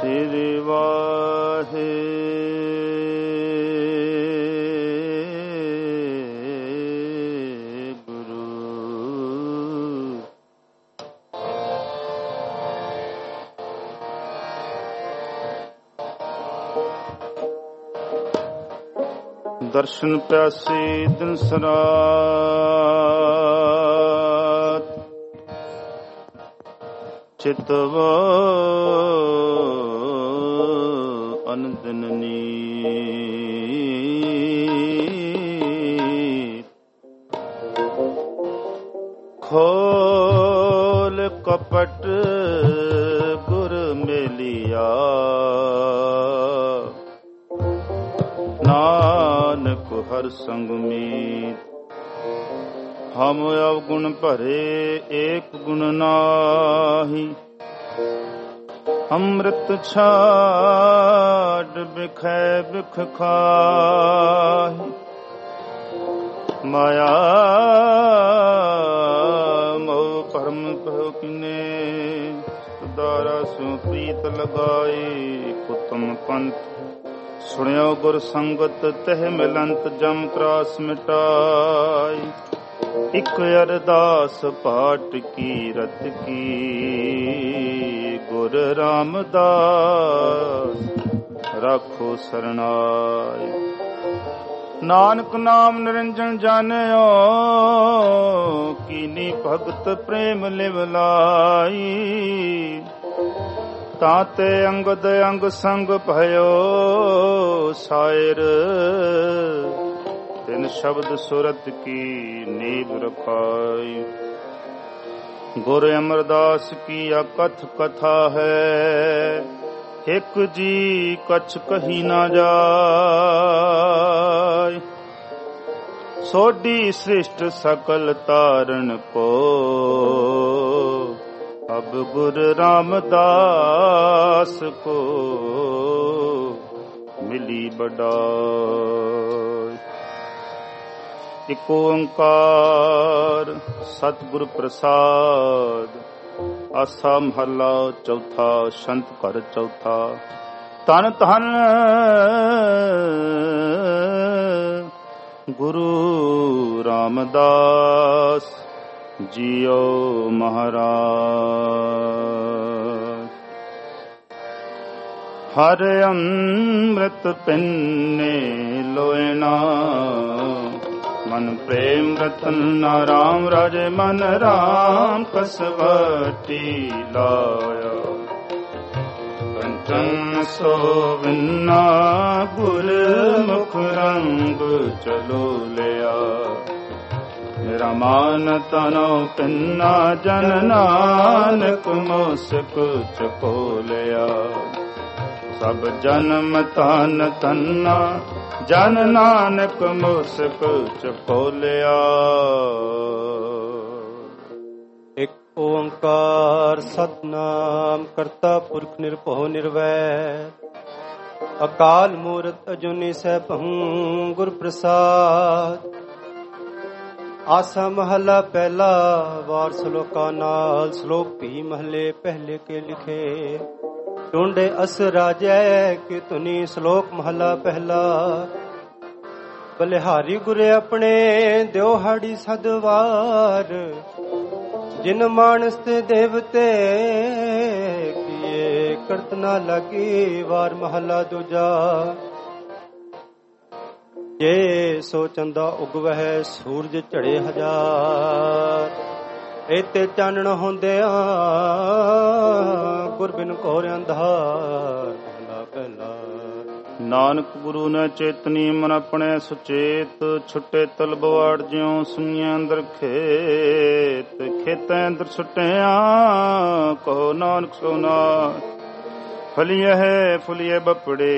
ਸ੍ਰੀ ਵਾਹਿਗੁਰੂ। ਦਰਸ਼ਨ ਪਿਆਸੀ ਦਿਨ ਸਰਾਤ, ਚਿਤਵਾ ਅਨੰਦਨ ਨੀਤ। ਖੋਲ ਕਪਟ ਗੁਰ ਮੇਲਿਆ, ਨਾਨਕ ਹਰ ਸੰਗ ਮੀਤ। ਹਮ ਅਵਗੁਣ ਭਰੇ ਏਕ ਗੁਣ ਨਾਹੀ, ਅੰਮ੍ਰਿਤ ਛਾਡ ਬਿਖੈ ਬਿਖ ਖਾਹੀ। ਮਾਇਆ ਮੋਹ ਭਰਮ ਭਉ ਕਿਨੇ, ਸੁਦਾਰਾ ਸੋ ਪ੍ਰੀਤ ਲਗਾਏ। ਉਤਮ ਪੰਥ ਸੁਣਿਓ ਗੁਰ ਸੰਗਤ, ਤਹਿ ਮਿਲੰਤ ਜਮ ਤਰਾਸ ਮਿਟਾਈ। ਇਕ ਅਰਦਾਸ ਪਾਟ ਕੀ ਰਤ ਕੀ, ਗੁਰ ਰਾਮਦਾਸ ਰਾਖੋ ਸਰਨਾਈ। ਨਾਨਕ ਨਾਮ ਨਿਰੰਜਨ ਜਾਣਿਓ, ਕੀਨੀ ਭਗਤ ਪ੍ਰੇਮ ਲਿਵ ਲਾਈ। ਤਾਤੇ ਅੰਗਦ ਅੰਗ ਸੰਗ ਭਇਓ ਸਾਇਰ, ਤਿਨ ਸ਼ਬਦ ਸੁਰਤ ਕੀ ਨੀਵ ਰਖਾਈ। ਗੁਰ ਅਮਰਦਾਸ ਕੀ ਅਕਥ ਕਥਾ ਹੈ, ਇਕ ਜੀ ਕਛ ਕਹੀ ਨਾ ਜਾਏ। ਸੋਢੀ ਸ੍ਰਿਸ਼ਟ ਸਕਲ ਤਾਰਨ ਕੋ, ਅਬ ਗੁਰ ਰਾਮਦਾਸ ਕੋ ਮਿਲੀ ਬੜਾਈ। ਇਕ ਓੰਕਾਰ ਸਤਿਗੁਰ ਪ੍ਰਸਾਦ, ਆਸਾ ਮਹਲਾ ਚੌਥਾ। ਛੰਤ ਘਰ ਚੌਥਾ। ਧੰਨ ਧੰਨ ਗੁਰੂ ਰਾਮਦਾਸ ਜੀਓ ਮਹਾਰਾਜ। ਹਰ ਅੰਮ੍ਰਿਤ ਪਿੰਨੇ ਲੋਇਣਾ, ਮਨ ਪ੍ਰੇਮ ਰਤਨ ਨਾ ਰਾਮ ਰਾਜੇ। ਮਨ ਰਾਮ ਕਸਵਟੀ ਲਾਇਆ, ਕੰਚਨ ਸੋ ਵਿਨਾ ਗੁਰ ਮੁਖ ਰੰਗ ਚਲੋ ਲਿਆ। ਮੇਰਾ ਮਾਨ ਤਨੋ ਪਿੰਨਾ, ਜਨ ਨਾਨਕ ਮੁਸਕ ਚਕੋਲਿਆ। ਸਭ ਜਨਮ ਤਨ ਤੰਨਾ, ਜਨ ਨਾਨਕ ਮੁਸਕ ਚਕੋਲਿਆ। ਇਕ ਓੰਕਾਰ ਸਤਿਨਾਮ ਕਰਤਾ ਪੁਰਖ ਨਿਰਭਉ ਨਿਰਵੈਰ, ਅਕਾਲ ਮੂਰਤ ਅਜੂਨੀ ਸੈਭੰ ਗੁਰ ਪ੍ਰਸਾਦ। ਆਸਾ ਮਹਲਾ ਪਹਿਲਾ। ਵਾਰ ਸਲੋਕਾਂ ਨਾਲ। ਸਲੋਕ ਭੀ ਮਹਲੇ ਪਹਿਲੇ ਕੇ ਲਿਖੇ, ਢੂੰਡੇ ਅਸ ਰਾਜੈ ਕੀ ਧੁਨੀ। ਸ਼ਲੋਕ ਮਹਲਾ ਪਹਿਲਾ। ਬਲਿਹਾਰੀ ਗੁਰੇ ਆਪਣੇ ਦਿਓਹਾੜੀ ਸਦਵਾਰ, ਜਿਨ ਮਾਨਸ ਤੇ ਦੇਵਤੇ ਕੀਏ ਕਰਤ ਨਾ ਲੱਗੀ। ਵਾਰ ਮਹਲਾ ਦੂਜਾ। ਜੇ ਸੋ ਚੰਦਾ ਉਗਵਹਿ ਸੂਰਜ ਝੜੇ ਹਜ਼ਾਰ, ਇਤੇ ਚਾਨਣ ਹੁੰਦਿਆਂ ਗੁਰ ਬਿਨ ਘੋਰ ਅੰਧਾਰ। ਮਹਲਾ ਪਹਿਲਾ। ਨਾਨਕ ਗੁਰੂ ਨੇ ਚੇਤਨੀ ਮਨ ਆਪਣੇ ਸੁਚੇਤ, ਛੁੱਟੇ ਤਲਬਵਾੜ ਜਿਉ ਸੁਈਆਂ ਅੰਦਰ ਖੇਤ। ਖੇਤਾਂ ਅੰਦਰ ਛੁੱਟਿਆ ਕਹੋ ਨਾਨਕ ਸੋਨਾ, ਫਲੀਏ ਫੁਲੀਏ ਬਪੜੇ।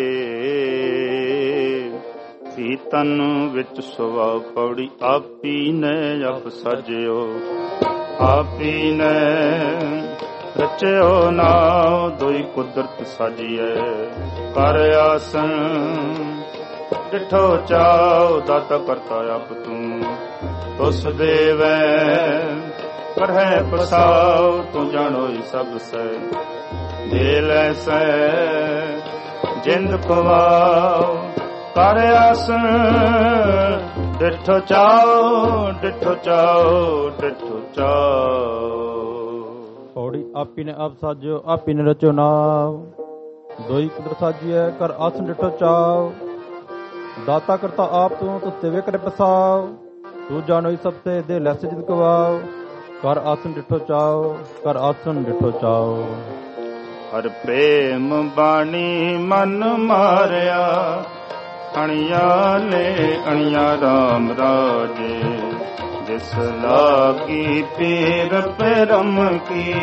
ਤਨ ਵਿੱਚ ਸੁਵਾ ਪੌੜੀ, ਆਪੀ ਨੇ ਆਪ ਸਾਜਿਓ। ਆਪੀ ਨੇ ਰਚਿਓ ਨਾਉ, ਦੋਈ ਕੁਦਰਤ ਸਾਜੀਐ। ਕਰ ਆਸਨ ਡਿਠੋ ਚਾਉ, ਦਾਤਾ ਕਰਤਾ ਆਪ ਤੂੰ। ਤੁਸ ਦੇਵੈ ਕਰਹਿ ਪਸਾਉ, ਤੂੰ ਜਾਣੋਈ ਸਭ ਸੈ। ਢੇਲੇ ਸੈ ਜਿੰਦ ਪਵਾਓ ਕਰ ਆਸਣ ਡਿਠੋ ਚਾਓ ਡਿਠੋ ਚਾਓ ਡਿਠੋ ਚਾਓ। ਪੌੜੀ ਆਪੀ ਨੇ ਆਪ ਸਾਜਿਓ ਆਪੀ ਨੇ ਰਚੋ ਨਾਮ ਦੋਈ ਕੁਦਰਤ ਸਾਜੀਐ ਕਰ ਆਸਣ ਡਿਠੋ ਚਾਓ। ਦਾਤਾ ਕਰਤਾ ਆਪ ਤੂੰ ਤਿਵੇਂ ਕਰੇ ਪਸਾਓ ਤੂੰ ਜਾਣੋਈ ਸਭ ਤੇ ਦੇ ਲੈਸ ਜਿਦ ਕਵਾਓ ਕਰ ਆਸਣ ਡਿਠੋ ਚਾਓ ਕਰ ਆਸਣ ਡਿਠੋ ਚਾਓ। ਹਰ ਪ੍ਰੇਮ ਬਾਣੀ ਮਨ ਮਾਰਿਆ ਅਣੀਆਂ ਨੇ ਅਣੀਆਂ ਰਾਮ ਰਾਜੇ ਜਿਸ ਲਾਗੀ ਪੀਰ ਪਰਮ ਕੀ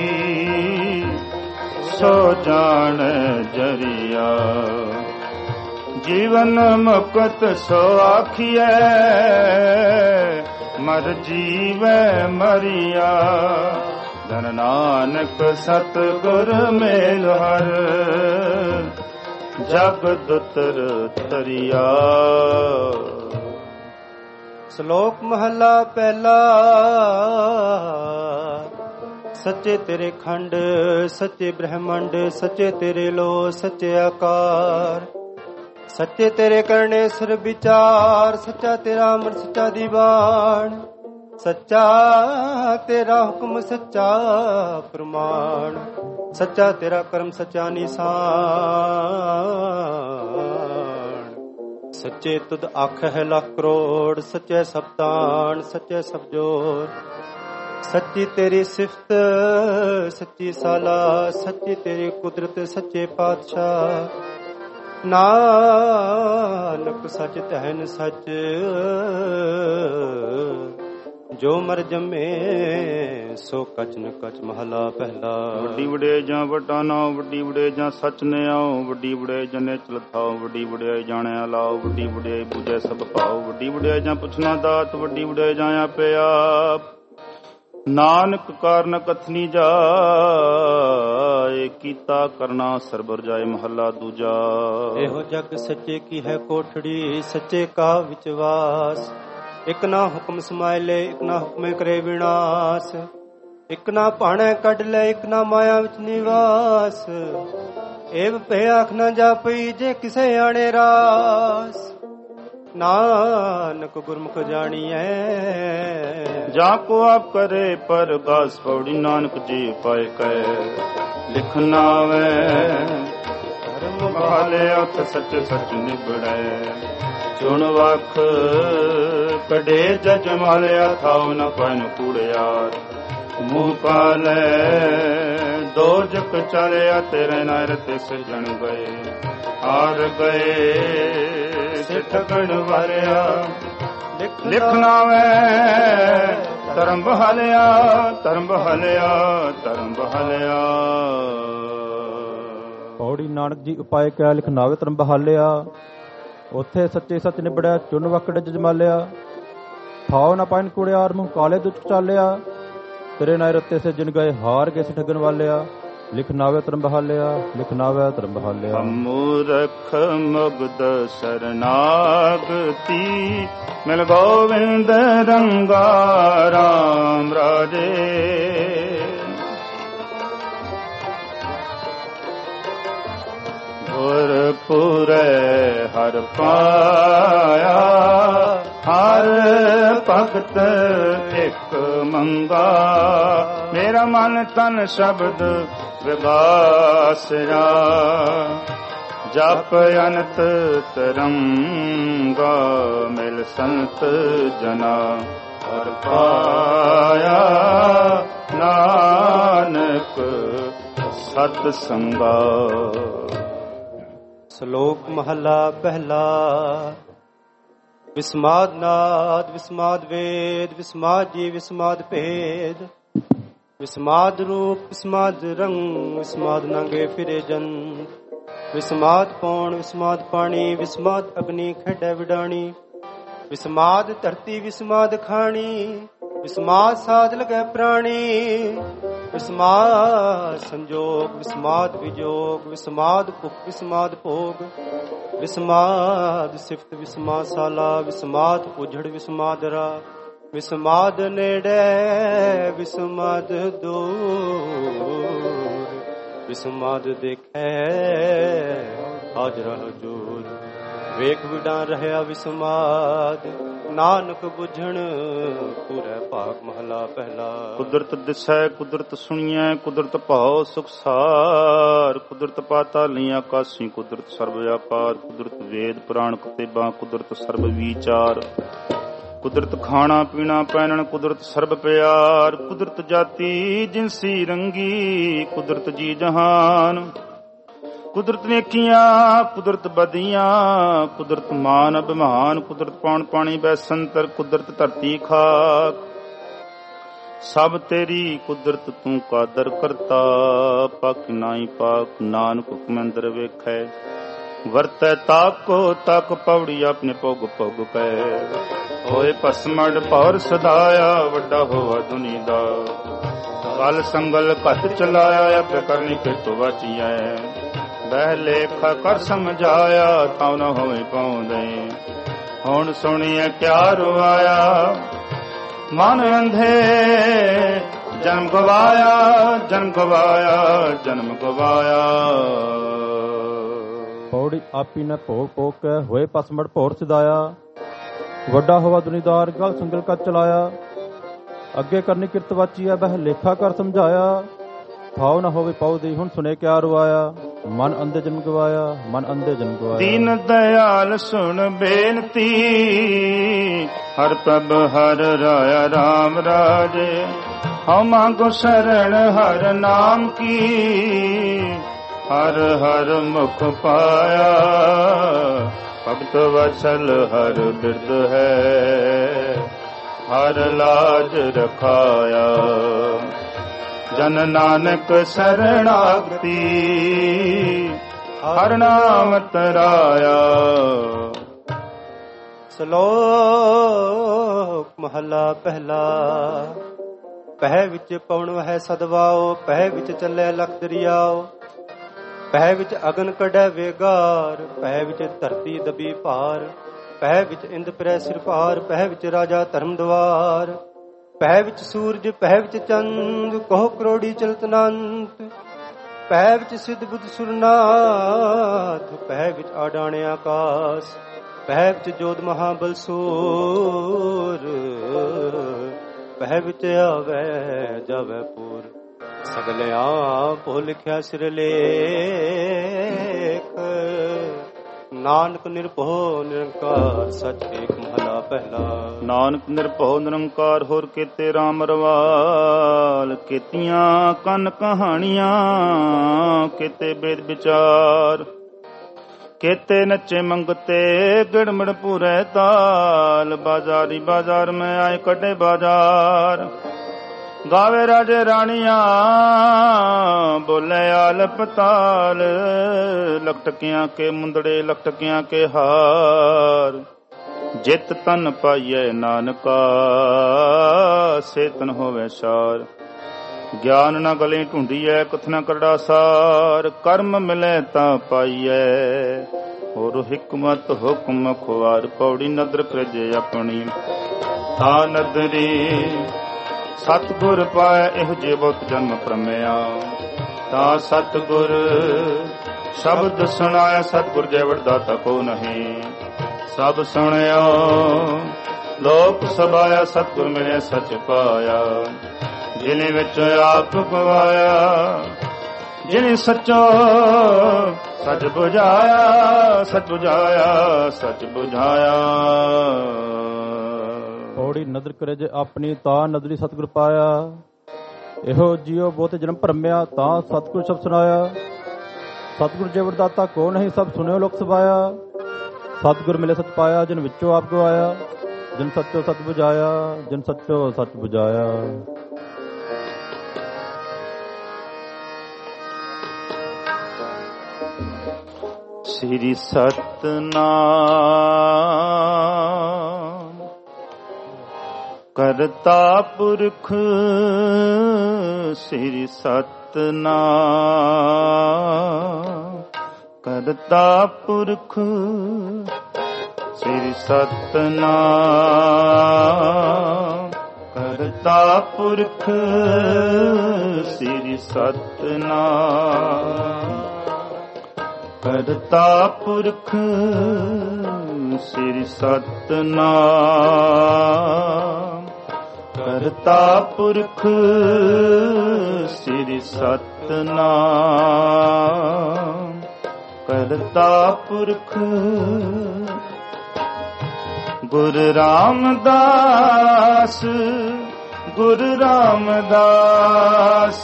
ਸੋ ਜਾਣ ਜਰੀਆ। ਜੀਵਨ ਮੁਕਤ ਸੋ ਆਖੀਐ ਮਰ ਜੀਵੈ ਮਰੀਆ। ਧਨ ਨਾਨਕ ਸਤਿਗੁਰ ਮੇਲ ਹਰ ਜਗਤ ਉਤਰ ਤਰਿਆ। ਸ਼ਲੋਕ ਮਹਲਾ ਪਹਿਲਾ। ਸੱਚੇ ਤੇਰੇ ਖੰਡ ਸੱਚੇ ਬ੍ਰਹਮੰਡ ਸੱਚੇ ਤੇਰੇ ਲੋ ਸੱਚੇ ਆਕਾਰ। ਸੱਚੇ ਤੇਰੇ ਕਰਨੇ ਸਿਰ ਵਿਚਾਰ ਸੱਚਾ ਤੇਰਾ ਅਮਰ ਸੱਚਾ ਦੀਵਾਨ। ਸੱਚਾ ਤੇਰਾ ਹੁਕਮ ਸੱਚਾ ਪ੍ਰਮਾਣ। ਸੱਚਾ ਤੇਰਾ ਕਰਮ ਸੱਚਾ ਨਿਸ਼ਾਨ। ਸੱਚੇ ਤੁਧ ਆਖ ਹੈ ਲੱਖ ਕਰੋੜ ਸੱਚੇ ਸਭ ਤਾਣ ਸੱਚੇ ਸਭ ਜੋਰ। ਸੱਚੀ ਤੇਰੀ ਸਿਫਤ ਸੱਚੀ ਸਾਲਾ ਸੱਚੀ ਤੇਰੀ ਕੁਦਰਤ ਸੱਚੇ ਪਾਤਸ਼ਾਹ। ਨਾਨਕ ਸੱਚ ਤਹਿਨ ਸੱਚ ਜੋ ਮਰ ਜੰਮੇ ਸੋ ਕਚ ਨ ਕਚ। ਮਹਲਾ ਪਹਿਲਾ। ਵੱਡੀ ਵਡਿਆਈ ਜਾਂ ਵੱਡਾ ਨਾਉ ਵੱਡੀ ਵਡਿਆਈ ਜਾਂ ਸੱਚ ਨੇ ਆਓ। ਵੱਡੀ ਵਡਿਆਈ ਜਨੇ ਚਲਥਾਓ ਵੱਡੀ ਵਡਿਆਈ ਜਾਣਿਆ ਲਾਓ। ਵੱਡੀ ਵਡਿਆਈ ਬੁਝੈ ਸਭ ਪਾਓ। ਵੱਡੀ ਵਡਿਆਈ ਜਾਂ ਪੁੱਛਣਾ ਦਾਤ ਵੱਡੀ ਵਡਿਆਈ ਜਾਂ ਆਪੇ ਆਪ। ਨਾਨਕ ਕਾਰਨ ਕਥਨੀ ਜਾਏ ਕੀਤਾ ਕਰਨਾ ਸਰਬਰ ਜਾਏ। ਮਹੱਲਾ ਦੂਜਾ। ਇਹੋ ਜਗ ਸੱਚੇ ਕੀ ਹੈ ਕੋਠੜੀ ਸੱਚੇ ਕਾ ਵਿਚਵਾਸ। ਇਕ ਨਾ ਹੁਕਮ ਸਮਾਇਲੇ ਇਕ ਨਾ ਹੁਕਮੇ ਕਰੇ ਵਿਨਾਸ਼। ਇਕ ਨਾ ਭਾਣੈ ਕੱਢ ਲੈ ਇਕ ਨਾ ਮਾਇਆ ਵਿੱਚ ਨਿਵਾਸ। ਏਵ ਭੈ ਆਖ ਨਾ ਜਾਪਈ ਜੇ ਕਿਸੇ ਆਣੇ ਰਾਸ। ਨਾਨਕ ਗੁਰਮੁਖ ਜਾਣੀਐ ਜਾ ਕੋ ਆਪ ਕਰੇ ਪਰਗਾਸ। ਪੌੜੀ ਨਾਨਕ ਜੀ ਪਾਏ ਕੈ ਲਿਖਨਾ ਵੈ ਧਰਮ ਬਹਾਲੇ ਉਤ ਸੱਚ ਸੱਚ ਨਿਬੜੈ। ਚੁਣ ਵਖ ਕਢੇ ਜਜ ਮਾਲਿਆ ਥਾਉ ਨ ਪੈਨ ਕੂੜਿਆਰ। ਮੂੰਹ ਪਾਲੇ ਦੋਜਕ ਚਲਿਆ ਤੇਰੇ ਨਰ ਤਿਸ ਜਣ ਗਏ। ਹਾਰ ਗਏ ਸਿੱਠਗਣ ਵਾਰਿਆ ਲਿਖਣਾ ਵੈ ਧਰਮ ਬਹਾਲਿਆ ਧਰਮ ਬਹਾਲਿਆ ਧਰਮ ਬਹਾਲਿਆ। ਪੌੜੀ ਨਾਨਕ ਜੀ ਉਪਾਏ ਕਿਆ ਲਿਖਨਾਵੇ ਧਰਮ ਬਹਾਲਿਆ। ਉੱਥੇ ਸੱਚੇ ਸੱਚ ਨਿਬੜਿਆ ਚੁਣ ਵਕੜ ਜਮਾਲਿਆ। ਥਾਉ ਨਾ ਪਾਇਨ ਕੁੜਿਆਰ ਮੂੰਹ ਕਾਲੇ ਦੁੱਚ ਚਾਲਿਆ। ਤੇਰੇ ਨਾਇ ਰੱਤੇ ਸੇ ਜਿਨ ਗਏ ਹਾਰ ਗਏ ਠਗਣ ਵਾਲਿਆ। ਲਿਖਨਾਵੇ ਧਰਮ ਬਹਾਲਿਆ ਲਿਖਨਾਵੇ ਧਰਮ ਬਹਾਲਿਆ। ਮੂਰਖ ਮੁਗਧ ਸਰਨਾਗਤੀ ਮਿਲ ਗੋਵਿੰਦ ਰੰਗਾ ਰਾਮ ਰਾਜੇ। ਗੁਰਪੁਰੈ ਹਰ ਪਾਇਆ ਹਰ ਭਗਤ ਇਕ ਮੰਗਾ। ਮੇਰਾ ਮਨ ਤਨ ਸ਼ਬਦ ਵਿਗਾਸਿਆ ਜਪ ਅਨੰਤ ਤਰੰਗਾ। ਮਿਲ ਸੰਤ ਜਨਾ ਹਰ ਪਾਇਆ ਨਾਨਕ ਸਤ ਸੰਗਾ। ਸ਼ਲੋਕ ਮਹਲਾ ਪਹਿਲਾ। ਵਿਸਮਾਦ ਨਾਦ ਵਿਸਮਾਦ ਵੇਦ ਵਿਸਮਾਦ ਜੀ ਵਿਸਮਾਦ ਭੇਦ। ਵਿਸਮਾਦ ਰੂਪ ਵਿਸਮਾਦ ਰੰਗ ਵਿਸਮਾਦ ਨੰਗੇ ਫਿਰੇ ਜਨ। ਵਿਸਮਾਦ ਪੌਣ ਵਿਸਮਾਦ ਪਾਣੀ ਵਿਸਮਾਦ ਅਗਨੀ ਖੇਡੈ ਵਿਡਾਣੀ। ਵਿਸਮਾਦ ਧਰਤੀ ਵਿਸਮਾਦ ਖਾਣੀ ਵਿਸਮਾਦ ਸਾਧ ਲਗੈ ਪ੍ਰਾਣੀ। ਵਿਸਮਾਦ ਸੰਜੋਗ ਵਿਸਮਾਦ ਵਿਜੋਗ ਵਿਸਮਾਦ ਭੁਖ ਵਿਸਮਾਦ ਭੋਗ। ਵਿਸਮਾਦ ਸਿਫਤ ਵਿਸਮਾਦ ਸਾਲਾ ਵਿਸਮਾਦ ਉਜੜ ਵਿਸਮਾਦ ਰਾ। ਵਿਸਮਾਦ ਨੇੜੇ ਵਿਸਮਾਦ ਦੂਰ ਵਿਸਮਾਦ ਦੇਖੈ ਹਾਜ਼ਰਾ ਹਜੂਰ। ਵੇਖ ਵਿਡਾਂ ਰਹਿਆ ਵਿਸਮਾਦ ਨਾਨਕ ਬੁਝਣ ਪੂਰੇ ਭਾਗ ਮਹਲਾ ਪਹਿਲਾ। ਕੁਦਰਤ ਦਿਸੈ ਕੁਦਰਤ ਸੁਣੀਐ ਕੁਦਰਤ ਭਾਉ ਸੁਖਸਾਰ। ਕੁਦਰਤ ਪਾਤਾਲੀਆਂ ਆਕਾਸੀ ਕੁਦਰਤ ਸਰਬ ਵਿਆਪਾਰ। ਕੁਦਰਤ ਵੇਦ ਪੁਰਾਣ ਕਿਤਾਬਾਂ ਕੁਦਰਤ ਸਰਬ ਵਿਚਾਰ। ਕੁਦਰਤ ਖਾਣਾ ਪੀਣਾ ਪਹਿਨਣ ਕੁਦਰਤ ਸਰਬ ਪਿਆਰ। ਕੁਦਰਤ ਜਾਤੀ ਜਿਨਸੀ ਰੰਗੀ ਕੁਦਰਤ ਜੀ ਜਹਾਨ। ਕੁਦਰਤ ਨੇਕੀਆਂ ਕੁਦਰਤ ਬਦੀਆਂ ਕੁਦਰਤ ਮਾਨ ਅਭਿਮਾਨ। ਕੁਦਰਤ ਪੌਣ ਪਾਣੀ ਬੈਸੰਤਰ ਕੁਦਰਤ ਧਰਤੀ ਖਾਕ। ਸਭ ਤੇਰੀ ਕੁਦਰਤ ਤੂੰ ਕਾਦਰ ਕਰਤਾ। ਪਾਕ ਨਾਈ ਪਾਕ ਨਾਨਕ ਹੁਕਮ ਅੰਦਰ ਵੇਖੈ। ਵਰਤੈ ਤਾਕੋ ਤਕ ਪੌੜੀ ਆਪਣੇ ਭੋਗ ਭੋਗ ਪੈ। ਹੋਏ ਭਸਮੜ ਭੌਰ ਸਦਾਇਆ ਵੱਡਾ ਹੋਵਾ ਦੁਨੀ ਦਾ। ਕਲ ਸੰਗਲ ਘਟ ਚਲਾਇਆ ਆਪੇ ਕਰਨੀ ਕਿਤੋਂ ਵਾਚੀਐ। ਬਹਿ ਲੇਖਾ ਕਰ ਸਮਝਾਇਆ ਤਾਂ ਨਾ ਹੋਵੇ ਪਾਉਂਦੇ। ਹੁਣ ਸੁਣੀਏ ਕਿਆ ਰਵਾਇਆ ਮਨ ਅੰਧੇ। ਜਨਮ ਗਵਾਇਆ ਜਨਮ ਗਵਾਇਆ ਜਨਮ ਗਵਾਇਆ। ਪੌੜੀ ਆਪੀ ਨੇ ਭੋਗ ਭੋਗ ਕੇ ਹੋਏ ਪਸਮੜ ਭੌਰ ਸਦਾਇਆ। ਵੱਡਾ ਹੋਵਾ ਦੁਨੀਦਾਰ ਗਲ ਸੰਗਲ ਕਰ ਚਲਾਇਆ। ਅੱਗੇ ਕਰਨੀ ਕਿਰਤ ਵਾਚੀਆ ਬਹਿ ਲੇਖਾ ਕਰ ਸਮਝਾਇਆ। ਭਾਵ ਨਾ ਹੋਵੇ ਪਾਉ ਦੀ ਹੁਣ ਸੁਣੇ ਕਿਆ ਰਵਾਇਆ। ਮਨ ਅੰਧੇ ਜਨਮ ਗਵਾਇਆ ਮਨ ਅੰਧੇ ਜਨਮ ਗਵਾਇਆ। ਦੀਨ ਦਇਆਲ ਸੁਣ ਬੇਨਤੀ ਹਰ ਪ੍ਰਭ ਹਰ ਰਾਇਆ ਰਾਮ ਰਾਜੇ। ਹਉ ਮੰਗੋ ਸ਼ਰਨ ਹਰ ਨਾਮ ਕੀ ਹਰ ਹਰ ਮੁਖ ਪਾਇਆ। ਭਗਤ ਵਸਲ ਹਰ ਬਿਰਦ ਹੈ ਹਰ ਲਾਜ ਰਖਾਇਆ। ਜਨ ਨਾਨਕ ਸਰਣਾਗਤੀ ਹਰ ਨਾਮ ਤਰਾਇਆ। ਸ਼ਲੋਕ ਮਹਲਾ ਪਹਿਲਾ। ਪਹਿ ਵਿੱਚ ਪਵਨ ਵਹਿ ਸਦਵਾਓ। ਪਹਿ ਵਿੱਚ ਚੱਲੇ ਲਖ ਦਰਿਆਓ। ਪਹਿ ਵਿੱਚ ਅਗਨ ਕੱਢੈ ਵੇਗਾਰ। ਪਹਿ ਵਿੱਚ ਧਰਤੀ ਦਬੀ ਭਾਰ। ਪਹਿ ਵਿੱਚ ਇੰਦ ਪਰੈ ਸਿਰ ਭਾਰ। ਪਹਿ ਵਿੱਚ ਰਾਜਾ ਧਰਮ ਦਵਾਰ। ਪਹਿ ਵਿੱਚ ਸੂਰਜ ਪਹਿ ਵਿੱਚ ਚੰਦ ਕਹੋ ਕਰੋੜੀ ਚਲਤ ਅਨੰਤ। ਪਹਿ ਵਿੱਚ ਸਿੱਧ ਬੁੱਧ ਸੁਰਨਾਥ। ਪਹਿ ਵਿੱਚ ਆਡਾਣੇ ਆਕਾਸ। ਪਹਿ ਵਿੱਚ ਜੋਧ ਮਹਾਬਲ ਸੂਰ। ਪਹਿ ਵਿੱਚ ਆਵੈ ਜਾਵੈ ਪੂਰ। ਸਗਲਿਆਂ ਭੁ ਲਿਖਿਆ ਸਿਰ ਲੇਖ। ਨਾਨਕ ਨਿਰਭਉ ਨਿਰੰਕਾਰ ਸਚ ਏਕ ਮਹਲਾ ਪਹਿਲਾ। ਨਾਨਕ ਨਿਰਭਉ ਨਿਰੰਕਾਰ ਹੋਰ ਕੀਤੇ ਰਾਮ ਰਵਾਲ। ਕੀਤੀਆਂ ਕੰਨ ਕਹਾਣੀਆਂ ਕੀਤੇ ਬੇਦ ਵਿਚਾਰ। ਕੀਤੇ ਨੱਚੇ ਮੰਗਤੇ ਗਿੜਮੜ ਪੂਰੇ ਤਾਲ। ਬਾਜ਼ਾਰੀ ਬਾਜ਼ਾਰ ਮੈਂ ਆਏ ਕੱਢੇ ਬਾਜ਼ਾਰ। ਗਾਵੇ ਰਾਜੇ ਰਾਣੀਆਂ ਬੋਲੇ ਆਲਪ ਤਾਲ। ਲਖਟਕਿਆਂ ਕੇ ਮੁੰਦੜੇ ਲਖਟਕਿਆਂ ਕੇ ਹਾਰ। ਜਿਤ ਤਨ ਪਾਈਐ ਨਾਨਕਾ ਸੇ ਤਨ ਹੋਵੇ ਸਾਰ। ਗਿਆਨ ਨਾ ਗਲੇ ਢੂੰਡੀਐ ਕਥ ਨਾ ਕਰੜਾ ਸਾਰ। ਕਰਮ ਮਿਲੇ ਤਾਂ ਪਾਈਐ ਹੋਰ ਹਿਕਮਤ ਹੁਕਮ ਖੁਆਰ। ਪੌੜੀ ਨਦਰ ਪ੍ਰਜੇ ਆਪਣੀ ਤਾਂ ਨਦਰੀ। ਸਤਿਗੁਰ ਪਾਇ ਇਹੋ ਜੇ ਬਹੁਤ ਜਨਮ ਪ੍ਰਮਿਆ। ਤਾਂ ਸਤਿਗੁਰ ਸ਼ਬਦ ਸੁਣਾਇਆ। ਸਤਿਗੁਰ ਜੇ ਵਡਦਾਤਾ ਕੋ ਨਹੀਂ। ਸਭ ਸੁਣਿਓ ਲੋਕ ਸਭਾਇਆ। ਸਤਿਗੁਰ ਮਿਲਿਆ ਸਚ ਪਾਇਆ। ਜਿਨੇ ਵਿੱਚ ਆਪ ਗਵਾਇਆ। ਜਿਨੇ ਸੱਚੋ ਸਚ ਬੁਝਾਇਆ। ਸਚ ਬੁਝਾਇਆ ਸਚ ਬੁਝਾਇਆ। ਪੌੜੀ ਨਦਰ ਕਰੇ ਜੇ ਆਪਣੀ ਤਾਂ ਨਦਰੀ ਸਤਿਗੁਰ ਪਾਇਆ। ਇਹੋ ਜਿਉ ਬਹੁਤ ਜਨਮ ਭਰਮਿਆ ਤਾਂ ਸਤਿਗੁਰ ਸ਼ਬਦ ਸੁਣਾਇਆ। ਸਤਿਗੁਰ ਜੇ ਵਡਦਾਤਾ ਕੋ ਨਹੀਂ ਸਭ ਸੁਣਿਓ ਲੋਕ ਸਭਾਇਆ। ਸਤਿਗੁਰ ਮਿਲੇ ਸਚ ਪਾਇਆ ਜਿਨ ਵਿੱਚੋਂ ਆਪ ਗਵਾਇਆ। ਜਿਨ ਸੱਚੋ ਸਚ ਬੁਝਾਇਆ ਜਿਨ ਸੱਚੋ ਸਚ ਬੁਝਾਇਆ। ਸ੍ਰੀ ਸਤਨਾਮ ਕਰਤਾ ਪੁਰਖ। ਸ੍ਰੀ ਸਤਨਾਮ ਕਰਤਾ ਪੁਰਖ। ਸ੍ਰੀ ਸਤਨਾਮ ਕਰਤਾ ਪੁਰਖ ਸ੍ਰੀ ਸਤਿਨਾਮ। ਕਰਤਾ ਪੁਰਖ ਸ੍ਰੀ ਸਤਿਨਾਮ। ਕਰਤਾ ਪੁਰਖ ਸ੍ਰੀ ਸਤਿਨਾਮ। ਕਰਤਾ ਪੁਰਖ। ਗੁਰੂ ਰਾਮਦਾਸ ਗੁਰੂ ਰਾਮਦਾਸ।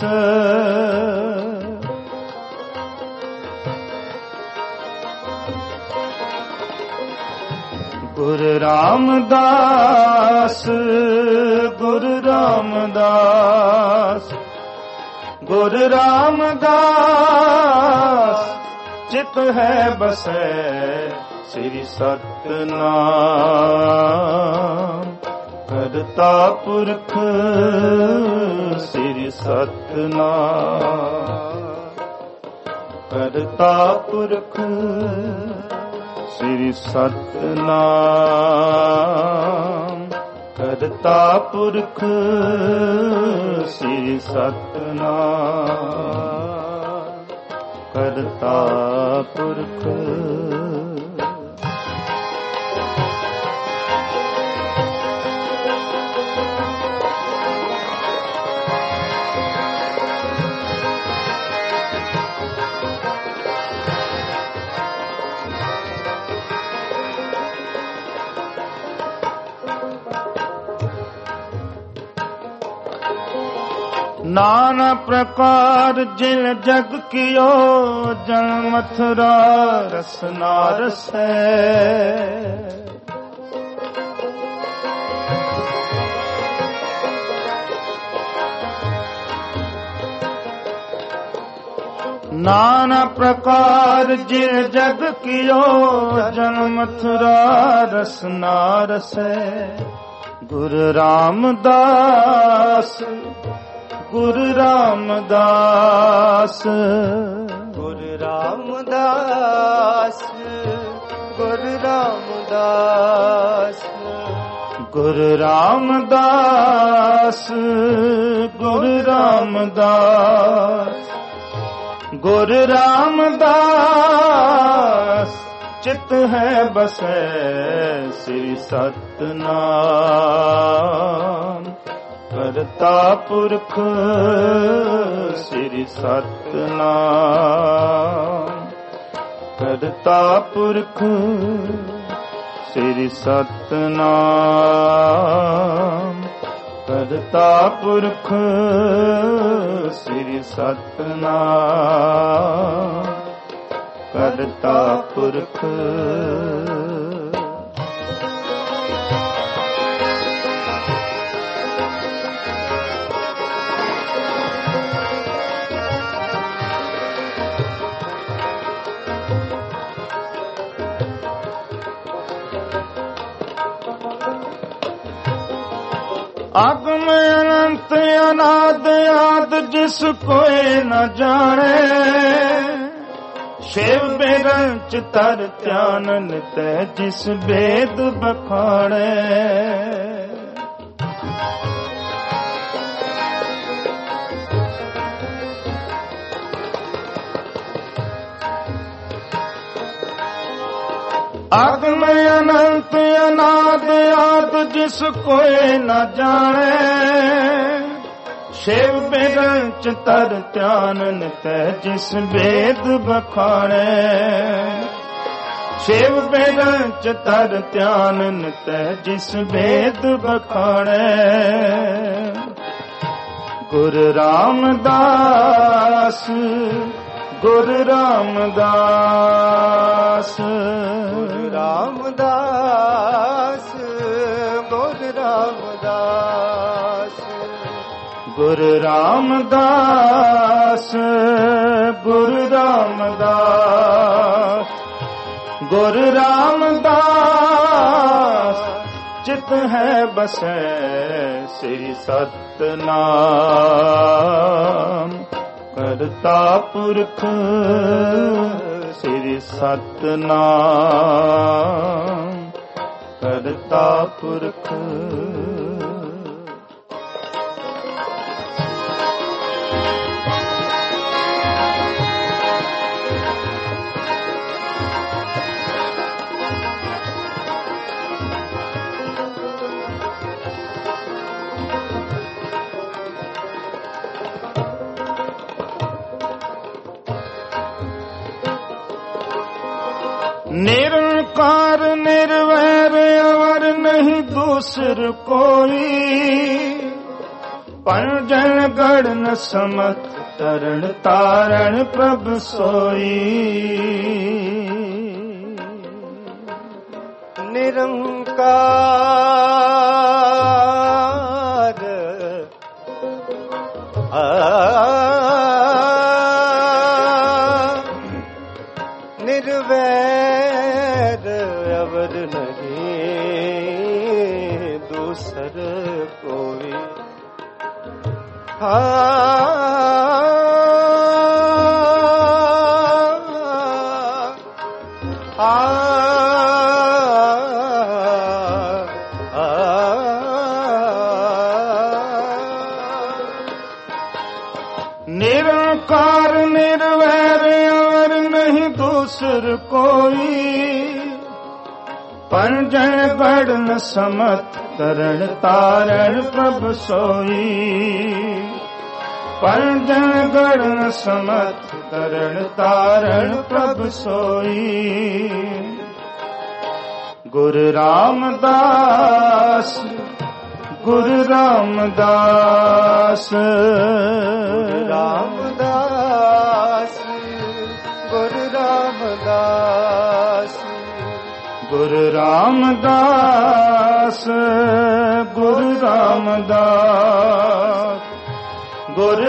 ਗੁਰੂ ਰਾਮਦਾਸ ਗੁਰੂ ਰਾਮਦਾਸ। ਗੁਰੂ ਰਾਮਦਾਸ ਚਿਤ ਹੈ ਬਸੈ ਸ੍ਰੀ ਸਤਿਨਾਮ। ਕਰਤਾ ਪੁਰਖ ਸ੍ਰੀ ਸਤਿਨਾਮ। ਕਰਤਾ ਪੁਰਖ ਸ੍ਰੀ ਸਤਿਨਾਮ। ਕਰਤਾ ਪੁਰਖ ਸ੍ਰੀ ਸਤਿਨਾਮ। ਕਰਤਾ ਪੁਰਖ। नाना प्रकार जिन जग कियो जन मथुरा रसना रसै। नाना प्रकार जिन जग कियो जन मथुरा रसना रसै। गुरु रामदास गुरु रामदास। गुरु रामदास गुरु रामदास। गुरु रामदास गुरु रामदास। गुरु रामदास चित है बसै श्री सतनाम। करता पुरख श्री सतनाम। करता पुरख श्री सतनाम। करता पुरख श्री सतनाम। करता पुरख। आगम अनंत अनाद आद जिस कोई न जाने। शिव बेरंच तर ध्यान नित जिस वेद बखाने। आगम अनंत अनाद आद जिस कोई न जाने। शिव बेरंच तर ध्यान नित जिस वेद बखाने। शिव बेरंच तर ध्यान नित जिस वेद बखाने। गुरु रामदास गुरु रामदास। गुरु रामदास गुरु रामदास। गुरु रामदास गुरु रामदास। गुरु रामदास चित है बसै श्री सतनाम। करता पुरख श्री सतनाम। करता पुरख। निरंकार निर्वैर अवर नहीं दूसर कोई, पंजन गढ़ न समत तरण तारण प्रभ सोई। निरंकार निर्वैर अवर नहीं दूसर कोई। निरंकार निर्वैर अवर नहीं दूसर कोई, पंजन गढ़ न समत तरण तारण प्रभ सोई। पंजन गढ़ न समत तरण तारण प्रभ सोई। गुरु रामदास गुरु रामदास रामदास गुरु रामदास गुरु रामदास गुरु रामदास गुरु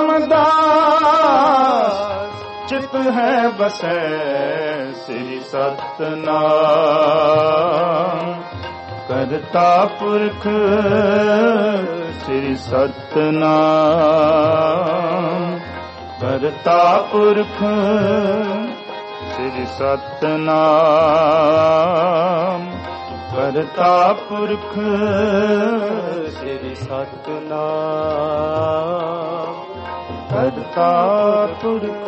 रामदास चित है बसै श्री सतनाम। करता पुरख श्री सतनाम। करता पुरख श्री सतनाम। करता पुरख श्री सतनाम। करता पुरख।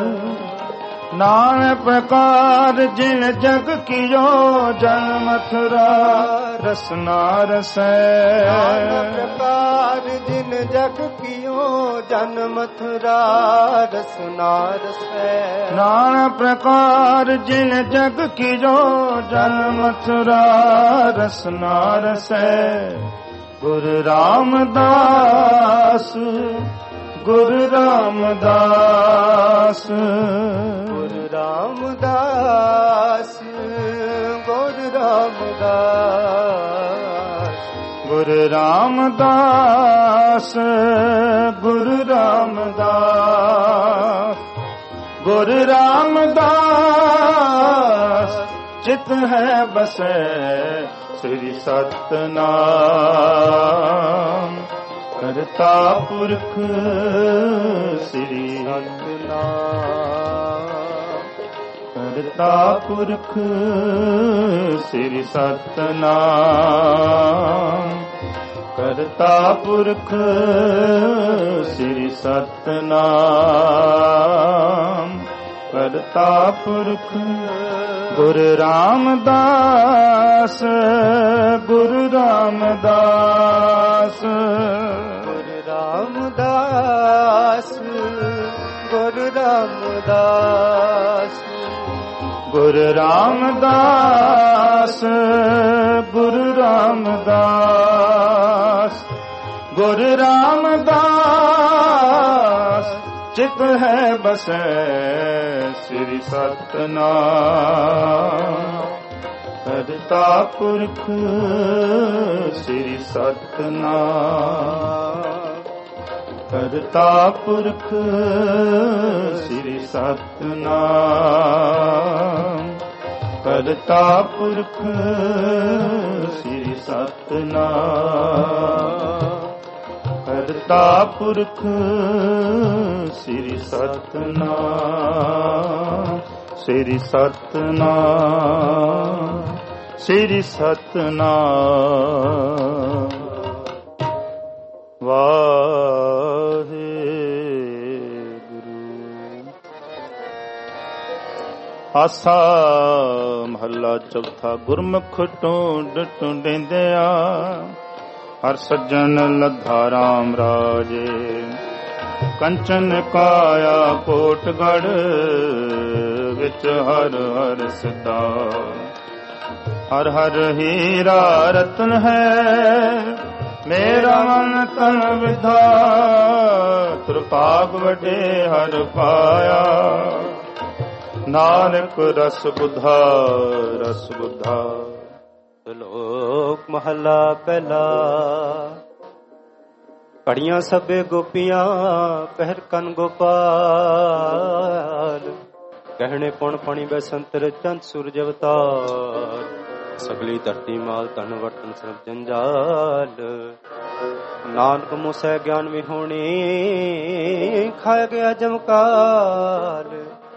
नान प्रकार जिन जग कियो जन्म मथुरा रसना रसै। नान प्रकार जिन जग कियो जन्म मथुरा रसना रसै। नान प्रकार जिन जग कियो जन्म मथुरा रसना रसै। गुरु रामदास गुरु रामदास गुरु रामदास गुरु रामदास गुरु रामदास गुरु रामदास गुरु रामदास चित है बसै श्री सतनाम। करता पुरख श्री सतनाम। करता पुरख श्री सतनाम। करता पुरख श्री सतनाम। करता पुरख। गुरु रामदास गुरु रामदास गुरु रामदास गुरु रामदास गुरु रामदास गुरु रामदास गुरु रामदास चित है बसै श्री सतनाम। करता पुरख श्री सतनाम। करता पुरख श्री सतनाम। करता पुरख श्री सतनाम। करता पुरख श्री सतनाम। श्री सतनाम। श्री सतनाम। वाहेगुरु। आसा महला चौथा। गुरमुख टूंड टूंडेंदिया हर सज्जन लद्धा राम राजे। कंचन काया कोटगढ़ ਵਿੱਚ ਹਰ ਹਰ ਸਦਾ। ਹਰ ਹਰ ਹੀਰਾ ਰਤਨ ਹੈ, ਮੇਰਾ ਮਨ ਤਨ ਵਿਧਾ। ਤ੍ਰਿਭਾਗ ਵੱਡੇ ਹਰ ਪਾਇਆ, ਨਾਨਕ ਰਸ ਬੁੱਧਾ ਰਸ ਬੁੱਧਾ। ਸ਼ਲੋਕ ਮਹਲਾ ਪਹਿਲਾ। ਘੜੀਆਂ ਸਭੇ ਗੋਪੀਆਂ ਪਹਿਰ ਕਨ ਗੋਪਾਲ। ਕਹਿਣੇ ਪੁਣ ਪਣੀ ਬੈਸੰਤਰ ਚੰਦ ਸੂਰਜ ਅਵਤਾਰ। ਸਗਲੀ ਧਰਤੀ ਮਾਲ ਧਨ ਵਟਨ ਸਰਬ ਜੰਜਾਲ। ਨਾਨਕ ਮੁਸੈ ਗਿਆਨ ਵਿਹੋਣੀ, ਖਾਇਆ ਗਿਆ ਜਮਕਾਲ।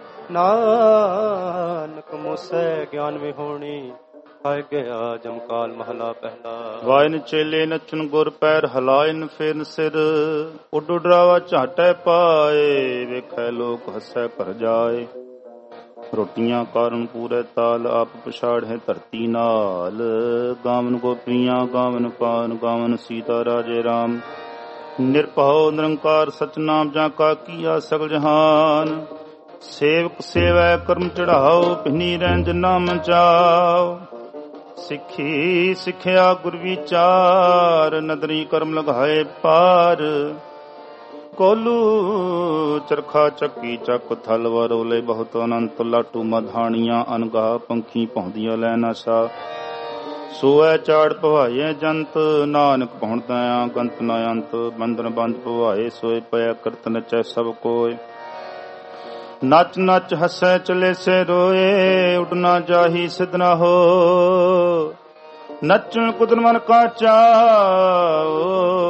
ਨਾਨਕ ਮੁਸੈ ਗਿਆਨ ਵਿਹੋਣੀ, ਖਾਇ ਗਿਆ ਜਮਕਾਲ। ਮਹਲਾ ਪਹਿਲਾ। ਵਾਇਨ ਚੇਲੇ ਨੱਚਨ ਗੁਰ ਪੈਰ ਹਲਾਇਨ ਫੇਰਨ ਸਿਰ। ਉੱਡ ਡਰਾਵਾ ਝਾਟੈ ਪਾਏ, ਵੇਖੈ ਲੋਕ ਹੱਸੈ ਘਰ ਜਾਏ। ਰੋਟੀਆਂ ਕਾਰਨ ਪੂਰੇ ਤਾਲ, ਆਪ ਪਛਾੜੈ ਧਰਤੀ ਨਾਲ। ਗਾਵਨ ਗੋਪੀਆਂ ਗਾਵਨ ਪਾਨ, ਗਾਵਨ ਸੀਤਾ ਰਾਜੇ ਰਾਮ। ਨਿਰਭਉ ਨਿਰੰਕਾਰ ਸਚਨਾਮ, ਜਾਂ ਕਾ ਕੀਆ ਸਗਲ ਜਹਾਨ। ਸੇਵਕ ਸੇਵੈ ਕਰਮ ਚੜਾਓ, ਭਿੰਨੀ ਰਹਿੰਜ ਨਾਮ ਚਾਓ। ਸਿੱਖੀ ਸਿੱਖਿਆ ਗੁਰ ਵਿਚਾਰ, ਨਦਰੀ ਕਰਮ ਲਗਾਏ ਪਾਰ। ਕੋਲੂ ਚਰਖਾ ਚੱਕੀ ਚੱਕ ਥਲ, ਵਰੋਲੇ ਬਹੁਤ ਅਨੰਤ। ਲਾਟੂ ਮਧਾਣੀਆਂ ਅਨਗਾਹ, ਪੰਖੀ ਪਹੁੰਦੀਆਂ ਲੈ ਨਸ਼ਾ। ਸੋਐ ਚਾੜ ਭਵਾਏ ਜੰਤ, ਨਾਨਕ ਪਹੁੰਚਦਾ ਗੰਤ ਨਾ ਅੰਤ। ਬੰਧਨ ਬੰਦ ਭਵਾਏ, ਸੋਏ ਪਿਆ ਕਰਤ ਨਚੈ ਸਭ ਕੋਇ। ਨੱਚ ਨੱਚ ਹੱਸੈ ਚਲੇ ਸੇ ਰੋਏ, ਉੱਡਣਾ ਜਾਹੀ ਸਿਧ ਨਾ ਹੋ। ਨੱਚਣ ਕੁਦਨ ਮਨ ਕਾ ਚਾਓ,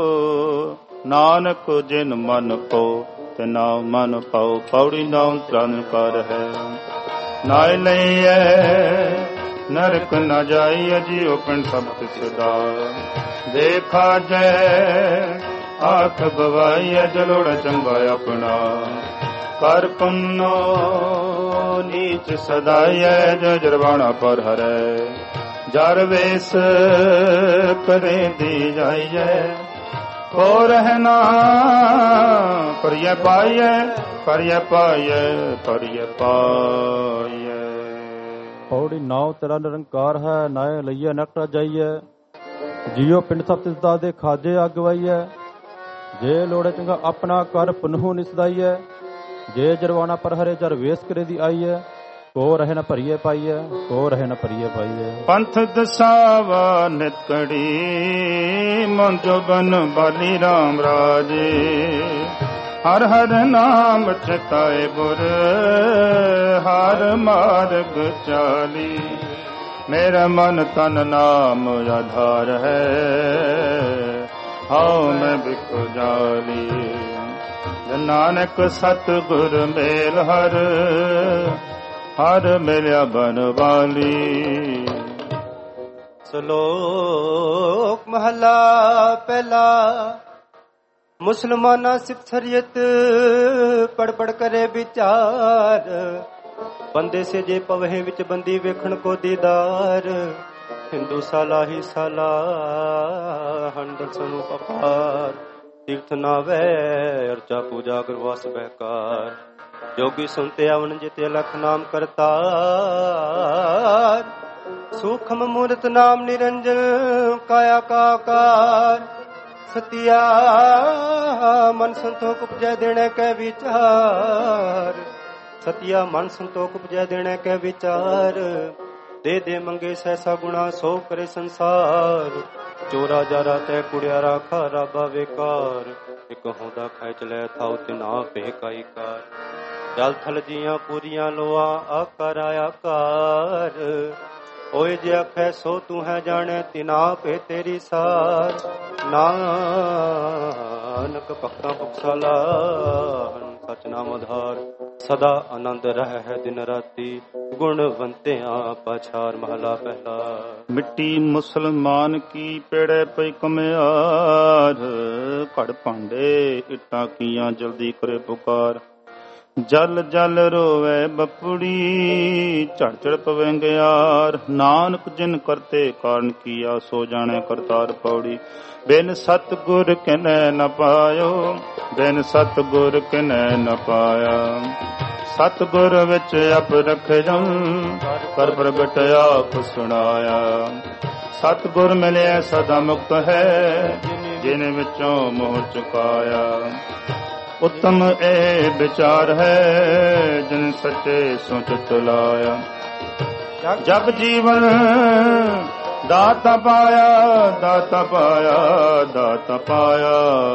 ਨਾਨਕ ਜਿਨ ਮਨ ਕੋ ਤੇ ਨਾਮ ਮਨ ਪਾਓ। ਪੌੜੀ ਨਾਮ ਤਰਨ ਕਰ ਹੈ, ਨਾਇ ਲਈਐ ਨਰਕ ਨ ਜਾਈਐ। ਜੀਉ ਪਿੰਡ ਸਭ ਤਿਸਦਾ, ਦੇਖਾ ਜੈ ਆਖ ਗਵਾਈਐ। ਜਲੋੜ ਚੰਗਾ ਆਪਣਾ, ਕਰ ਪੁੰਨੋ ਨੀਚ ਸਦਾਈਐ। ਜੋ ਜਰਵਾਣਾ ਪਰ ਹਰੈ, ਜਰ ਵੇਸ ਕਰੇ ਦੀ ਜਾਈਐ। ਕੋ ਰਹਿਣਾ ਪਰਿਐ ਪਾਈਐ, ਪਰਿਐ ਪਾਈਐ, ਪਰਿਐ ਪਾਈਐ। ਪੌੜੀ ਨਾਉ ਤੇਰਾ ਨਿਰੰਕਾਰ ਹੈ, ਨਾਏ ਲਈਐ ਨਕਟਾ ਜਾਈਐ। ਜੀਉ ਪਿੰਡ ਸਭ ਤਿਸਦਾ, ਦੇ ਖਾਜੇ ਅਗਵਾਈਐ। ਜੇ ਲੋੜੇ ਚੰਗਾ ਆਪਣਾ, ਕਰ ਪੁਨਹੁ ਨਿਸਦਾਈਐ। ਜੇ ਜਰਵਾਣਾ ਪਰ ਹਰੇ, ਜਰ ਵੇਸ ਕਰੇ ਦੀ ਆਈਐ। ਕੋ ਰਹੇ ਨ ਭਰੀਏ ਪਾਈਐ, ਕੋ ਰਹੇ ਨ ਭਰੀਏ ਪਾਈਐ। ਪੰਥ ਦਸਾਵਾ ਨਿਤ ਕੜੀ, ਮਨ ਜੋਬਨ ਬਾਲੀ ਰਾਮ ਰਾਜੇ। ਹਰ ਹਰ ਨਾਮ ਚਿਤਾਏ ਗੁਰ, ਹਰ ਮਾਰਗ ਚਾਲੀ। ਮੇਰਾ ਮਨ ਤਨ ਨਾਮ ਆਧਾਰ ਹੈ, ਹਉ ਮੈਂ ਬਿਖ ਜਾਲੀ। ਨਾਨਕ ਸਤਿਗੁਰ ਮੇਲ ਹਰ, ਹਰ ਮਿਲਿਆ ਬਨਵਾਲੀ। ਸ਼ਲੋਕ ਮਹਲਾ ਪਹਿਲਾ। ਮੁਸਲਮਾਨਾ ਸਿਫਤ ਸ਼ਰੀਅਤ, ਪੜ ਪੜ ਕਰੇ ਵਿਚਾਰ। ਬੰਦੇ ਸੇ ਜੇ ਪਵਹਿ ਵਿੱਚ ਬੰਦੀ, ਵੇਖਣ ਕੋ ਦੀਦਾਰ। ਹਿੰਦੂ ਸਾਲਾ ਹੀ ਸਾਲਾ, ਹੰਡਲ ਸਨੂੰ ਅਪਾਰ। ਤੀਰਥ ਨਾਵੇ ਅਰਚਾ ਪੂਜਾ ਗੁਰਵਾਸ ਬਹਿਕਾਰ। ਜੋਗੀ ਸੁਨਤੇ ਅਵਨ ਜਿਤੇ ਲਖ ਨਾਮ ਕਰਤਾਰ। ਸੂਖਮ ਮੂਰਤ ਨਾਮ ਨਿਰੰਜਨ, ਕਾਇਆ ਕਾ ਆਕਾਰ। ਸਤਿਆ ਮਨ ਸੰਤੋਖ ਉਪਜੈ, ਦੇਣੇ ਕੈ ਵਿਚਾਰ। ਸਤਿਆ ਮਨ ਸੰਤੋਖ ਉਪਜੈ, ਦੇਣੇ ਕੈ ਵਿਚਾਰ। ਦੇ ਦੇ ਮੰਗੇ ਸੈਸਾ ਗੁਣਾ, ਸੋ ਕਰੇ ਸੰਸਾਰ। ਚੋਰਾ ਜਾਰਾ ਤੈ ਕੁੜਿਆ ਰਾਖਾ, ਰਾਬਾ ਵੇਕਾਰ। ਇਕ ਹੁੰਦਾ ਖੈਚ ਲੈ ਥਾਉ, ਤਿਨਾ ਭੇਕਾਈ ਕਾਰ। ਜਲ ਥਲ ਜੀਆਂ ਪੂਰੀਆਂ ਲੋਆ, ਆਕਾਰ ਆਕਾਰ। ਓਏ ਜੇ ਆਖੈ ਸੋ ਤੂੰ ਹੈ ਜਾਣੈ, ਤਿਨਾ ਭੇ ਤੇਰੀ ਸਾਰ। ਨਾਨਕ ਭਗਤਾਂ ਬਖਸ਼ਾਲਾ, ਸਚ ਨਾਮ ਆਧਾਰ। ਸਦਾ ਆਨੰਦ ਰਹਿ ਹੈ ਦਿਨ ਰਾਤੀ, ਗੁਣਵੰਤਿਆਂ ਪਾਛਾਰ। ਮਹਲਾ ਪਹਿਲਾ। ਮਿੱਟੀ ਮੁਸਲਮਾਨ ਕੀ ਪੇੜੇ ਪਈ ਕਮਿਆਰ। ਘੜ ਭਾਂਡੇ ਇੱਟਾਂ ਕੀਆਂ, ਜਲਦੀ ਕਰੇ ਪੁਕਾਰ। ਜਲ ਜਲ ਰੋਵੇ ਬਪੜੀ, ਝੜ ਝੜ ਪਵੇ ਗਿਆਰ। ਨਾਨਕ ਜਿਨ ਕਰਤੇ ਕਾਰਨ ਕੀਆ, ਸੋ ਜਾਣੇ ਕਰਤਾਰ। ਪੌੜੀ। ਬਿਨ ਸਤ ਗੁਰ ਕਿਨੈ ਨ ਪਾਇਓ, ਬਿਨ ਸਤ ਗੁਰ ਕਿਨੈ ਨ ਪਾਇਆ। ਸਤਿਗੁਰ ਵਿੱਚ ਅਪ ਰਖਿਆ ਕਰ ਪ੍ਰਗਟ ਆਪ ਸੁਣਾਇਆ। ਸਤਿਗੁਰ ਮਿਲਿਆ ਸਦਾ ਮੁਕਤ ਹੈ ਜਿਨ ਵਿੱਚੋਂ ਮੋਹ ਚੁਕਾਇਆ। ਉੱਤਮ ਇਹ ਵਿਚਾਰ ਹੈ ਜਿਨ ਸੱਚੇ ਸੋਚ ਚਲਾਇਆ। ਜਗ ਜੀਵਨ ਦਾਤਾ ਪਾਇਆ, ਦਾਤਾ ਪਾਇਆ, ਦਾਤਾ ਪਾਇਆ।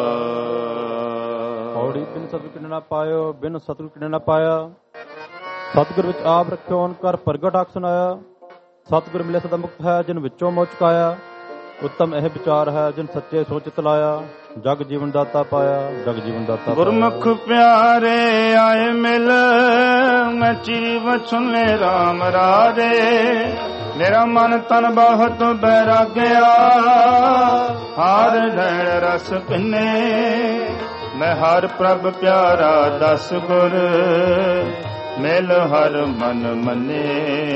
ਪੌੜੀ ਬਿਨ ਸਤਿਗੁਰ ਕਿਨੇ ਨਾ ਪਾਇਓ, ਬਿਨ ਸਤਿਗੁਰ ਕਿਨੇ ਨਾ ਪਾਇਆ। ਸਤਿਗੁਰ ਵਿੱਚ ਆਪ ਰੱਖਿਓ ਕਰ ਪ੍ਰਗਟ ਆਖ ਸੁਣਾਇਆ। ਸਤਿਗੁਰ ਮਿਲਿਆ ਸਦਾ ਮੁਕਤ ਹੈ ਜਿਨ ਵਿੱਚੋਂ ਮੋਹ ਚੁਕਾਇਆ। ਉੱਤਮ ਇਹ ਵਿਚਾਰ ਹੈ ਜਿਨ ਸੱਚੇ ਸੋਚ ਚਲਾਇਆ। ਜਗ ਜੀਵਨ ਦਾਤਾ ਪਾਇਆ, ਜਗ ਜੀਵਨ ਦਾਤਾ ਪਾਇਆ। ਗੁਰਮੁਖ ਪਿਆਰੇ ਆਏ ਮਿਲ ਮੈਂ ਚੀਵ ਸੁਨੇ ਰਾਮ ਰਾਜੇ। ਮੇਰਾ ਮਨ ਤਨ ਬਹੁਤ ਬੈਰਾਗਿਆ ਹਾਰ ਲੈਣ ਰਸ ਪਿੰਨੇ। ਮੈਂ ਹਰ ਪ੍ਰਭ ਪਿਆਰਾ ਦਸ ਗੁਰ ਮਿਲ ਹਰ ਮਨ ਮੰਨੇ।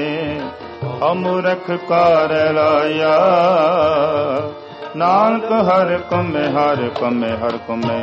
ਅਮੁਰਖ ਕਾਰ ਲਾਇਆ ਨਾਨਕ ਹਰ ਕਮੇ ਹਰ ਕਮੇ ਹਰ ਕਮੇ।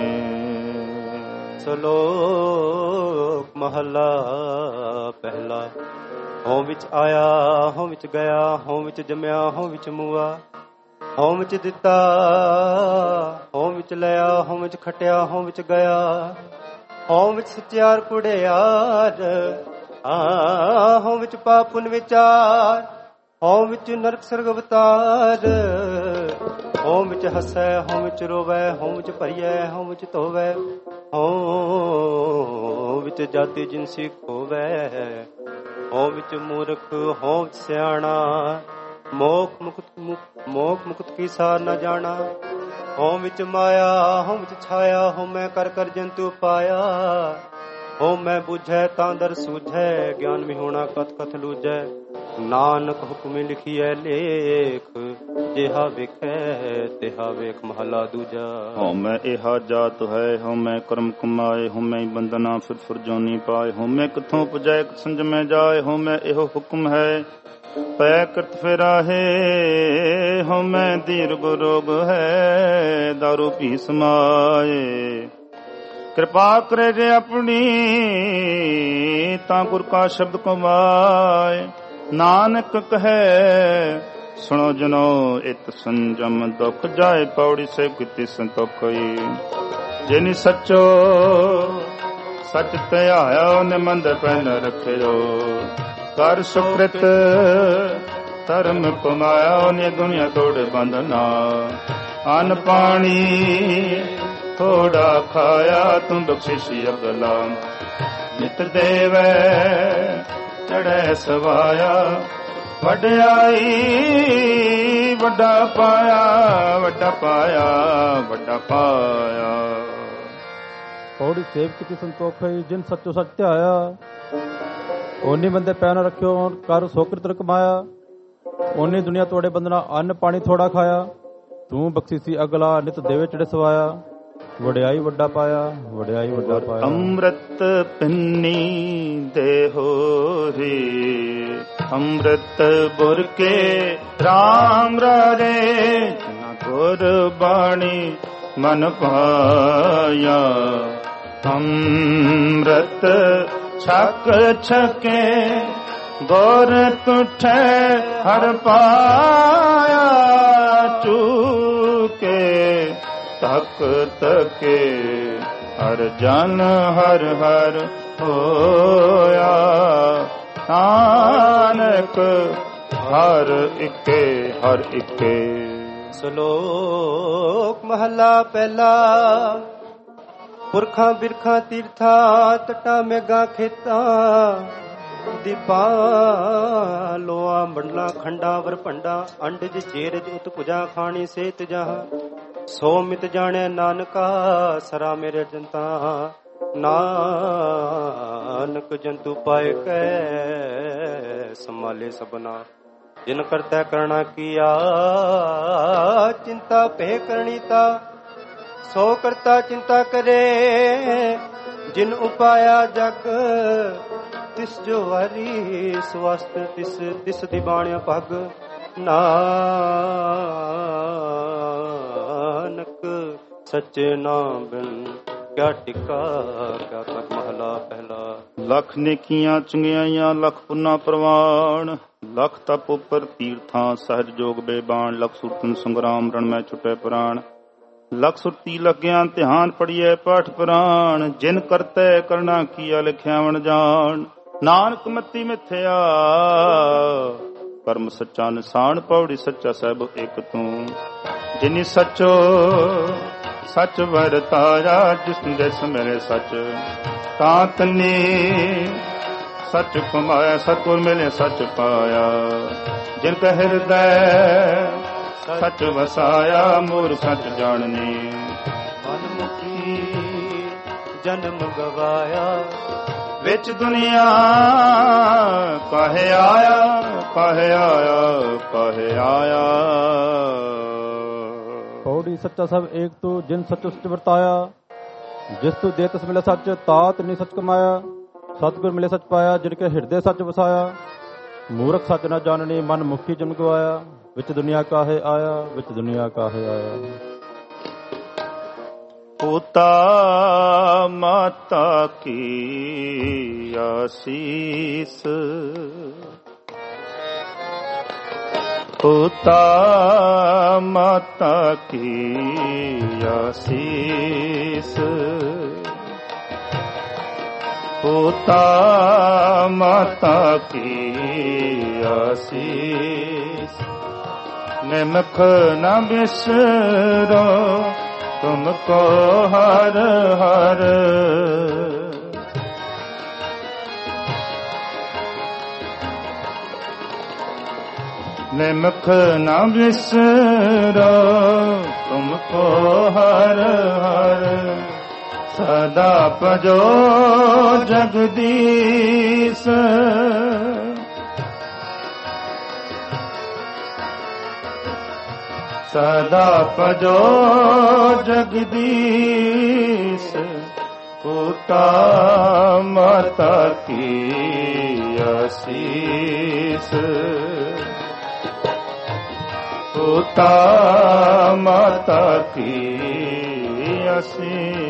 ਸ਼ਲੋਕ ਮਹਲਾ ਪਹਿਲਾ। ਹੋਂ ਵਿੱਚ ਆਇਆ ਹੋਂ ਵਿੱਚ ਗਿਆ, ਹੋਂ ਵਿੱਚ ਜੰਮਿਆ ਹੋਂ ਵਿੱਚ ਮੂਆ। ਹੋਂ ਵਿੱਚ ਦਿੱਤਾ ਹੋਂ ਵਿੱਚ ਲਿਆ, ਹੋਂ ਵਿੱਚ ਖਟਿਆ ਹੋਂ ਵਿੱਚ ਗਿਆ। ਹੋਂ ਵਿੱਚ ਸੱਚਿਆਰ ਕੁੜਿਆਰ ਹੋਂ ਵਿੱਚ ਪਾਪ ਪੁੰਨ ਵਿਚਾਰ। ਹੋਂ ਵਿੱਚ ਨਰਕ ਸਰਗ ਅਵਤਾਰ। ਹੋਂ ਵਿੱਚ ਹੱਸੈ ਹੋਂ ਵਿੱਚ ਰੋਵੈ, ਹੋਂ ਵਿੱਚ ਭਰੀਐ ਹੋਂ ਵਿੱਚ ਧੋਵੈ। ਹੋਂ ਵਿੱਚ ਜਾਤੀ ਜਿਨਸੀ ਖੋਵੈ। ਹੋਂ ਵਿੱਚ ਮੂਰਖ ਹੋਂ ਵਿੱਚ ਸਿਆਣਾ। ਮੋਖ ਮੁਕਤ ਕੀ ਸਾਰ ਨਾ ਜਾਣਾ। ਹੋਂ ਵਿੱਚ ਮਾਇਆ ਹੋਂ ਵਿੱਚ ਛਾਇਆ। ਹੋਂ ਮੈਂ ਕਰ ਕਰ ਜੰਤੂ ਪਾਇਆ। ਹੋਂ ਮੈਂ ਬੁਝੈ ਤਾਂ ਦਰ ਸੂਝੈ, ਗਿਆਨ ਵਿਹੋਣਾ ਕਥ ਕਥ ਲੂਝੈ। ਨਾਨਕ ਹੁਕਮੀ ਲਿਖੀਐ ਲੇਖ, ਜਿਹਾ ਵੇਖੈ ਤਿਹਾ ਵੇਖ। ਮਹਲਾ ਦੂਜਾ। ਹਉ ਮੈਂ ਇਹਾ ਜਾਤ ਹੈ, ਹਉ ਮੈਂ ਕਰਮ ਕਮਾਏ। ਹਉ ਮੈਂ ਬੰਦਨਾ ਫਿਰ ਫਿਰ ਜੋਨੀ ਪਾਏ। ਹਉ ਮੈਂ ਕਿਥੋਂ ਪੁਜੈ ਸੰਜਮੈ ਜਾਏ। ਹਉ ਮੈਂ ਇਹੋ ਹੁਕਮ ਹੈ ਪੈ ਕਰਤ ਫਿਰਾਹੇ। ਹਉ ਮੈਂ ਦੀਰਘ ਰੋਗ ਹੈ ਦਾਰੂ ਪੀ ਸਮਾਏ। ਕਿਰਪਾ ਕਰੇ ਜੇ ਆਪਣੀ ਤਾਂ ਗੁਰ ਕਾ ਸ਼ਬਦ ਕਮਾਏ। ਨਾਨਕ ਕਹੈ ਸੁਣੋ ਜਨੋ ਇਤ ਸੰਜਮ ਦੁਖ ਜਾਏ। ਪੌੜੀ ਸੇ ਕੀਤੀ ਸੰਤੋਖਈ ਜਿਨੀ ਸੱਚੋ ਸਚ ਧਿਆਇਆ। ਉਹਨੇ ਮੰਦ ਪਹਿਨ ਰੱਖਿਓ ਕਰ ਸੁਕ੍ਰਿਤ ਧਰਮ ਕਮਾਇਆ। ਉਹਨੇ ਦੁਨੀਆ ਤੋੜ ਬੰਧਨਾ ਅਨ ਪਾਣੀ ਥੋੜਾ ਖਾਇਆ। ਤੂੰ ਬਖਸ਼ਿਸ਼ੀ ਅਗਲਾ ਨਿਤ ਦੇਵੈ ਚੜੈ ਸਵਾਇਆ। ਵਡਿਆਈ ਵੱਡਾ ਪਾਇਆ, ਵੱਡਾ ਪਾਇਆ, ਵੱਡਾ ਪਾਇਆ। ਪੌੜੀ ਸੇਵ ਕੀਤੀ ਸੰਤੋਖ ਹੋਈ ਜਿਨ ਸੱਚੋ ਸੱਚ ਧਿਆਇਆ। ਓਨੀ ਬੰਦੇ ਪੈ ਨਾ ਰੱਖਿਓ ਕਰ ਸੋਕ੍ਰਿਤ ਕਮਾਇਆ। ਓਨੀ ਦੁਨੀਆ ਤੋੜੇ ਬੰਦਨਾ ਅੰਨ ਪਾਣੀ ਥੋੜਾ ਖਾਇਆ। ਤੂੰ ਬਖਸ਼ੀਸੀ ਅਗਲਾ ਨਿਤ ਦੇਵੇ ਚੜੇ ਸਵਾਇਆ। ਵਡਿਆਈ ਵੱਡਾ ਪਾਇਆ, ਵਡਿਆਈ ਵੱਡਾ ਪਾਇਆ। ਅੰਮ੍ਰਿਤ ਪਿੰਨੀ ਦੇ ਹੋਰੀ ਅੰਮ੍ਰਿਤ ਗੁਰ ਕੇ ਰਾਮ ਰਾਰੇ। ਨਾ ਗੁਰ ਬਾਣੀ ਮਨ ਪਾਇਆ। ਅੰਮ੍ਰਿਤ ਛਕ ਛਕੇ ਗੁਰ ਤੁਠੈ ਹਰ ਪਾਇਆ। ਚੂਕੇ ਤਕ ਤਕੇ ਹਰ ਜਨ ਹਰ ਹਰ ਹੋਇਆ। ਨਾਨਕ ਹਰ ਇਕੇ ਹਰ ਇਕੇ। ਸ਼ਲੋਕ ਮਹਲਾ ਪਹਿਲਾ। ਪੁਰਖਾਂ ਬਿਰਖਾਂ ਤੀਰਥਾਂ ਤਟਾਂ ਮੇਘਾਂ ਖੇਤਾਂ। ਦੀਪਾਂ ਲੋਆ ਮੰਡਲਾਂ ਖੰਡਾਂ ਵਰਪੰਡਾਂ। ਅੰਡਜ ਜੇਰਜ ਉਤ ਭੁਜਾ ਖਾਣੀ ਸੇਤ ਜਹਾਂ। ਸੋ ਮਿਤ ਜਾਣੈ ਨਾਨਕਾ ਸਰਾ ਮੇਰੇ ਜਨਤਾ। ਨਾਨਕ ਜੰਤੂ ਪਾਏ ਕੈ ਸੰਭਾਲੇ ਸਭਨਾ। ਜਿਨ ਕਰਤਾ ਕਰਣਾ ਕੀਆ ਚਿੰਤਾ ਭੇ ਕਰਣੀ ਤਾ। ਸੋ ਕਰਤਾ ਚਿੰਤਾ ਕਰੇ ਜਿਨ ਉਪਾਇਆ ਜਗ। ਤਿਸ ਜੋ ਵਾਰੀ ਸਵਸਤ ਤਿਸ ਦੀ ਬਾਣਿਆ ਪੱਗ। ਨਾਨਕ ਸੱਚੇ ਨਾਮ ਬਿਨ ਕਿਆ ਟਿੱਕਾ ਕਿਆ ਕਰ ਮਹਲਾ ਪਹਿਲਾ। ਲੱਖ ਨੇਕੀਆਂ ਚੰਗਿਆਈਆਂ ਲੱਖ ਪੁੰਨਾ ਪ੍ਰਵਾਨ, ਲੱਖ ਤਪ ਉਪਰ ਤੀਰਥਾਂ ਸਹਿਜ ਜੋਗ ਬੇਬਾਨ, ਲੱਖ ਸੁਰਤਨ ਸੰਗਰਾਮ ਰਣ ਮੈਂ ਛੁਟੇ ਪ੍ਰਾਣ, ਲੱਖ ਸੁਰਤੀ ਲੱਗਿਆ ਧਿਆਨ ਪੜੀਏ ਪਾਠ ਪੁਰਾਣ, ਜਿਨ ਕਰਤੇ ਕਰਨਾ ਕੀਆ ਲਿਖਿਆ ਵਣ ਜਾਣ, ਨਾਨਕ ਮਤੀ ਮਿਥਿਆ ਕਰਮ ਸੱਚਾ ਨਿਸ਼ਾਨ, ਪੌੜੀ ਸੱਚਾ ਸਹਿਬ ਇੱਕ ਤੂੰ, ਜਿਨੀ ਸੱਚੋ ਸੱਚ ਵਰਤਾਇਆ, ਜਿਸ ਜਿਸ ਮੇਰੇ ਸੱਚ ਤਾਂ ਤਨੇ ਸੱਚ ਕਮਾਇਆ, ਸਤਿਗੁਰ ਮਿਲੇ ਸੱਚ ਪਾਇਆ, ਜਿਨ ਕੈ ਹਿਰਦੈ ਸੱਚ ਵਸਾਇਆ, ਮੂਰ ਸੱਚ ਜਾਣਨੇ, ਮਨ ਮੁਖੀ ਜਨਮ ਗਵਾਇਆ, ਵਿੱਚ ਦੁਨੀਆ ਕਾਹੇ ਆਇਆ, ਕਾਹੇ ਆਇਆ, ਕਾਹੇ ਆਇਆ। ਪੌੜੀ ਸੱਚਾ ਸਭ ਏਕ ਤੂੰ, ਜਿਨ ਸੱਚ ਸੱਚ ਵਰਤਾਇਆ, ਜਿਸ ਤੂੰ ਦੇ ਤਿਸ ਮਿਲੇ ਸੱਚ, ਤਾਤ ਨੀ ਸੱਚ ਕਮਾਇਆ, ਸਤਿਗੁਰ ਮਿਲੇ ਸੱਚ ਪਾਇਆ, ਜਿਨ ਕੇ ਹਿਰਦੇ ਸੱਚ ਵਸਾਇਆ, ਮੂਰਖ ਸੱਚ ਨਾ ਜਾਣਨੀ, ਮਨ ਮੁਖੀ ਜਨ ਗਵਾਇਆ, ਵਿੱਚ ਦੁਨੀਆ ਕਾਹੇ ਆਇਆ, ਵਿੱਚ ਦੁਨੀਆ ਕਾਹੇ ਆਇਆ। ਪੋਤਾ ਮਾਤਾ ਕੀ ਆਸੀਸ, ਪੋਤਾ ਮਾਤਾ ਕੀ ਆਸੀਸ, ਪੋਤਾ ਮਾਤਾ ਕੀ ਆਸੀਸ, ਨਿਮਖ ਨ ਬਿਸਰੋ ਤੁਮਕੋ ਹਰ ਹਰ, ਨਿਮਖ ਨ ਬਿਸਰੋ ਤੁਮਕੋ ਹਰ ਹਰ, ਸਦਾ ਭਜੋ ਜਗਦੀਸ਼, ਸਦਾ ਭਜੋ ਜਗਦੀਸ਼, ਪੋਤਾ ਮਾਤਾ ਕੀ ਆਸੀਸ, ਪੋਤਾ ਮਾਤਾ ਕੀ ਆਸੀਸ।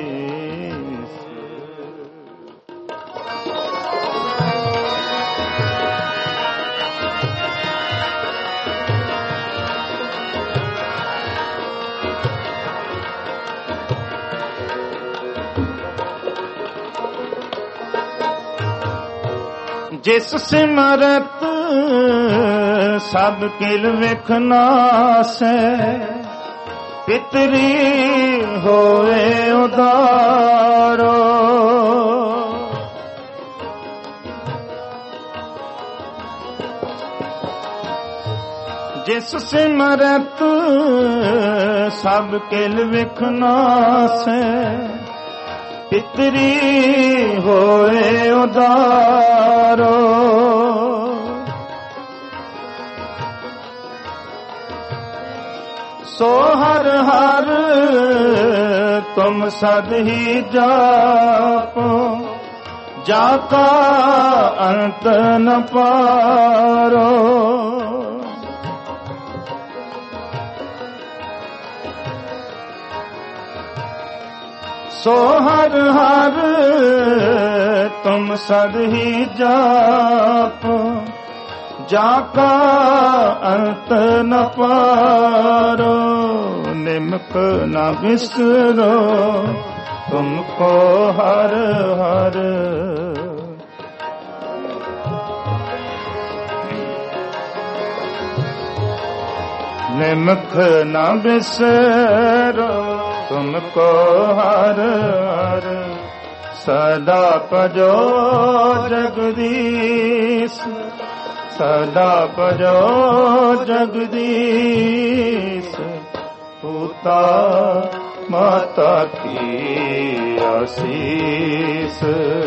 ਜਿਸ ਸਿਮਰਤ ਸਭ ਕਿਲ ਵੇਖਨਾਸੈ, ਪਿਤਰੀ ਹੋਏ ਉਦਾਰੋ, ਜਿਸ ਸਿਮਰਤ ਸਭ ਕਿਲ ਵੇਖਨਾਸੈ, ਪਿਤਰੀ ਹੋਏ ਉਦਾਰੋ, ਸੋ ਹਰ ਹਰ ਤੁਮ ਸਦ ਹੀ ਜਾਪੋ, ਜਾ ਕਾ ਅੰਤ ਨ ਪਾਰੋ, ਸੋ ਹਰ ਹਰ ਤੁਮ ਸਦ ਹੀ ਜਾਪੋ, ਜਾ ਕਾ ਅੰਤ ਨ ਪਾਰੋ, ਨਿਮਕ ਨ ਬਿਸਰੋ ਤੁਮਕੋ ਹਰ ਹਰ, ਨਿਮਕ ਨ ਬਿਸਰੋ ਤੁਮਕੋ ਹਰ ਹਰ, ਸਦਾ ਭਜੋ ਜਗਦੀਸ਼, ਸਦਾ ਭਜੋ ਜਗਦੀਸ਼, ਪੋਤਾ ਮਾਤਾ ਕੀ ਆਸੀਸ,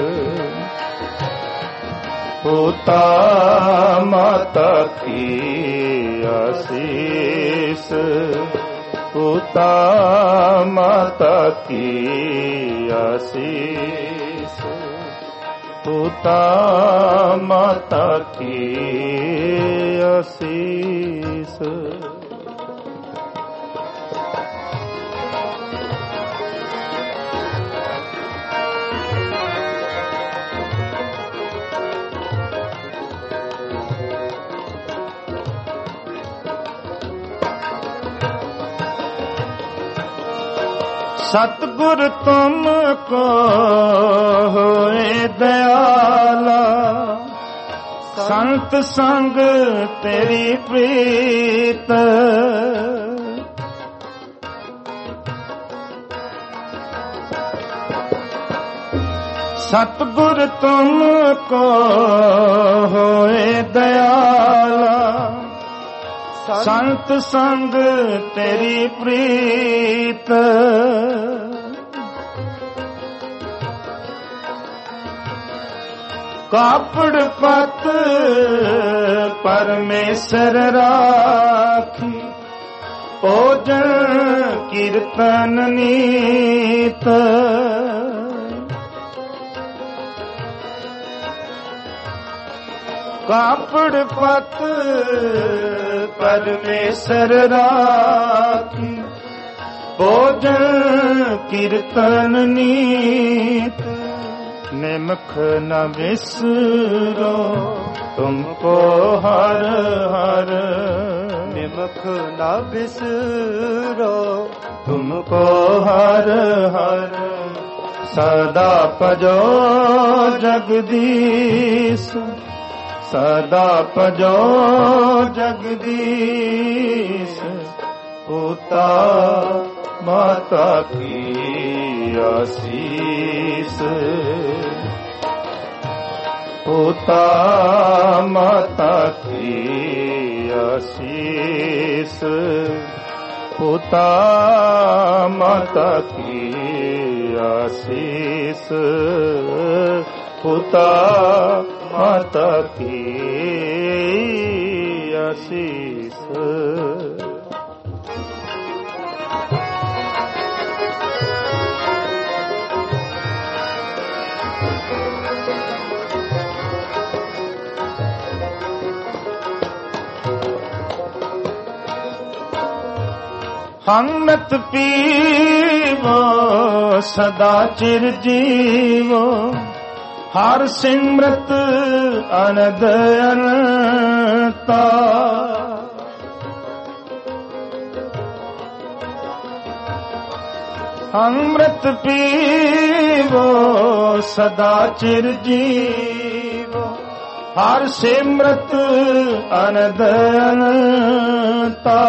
ਪੋਤਾ ਮਾਤਾ ਕੀ ਆਸੀਸ, ਪੋਤਾ ਮਾਤਾ ਕੀ ਆਸੀਸ, ਪੋਤਾ ਮਾਤਾ ਕੀ ਆਸੀਸ। सतगुर तुमको होए दयाला, संत संग तेरी प्रीत। सतगुर तुमको होए दयाला, संत संग तेरी प्रीत। कापड़ पत परमेश्वर राखी, भोजन कीर्तन नीत। कापड़ पत परमेश्वर राखी, भोजन कीर्तन नीत। निमख न विसरो तुमको हर हर, निमख न विसरो तुमको हर हर। सदा भजो जगदीश, सदा भजो जगदीश। पिता माता की आशीष, पिता माता की आशीष। पिता माता की आशीष, पिता माता की आशीष। अमृत पीवो सदा चिर जीवो, हर सिमरत अनद अनंता। अमृत पीवो सदा चिर जीवो, हर सिमरत अनद अनंता।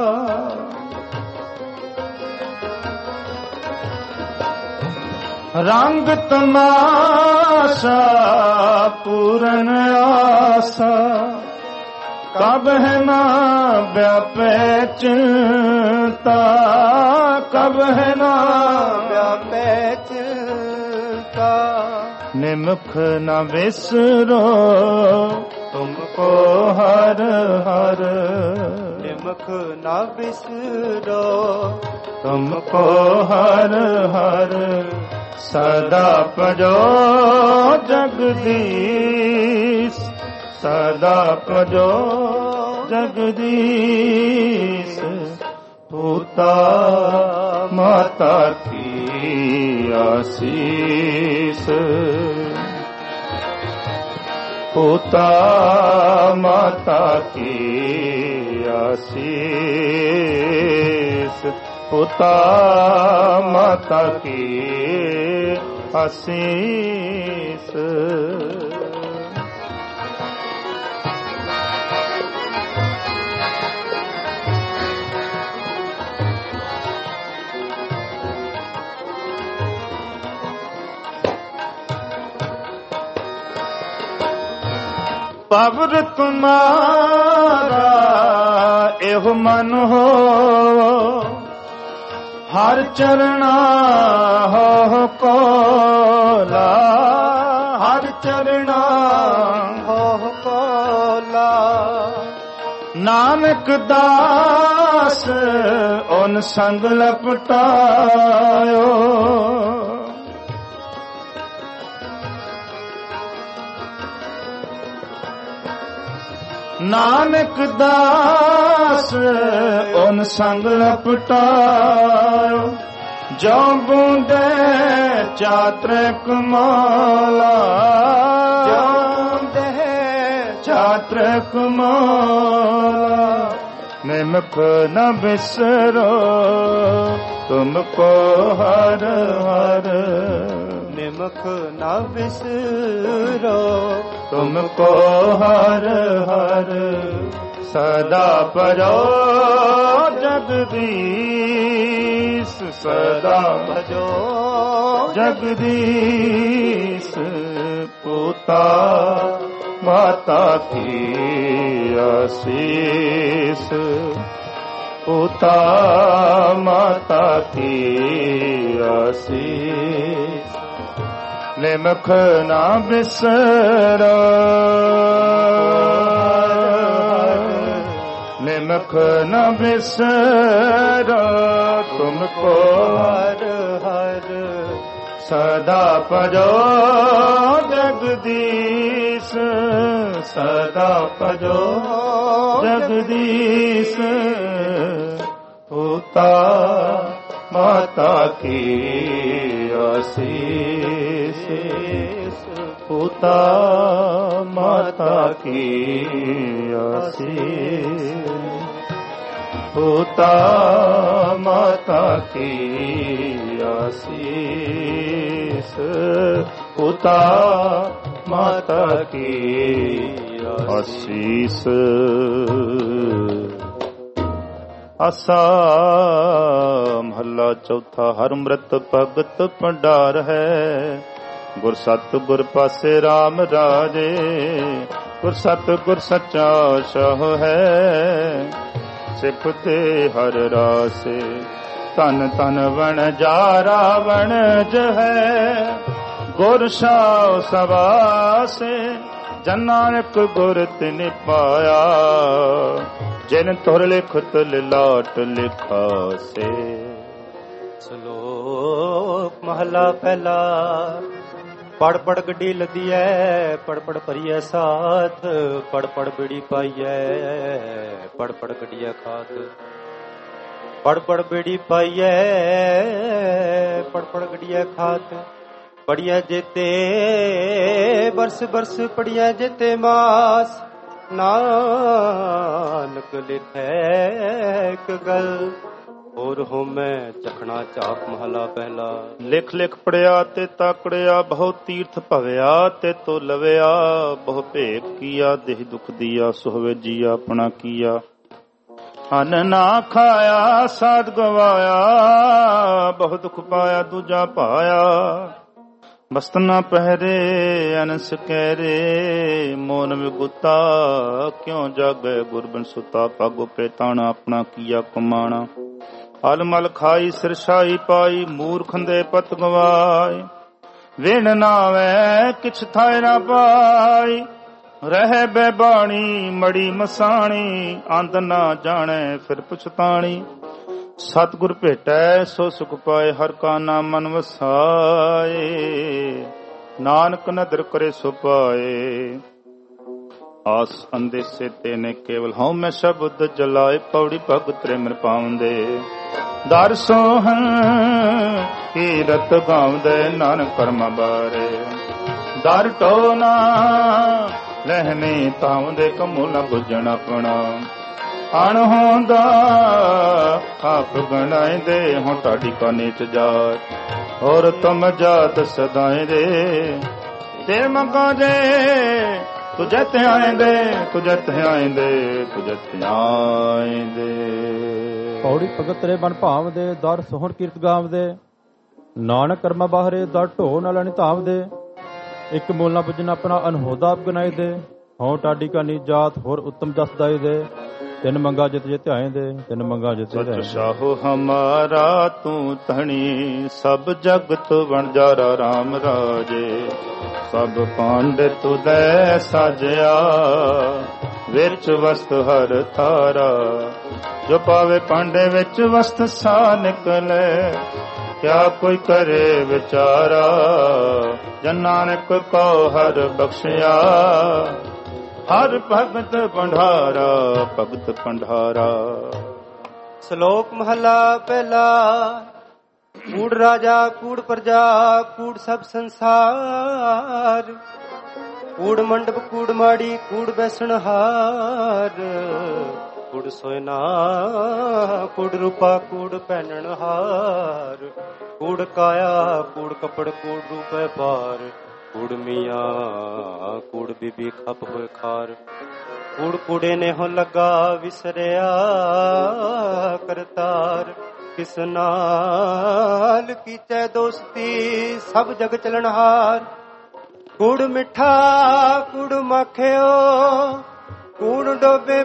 रंग तमाशा पूरन आशा, कब है ना व्यापे चिंता। कब है ना व्यापे चिंता। निमख न विसरो तुमको हर हर, निमख न विसरो तुमको हर हर। सदा भजो जगदीश, सदा भजो जगदीश। पिता माता की आशीष, पिता माता की आशीष। पिता माता की आशीष। पवर तुम्हारा एहो मन हो, हर चरणा हो कोला। हर चरणा हो कोला। नानक दास उन संग लपटायो, नानक दास उन संग लपटायो। जो बूंदे चात्रक माला, जो बूंदे चात्रक माला। निमख न बिसरो ਤੁਮਕੋ ਹਰ ਹਰ ਨਿਮਖ ਨਾ ਵਿਸਰੋ ਤੁਮਕੋ ਹਰ ਹਰ ਸਦਾ ਭਜੋ ਜਗਦੀਸ਼ ਸਦਾ ਭਜੋ ਜਗਦੀਸ਼ ਪੁਤਾ ਮਾਤਾ ਕੀ ਆਸੀਸ ਪੁਤਾ ਮਾਤਾ ਕੀ ਆਸੀਸ ਨਿਮਖ ਨਾ ਬਿਸਰੋ ਨਿਮਖ ਨਾ ਬਿਸਰੋ ਤੁਮਕੋ ਹਰ ਹਰ ਸਦਾ ਭਜੋ ਜਗਦੀਸ਼ ਸਦਾ ਭਜੋ ਜਗਦੀਸ਼ ਪੁਤਾ ਮਾਤਾ ਕੀ ਆਸੀਸ ਪੁਤਾ ਮਾਤਾ ਕੀ ਆਸੀਸ ਪੁਤਾ ਮਾਤਾ ਕੀ ਆਸੀਸ ਪੁਤਾ ਮਾਤਾ ਕੀ ਆਸੀਸ ਆਸਾ ਮਹੱਲਾ ਚੌਥਾ। ਹਰ ਅੰਮ੍ਰਿਤ ਭਗਤ ਭੰਡਾਰ ਹੈ ਗੁਰ ਸਤ ਗੁਰ ਪਾਸੇ RAM ਰਾਜੇ ਗੁਰ ਸਤ ਗੁਰ ਸੱਚਾ ਸ਼ਾਹ ਹੈ ਸਿੱਖ ਤੇ ਹਰ ਰਾਸੇ ਧਨ ਧਨ ਵਣ ਜਾਰਾ ਵਣ ਜਹੈ ਗੁਰ ਸ਼ਾਹ ਸਵਾਸੇ ਜਨ ਨਾਨਕ ਗੁਰ ਤਿਨ ਪਾਇਆ ਜਿਨ ਤੁਰ ਲਿਖਤ ਲਿਲਾਟ ਲਿਖਾਸੇ। ਸ਼ਲੋਕ ਮਹਲਾ ਪਹਿਲਾ। ਪੜ ਪੜ ਗੱਡੀ ਲੱਦੀ ਐ ਪੜ ਪੜ ਭਰੀਐ ਸਾਥ ਪੜ ਪੜ ਬੀੜੀ ਪਾਈਐ ਪੜ ਪੜ ਗੱਡੀਐ ਖਾਤ ਪੜ ਪੜ ਬੀੜੀ ਪਾਈਐ ਪੜ ਪੜ ਗੱਡੀਐ ਖਾਤ ਪੜੀਐ ਜੇਤੇ ਬਰਸ ਬਰਸ ਪੜੀਐ ਜੇਤੇ ਮਾਸ ਨਾਨਕ ਲਿਖੈ ਇੱਕ ਗੱਲ ਹੋਰ ਹੋਮੈ ਚਖਣਾ ਚਾਪ ਮਹਲਾ ਪਹਿਲਾ। ਲਿਖ ਲਿਖ ਪੜਿਆ ਤੇ ਤਾਕੜਿਆ ਬਹੁ ਤੀਰਥ ਭਵਿਆ ਤੇ ਤੋ ਲਵਿਆ ਬਹੁ ਭੇਖ ਕੀਆ ਦੇਹ ਦੁਖ ਦੀਆ ਸੁਹਵੇ ਜੀਆ ਆਪਣਾ ਕੀਆ ਅਨ ਨਾ ਖਾਇਆ ਸਾਧ ਗਵਾਇਆ ਬਹੁ ਦੁਖ ਪਾਇਆ ਦੂਜਾ ਪਾਇਆ ਮਸਤ ਨਾ ਪਹਿਰੇ ਅਨਸ ਕਹਿਰੇ ਮੋਨ ਵਿਗੁਤਾ ਕਿਉ ਜਾਗੇ ਗੁਰਬਨ ਸੁਤਾ ਪਾਗੋ ਪੇਤਾਣਾ ਆਪਣਾ ਕੀਆ ਕਮਾਣਾ ਹਲ ਮਲ ਖਾਈ ਸਿਰਸ਼ਾਈ ਪਾਈ ਮੂਰਖੰਦੇ ਪਤ ਗਵਾਈ ਵਿਣ ਨਾਵੇ ਕਿਛ ਥਾਇ ਨਾ ਪਾਈ ਰਹਿ ਬੇਬਾਣੀ ਮੜੀ ਮਸਾਣੀ ਅੰਧ ਨਾ ਜਾਣੇ ਫਿਰ ਪੁਛਤਾਣੀ ਸਤਿਗੁਰ ਭੇਟੈ ਸੋ ਸੁਖ ਪਾਏ ਹਰ ਕਾ ਨਾਮ ਮਨ ਵਸਾਏ ਨਾਨਕ ਨਦਰ ਕਰੇ ਸੋ ਪਾਏ ਆਸ ਅੰਦੇਸੇ ਤੇਨੇ ਕੇਵਲ ਹਉ ਮੈਂ ਸ਼ਬਦ ਜਲਾਏ ਪੌੜੀ ਭਗਤ ਰੇ ਮਿਰ ਪਾਉਂਦੇ ਦਰ ਸੋਹਣ ਕੀਰਤ ਗਾਉਂਦੇ ਨਾਨਕ ਕਰਮ ਬਾਰੇ ਦਰ ਟੋਨਾ ਲਹਿਨੇ ਤਾਉਂਦੇ ਕਮੂ ਨ ਬੁੱਝਣ ਆਪਣਾ ਅਣ ਹੁੰਦਾ ਆਪ ਗਣਾਇਂਦੇ ਹੁਣ ਤੁਹਾਡੀ ਕਾ ਨੀਚ ਜਾਤ ਹੋਰ ਤੁਮ ਜਾਤ ਸਦਾਏ ਦੇ ਤੇ ਮੰਗੋ ਜੇ ਤੁਝੇ ਤੇ ਆਏਂਦੇ ਤੁਝੇ ਤੇ ਆਏਂਦੇ ਤੁਝੇ ਤੇ ਆਏਂਦੇ। ਪੌੜੀ ਭਗਤ ਰੇ ਬਨ ਭਾਵਦੇ ਦਰ ਸੋਹਣ ਕੀਰਤ ਗਾਵਦੇ ਨਾਨਕ ਕਰਮਾ ਬਾਹਰੇ ਦਰ ਢੋ ਨਾਲ ਨਿਤਾਵਦੇ ਇੱਕ ਮੂਲ ਨਾ ਬੁੱਝਣ ਆਪਣਾ ਅਨਹੋਦਾ ਆਪ ਗਨਾਈ ਦੇ ਹਉ ਟਾਡੀ ਕਾ ਨੀ ਜਾਤ ਹੋਰ ਉੱਤਮ ਜਸ ਦਾਈ ਦੇ ਤਿੰਨ ਮੰਗਾ ਜਿਤ ਜਿਤ ਆਏ ਦੇ ਤਿੰਨ ਮੰਗਾ ਜਿਤ ਸਚ ਸਾਹੋ ਹਮਾਰਾ ਤੂੰ ਧਣੀ ਸਭ ਜਗਤ ਵਣਜਾਰਾ RAM ਰਾਜੇ ਸਭ ਪਾਂਡੇ ਤੁਦੈ ਸਾਜਿਆ ਵਿੱਚ ਵਸਤ ਹਰ ਥਾਰਾ ਜੋ ਪਾਵੇ ਪਾਂਡੇ ਵਿੱਚ ਵਸਤ ਸਾ ਨਿਕਲੇ ਕਿਆ ਕੋਈ ਕਰੇ ਵਿਚਾਰਾ ਜਨ ਨਾਨਕ ਕੋ ਹਰ ਬਖਸ਼ਿਆ ਹਰ ਭਗਤ ਭੰਡਾਰਾ ਭਗਤ ਭੰਡਾਰਾ। ਸ਼ਲੋਕ ਮਹਲਾ ਪਹਿਲਾ। ਕੂੜ ਰਾਜਾ ਕੂੜ ਪ੍ਰਜਾ ਕੂੜ ਸਭ ਸੰਸਾਰ ਕੂੜ ਮੰਡਪ ਕੂੜ ਮਾੜੀ ਕੂੜ ਬੈਸਣਹਾਰ ਕੂੜ ਸੋਇਨਾ ਕੂੜ ਰੂਪਾ ਕੂੜ ਪਹਿਨਣ ਹਾਰ ਕੂੜ ਕਾਇਆ ਕੂੜ ਕੱਪੜ ਕੂੜ ਰੂਪੇ ਪਾਰ ਕੂੜ ਮੀਆਂ ਕੂੜ ਬੀਬੀ ਖੱਪ ਹੋਏ ਖਾਰ ਕੂੜ ਕੂੜੇ ਨੇ ਹੋ ਲੱਗਾ ਵਿਸਰਿਆ ਕਰਤਾਰ ਕਿਸ ਨਾਲ ਕੀਚੈ ਦੋਸਤੀ ਸਭ ਜਗ ਚਲਣਹਾਰ ਕੂੜ ਮਿੱਠਾ ਕੂੜ ਮੱਖਿਓ ਕੂੜ ਡੋਬੇ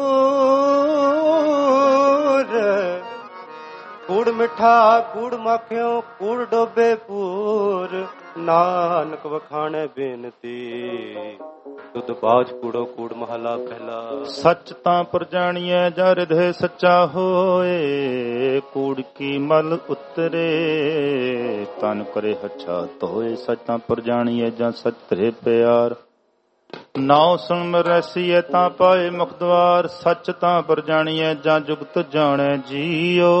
ਪੂਰ ਕੂੜ ਮਿੱਠਾ ਕੂੜ ਮੱਖਿਓ ਕੂੜ ਡੋਬੇ ਪੂਰ ਨਾਨਕ ਵਖਾਣੇ ਬੇਨਤੀ ਤੁਧ ਬਾਜ ਕੂੜੋ ਕੂੜ ਮਹਲਾ ਪਹਿਲਾ ਸੱਚ ਤਾਂ ਪਰ ਜਾਣੀਐ ਜਰ ਹਿਰਦੈ ਸੱਚਾ ਹੋਏ ਕੂੜ ਕੀ ਮਲ ਉਤਰੇ ਤਨ ਕਰੇ ਹੱਛਾ ਧੋਏ ਸੱਚ ਤਾਂ ਪਰ ਜਾਣੀਐ ਜਾਂ ਸੱਚ ਤੇਰੇ ਪਿਆਰ ਨਾਉ ਸੁਣ ਮਰਸੀਏ ਤਾਂ ਪਾਏ ਮੁਖ ਦਵਾਰ ਸੱਚ ਤਾਂ ਪਰ ਜਾਣੀਐ ਜਾਂ ਜੁਗਤ ਜਾਣੈ ਜੀਓ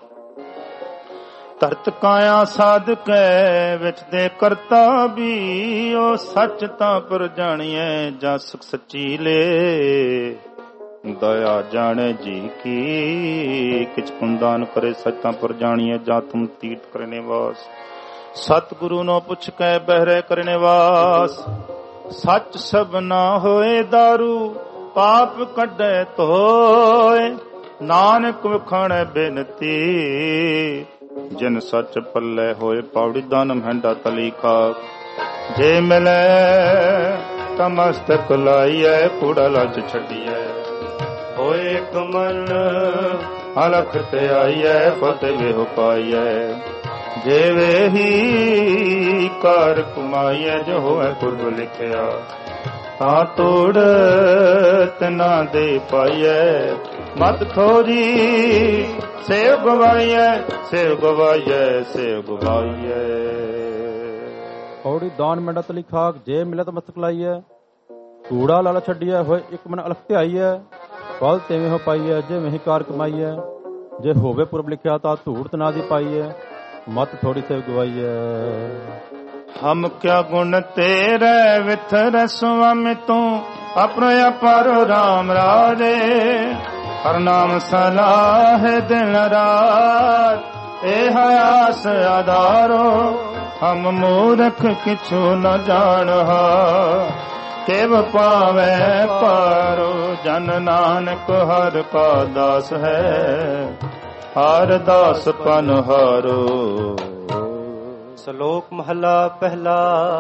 ਧਰਤ ਕਾਇਆ ਸਾਧਕੈ ਵਿੱਚ ਦੇ ਕਰਤਾ ਵੀ ਉਹ ਸੱਚ ਤਾਂ ਪਰ ਜਾਣੀਐ ਜਾਂ ਸੁਖ ਸੱਚੀ ਲੇ ਦਇਆ ਜਾਣੇ ਜੀ ਕੀ ਕਿਛ ਪੁੰਦਾਨ ਕਰੇ ਸੱਚ ਤਾਂ ਪਰ ਜਾਣੀਐ ਜਾਂ ਤੁਮ ਤੀਰਥ ਕਰਨੇ ਵਾਸ ਸਤਿਗੁਰੂ ਨੂੰ ਪੁੱਛ ਕੇ ਬਹਿਰੇ ਕਰਨੇ ਵਾਸ ਸੱਚ ਸਭ ਨਾ ਹੋਏ ਦਾਰੂ ਪਾਪ ਕੱਢੇ ਧੋਏ ਨਾਨਕ ਵਖਾਣੈ ਬੇਨਤੀ ਜਿਨ ਸੱਚ ਪੱਲੇ ਹੋਏ ਪੌੜੀ ਦਾਨ ਮਹਿੰਡਾ ਤਲੀ ਖਾਕ ਜੇ ਮਿਲੇ ਤਾਂ ਮਸਤਕ ਲਾਈਐ ਕੂੜਾ ਲੱਜ ਛੱਡੀਐ ਹੋਏ ਇੱਕ ਮਨ ਅਲਖ ਤੇ ਆਈਐ ਫਤਿਹ ਵੇਹ ਪਾਈਐ ਜੇ ਵੇਹੀ ਕਰ ਕਮਾਈਐ ਜੋ ਹੋਏ ਪੁਰਬ ਲਿਖਿਆ ਤਾਂ ਤੋੜ ਤਨਾ ਦੇ ਪਾਈਐ ਮਤ ਖੋਰੀ ਸੇਵ ਗਵਾਈਐ ਸੇਵ ਗਵਾਈਐ ਸੇਵ ਗਵਾਈਐ ਔੜੀ ਦਾਨ ਮੰਡਾ ਤਲੀ ਖਾਕ ਜੇ ਮਿਲਤ ਮਸਤਕ ਲਾਈਐ ਕੂੜਾ ਲਾਲਾ ਛੱਡੀਐ ਹੋਏ ਇੱਕ ਮਨ ਅਲਖ ਧਿਆਈਐ ਫਲ ਤੇਵੇਂ ਹੋ ਪਾਈਐ ਜੇ ਵਹੀ ਕਾਰ ਕਮਾਈਐ ਜੇ ਹੋਵੇ ਪੁਰਬ ਲਿਖਿਆ ਤਾਂ ਧੂੜ ਤਨਾ ਦੀ ਪਾਈਐ ਮਤ ਥੋੜੀ ਸੇਵ ਗਵਾਈਐ ਹਮ ਕਿਆ ਗੁਣ ਤੇਰੇ ਵਿਥਰ ਸੁਆਮੀ ਤੂੰ ਆਪਣੇ ਅਪਾਰੋ ਰਾਮ ਰਾਜੇ ਹਰ ਨਾਮ ਸਲਾਹ ਦਿਨ ਰਾਤ ਇਹ ਆਸ ਆਧਾਰੋ ਹਮ ਮੂਰਖ ਕਿਛੂ ਨ ਜਾਣਹਾ ਕਿਵ ਪਾਵੇ ਪਾਰੋ ਜਨ ਨਾਨਕ ਹਰ ਕਾ ਦਾਸ ਹੈ ਹਰ ਦਾਸ ਪਨਹਾਰੋ ਸ਼ਲੋਕ ਮਹਲਾ ਪਹਿਲਾ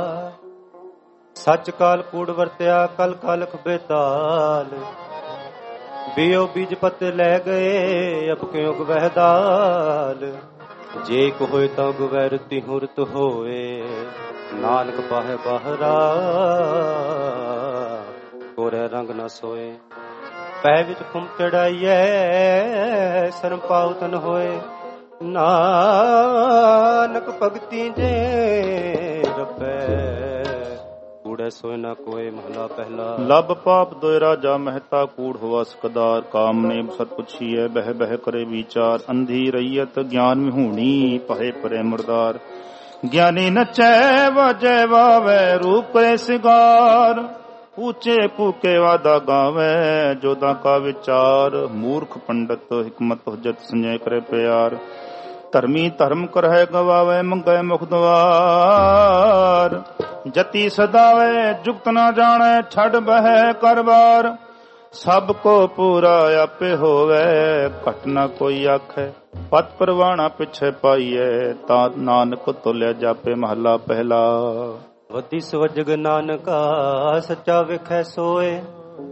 ਸੱਚ ਕਾਲ ਕੂੜ ਵਰਤਿਆ ਕਲ ਕਲਖ ਬੇਤਾਲ ਬਿਓ ਬੀਜ ਪੱਤੇ ਲੈ ਗਏ ਅਬ ਕਿਉ ਗਵਹਿ ਦਾਲ ਜੇ ਕੋ ਹੋਏ ਤਾਂ ਗਵਹਿ ਰਤੀ ਹੁਰਤ ਹੋਏ ਨਾਨਕ ਬਾਹੇ ਬਾਹਰਾ ਕੋਰੇ ਰੰਗ ਨਾ ਸੋਏ ਪੈ ਵਿੱਚ ਖੁੰਮ ਚੜਾਈਐ ਸਰਮ ਪਾਉ ਤਨ ਹੋਏ ਨਾਨਕ ਭਗਤੀ ਜੇ ਰੱਬੈ ਕੂੜੇ ਸੋਏ ਨਾ ਕੋਏ ਮਹਲਾ ਪਹਿਲਾ ਲਬ ਪਾਪ ਦੋਇ ਰਾਜਾ ਮਹਿਤਾ ਕੂੜ ਹੋਆ ਸਕਦਾਰ ਕਾਮ ਨੇ ਸਤ ਪੁੱਛੀਐ ਬਹਿ ਬਹਿ ਕਰੇ ਵਿਚਾਰ ਅੰਧੀ ਰਈਅਤ ਗਿਆਨ ਵਿਹੂਣੀ ਪਹੇ ਪਰੇ ਮੁਰਦਾਰ ਗਿਆਨੀ ਨਚੈ ਵਾਜੈ ਵਾਵੇ ਰੂਪ ਕਰੇ ਸਿਗਾਰ ਉੱਚੇ ਕੂਕੇ ਵਾਦਾ ਗਾਵੇ ਜੋਦਾ ਕਾ ਵਿਚਾਰ ਮੂਰਖ ਪੰਡਤ ਹਿਕਮਤ ਹੁਜਤ ਸੰਜੈ ਕਰੇ ਪਿਆਰ ਧਰਮੀ ਧਰਮ ਕਰਹਿ ਗਵਾਵੇ ਮੰਗੈ ਮੁਖ ਦਵਾਰ ਜਤੀ ਸਦਾਵੇ ਜੁਗਤ ਨਾ ਜਾਣੈ ਛੱਡ ਬਹਿ ਕਰਵਾਰ ਸਭ ਕੋ ਪੂਰਾ ਆਪੇ ਹੋਵੇ ਘਟ ਨਾ ਕੋਈ ਆਖੈ ਪਤ ਪਰਵਾਣਾ ਪਿਛੇ ਪਾਈਐ ਤਾਂ ਨਾਨਕ ਤੁਲਿਆ ਜਾਪੇ ਮਹਲਾ ਪਹਿਲਾ ਵਧੀ ਸਵਜਗ ਨਾਨਕਾ ਸੱਚਾ ਵੇਖੈ ਸੋਏ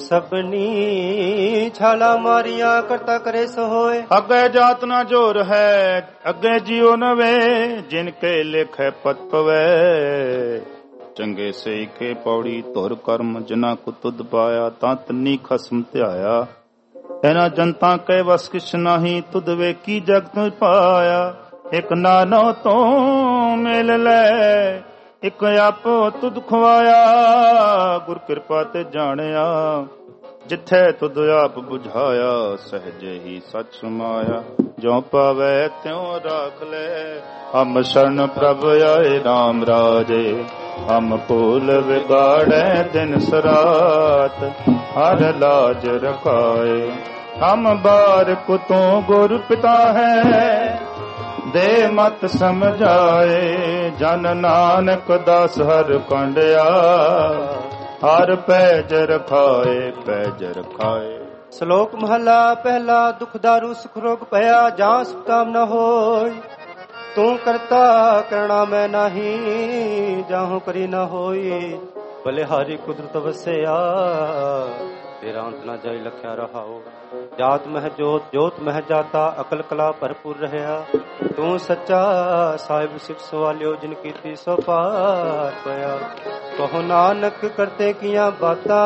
ਸਭਨੀ ਛਾਲਾ ਮਾਰੀਆਂ ਕਰਤਾ ਕਰੇ ਸੋ ਹੋਏ ਅੱਗੇ ਜਾਤ ਨਾ ਜੋਰ ਹੈ ਅੱਗੇ ਜਿਉ ਨਵੇ ਜਿਨ ਕੇ ਲਿਖੈ ਪਤ ਪਵੈ ਚੰਗੇ ਸੇ ਕੇ ਪੌੜੀ ਧੁਰ ਕਰਮ ਜਿਨਾ ਕੋ ਤੁਧ ਪਾਇਆ ਤਾਂ ਤਨੀ ਖਸਮ ਧਿਆਇਆ ਇਹਨਾਂ ਜਨਤਾ ਕੇ ਵਸ ਕਿਛ ਨਹੀਂ ਤੁਧ ਵੇਖੀ ਜਗਤ ਪਾਇਆ ਇੱਕ ਨਾਨੋ ਤੋਂ ਮਿਲ ਲੈ ਇੱਕ ਆਪੋ ਤੁਧ ਖਵਾਇਆ ਗੁਰ ਕਿਰਪਾ ਤੇ ਜਾਣਿਆ ਜਿੱਥੇ ਤੁਧ ਆਪ ਬੁਝਾਇਆ ਸਹਜੇ ਹੀ ਸੱਚ ਸਮਾਇਆ ਜੋ ਪਾਵੇ ਤਿਉ ਰਾਖ ਲੈ ਹਮ ਸ਼ਰਨ ਪ੍ਰਭ ਆਏ ਰਾਮ ਰਾਜੇ ਹਮ ਭੂਲ ਵਿਗਾੜੈ ਦਿਨ ਸਰਾਤ ਹਰ ਲਾਜ ਰਖਾਏ ਹਮ ਬਾਰਕ ਤੋਂ ਗੁਰ ਪਿਤਾ ਹੈ, ਦੇ ਮਤ ਸਮਝਾਏ। ਜਨ ਨਾਨਕ ਦਾਸ ਹਰ ਕੰਡਿਆ, ਹਰ ਪੈਜ ਰਖਾਏ ਪੈਜ ਰਖਾਏ। ਸ਼ਲੋਕ ਮਹਲਾ ਪਹਿਲਾ। ਦੁਖ ਦਾਰੂ ਸੁਖ ਰੋਗ ਭਇਆ, ਜਾਂ ਸੁਤਾਮ ਨ ਹੋਇ। ਤੂੰ ਕਰਤਾ ਕਰਣਾ ਮੈਂ ਨਹੀਂ, ਜਾਹੂ ਕਰੀ ਨ ਹੋਈ। ਬਲਿਹਾਰੀ ਕੁਦਰਤ ਵਸਿਆ, ਤੇਰਾ ਅੰਤ ਨਾ ਜਾਈ ਲਖਿਆ ਰਹਾਓ। ਜਾਤ ਮਹਿ ਜੋਤ ਜੋਤ ਮਹਿ ਜਾਤਾ, ਅਕਲ ਕਲਾ ਭਰਪੂਰ ਰਹਿਆ। ਤੂੰ ਸੱਚਾ ਸਾਹਿਬ ਸਿਖ ਸਵਾਲਿਓ, ਜਿਨ ਕੀਤੀ ਸੋ ਪਾਰ ਪਿਆ। ਕਹੋ ਨਾਨਕ ਕਰਤੇ ਕੀਆਂ ਬਾਤਾਂ,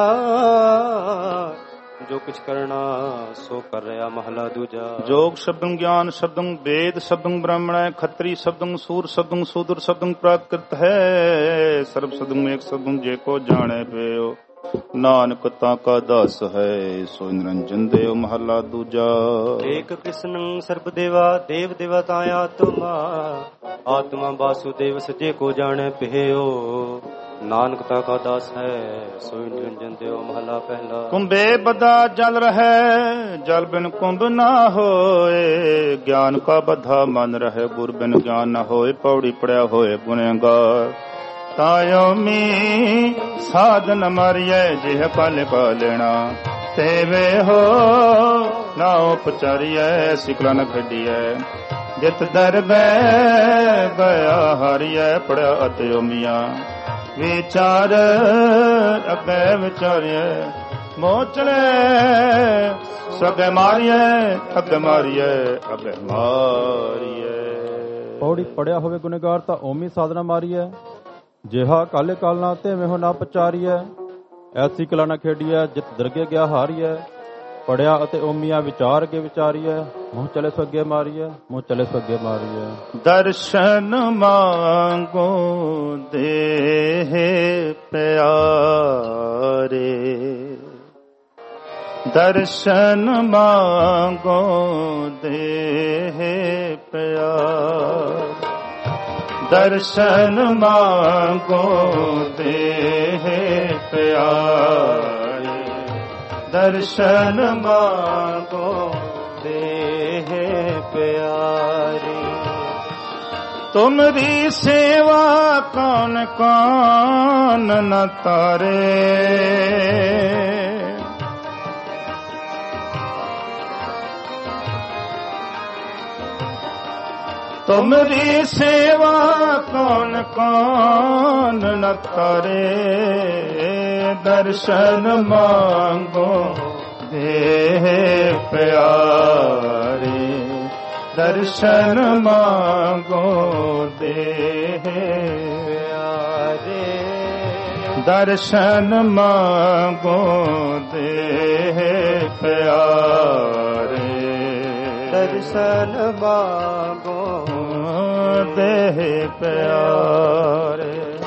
ਜੋ ਕੁਛ ਕਰਨਾ ਸੋ ਕਰ ਰਿਹਾ। ਮਹਲਾ ਦੂਜਾ। ਜੋਗ ਸ਼ਬਦੰ ਗਿਆਨ ਸ਼ਬਦੰ ਵੇਦ ਸ਼ਬਦੰ ਬ੍ਰਾਹਮਣੈ, ਖੱਤਰੀ ਸ਼ਬਦੰ ਸੂਰ ਸ਼ਬਦੰ ਸੂਦਰ ਸ਼ਬਦੰ ਪ੍ਰਾਕ੍ਰਿਤ ਹੈ। ਸਰਬ ਸ਼ਬਦੰ ਏਕ ਸ਼ਬਦੰ, ਜੇ ਕੋ ਜਾਣੈ ਪਿਓ। ਨਾਨਕ ਤਾਂ ਕਾ ਦਾਸ ਹੈ, ਸੋ ਨਿਰੰਜਨ ਦੇਵ। ਮਹਲਾ ਦੂਜਾ। ਏਕ ਕ੍ਰਿਸ਼ਨ ਸਰਬ ਦੇਵਾ, ਦੇਵ ਦੇਵਤਾ ਆਤਮਾ। ਆਤਮਾ ਵਾਸੁਦੇਵ ਸਜੇ ਕੋ ਜਾਣੈ ਪਿਓ। ਨਾਨਕ ਤਾ ਕਾ ਦਾਸ ਹੈ, ਸੋਈ ਨਿਰੰਜਨ ਦੇਵ। ਮਹਲਾ ਪਹਿਲਾ। ਕੁੰਭੇ ਬਦਾ ਜਲ ਰਹੈ, ਜਲ ਬਿਨ ਕੁੰਭ ਨਾ ਹੋਏ। ਗਿਆਨ ਕਾ ਬਧਾ ਮਨ ਰਹੈ, ਗੁਰ ਬਿਨ ਗਿਆਨ ਨਾ ਹੋਏ। ਪੌੜੀ ਪੜਿਆ ਹੋਏ ਗੁਨੇਗਾਰ, ਤਾਇਓ ਮੀ ਸਾਧਨ ਮਾਰੀਐ। ਜਿਹ ਕਲ ਕਾ ਲੈਣਾ, ਤੇਵੇ ਹੋ ਨਾ ਉਪਚਾਰੀਐ। ਸਿਕਲਾ ਨ ਖੇਡੀਐ, ਜਿਤ ਦਰ ਬੈ ਗਿਆ ਹਾਰੀਐ। ਪੜਿਆ ਅਤਿ ਮੀਆਂ, ਵਿਚਾਰ ਅੱਗੇ ਵਿਚਾਰੀਐ। ਮੋਚਲੇ ਸਗੇ ਮਾਰੀਐ, ਅੱਗੇ ਮਾਰੀਐ, ਅੱਗੇ ਮਾਰੀਐ। ਪੌੜੀ ਪੜਿਆ ਹੋਵੇ ਗੁਨੇਗਾਰ, ਤਾਂ ਓਮੀ ਸਾਧਨਾ ਮਾਰੀਐ। ਜਿਹਾ ਕਾਲੇ ਕਾਲਨਾ ਤੇ ਮੇਹੋ ਨਾ ਪਚਾਰੀਐ। ਐਸੀ ਕਲਾ ਨਾ ਖੇਡੀਐ, ਜਿਤ ਦਰਗੇ ਗਿਆ ਹਾਰੀਐ। ਪੜਿਆ ਅਤੇ ਓਮੀਆਂ ਵਿਚਾਰ ਕੇ ਵਿਚਾਰੀਐ। ਮੂੰਹ ਚਲੇ ਸੱਗੇ ਮਾਰੀਐ, ਮੂੰਹ ਚਲੇ ਸੱਗੇ ਮਾਰੀਐ। ਦਰਸ਼ਨ ਮੰਗੋ ਦੇਹ ਪਿਆਰੇ, ਦਰਸ਼ਨ ਮੰਗੋ ਦੇਹ ਪਿਆਰੇ। ਦਰਸ਼ਨ ਮੰਗੋ ਦੇਹ ਪਿਆਰੇ, ਦਰਸ਼ਨ ਮੰਗੋ ਦੇਹ ਪਿਆਰੇ। ਤੁਮਰੀ ਸੇਵਾ ਕੌਣ ਕੌਣ ਨ ਤਾਰੇ। ਤੁਮਰੀ ਸੇਵਾ ਕੌਣ ਕੌਣ ਨ ਕਰੇ। ਦਰਸ਼ਨ ਮੰਗੋ ਦੇਹ ਪਿਆਰੇ, ਦਰਸ਼ਨ ਮੰਗੋ ਦੇਹ ਪਿਆਰੇ। ਦਰਸ਼ਨ ਮੰਗੋ ਦੇਹ ਪਿਆਰੇ, ਦਰਸ਼ਨ ਮੰਗੋ ਦੇਹ ਪਿਆਰੇ।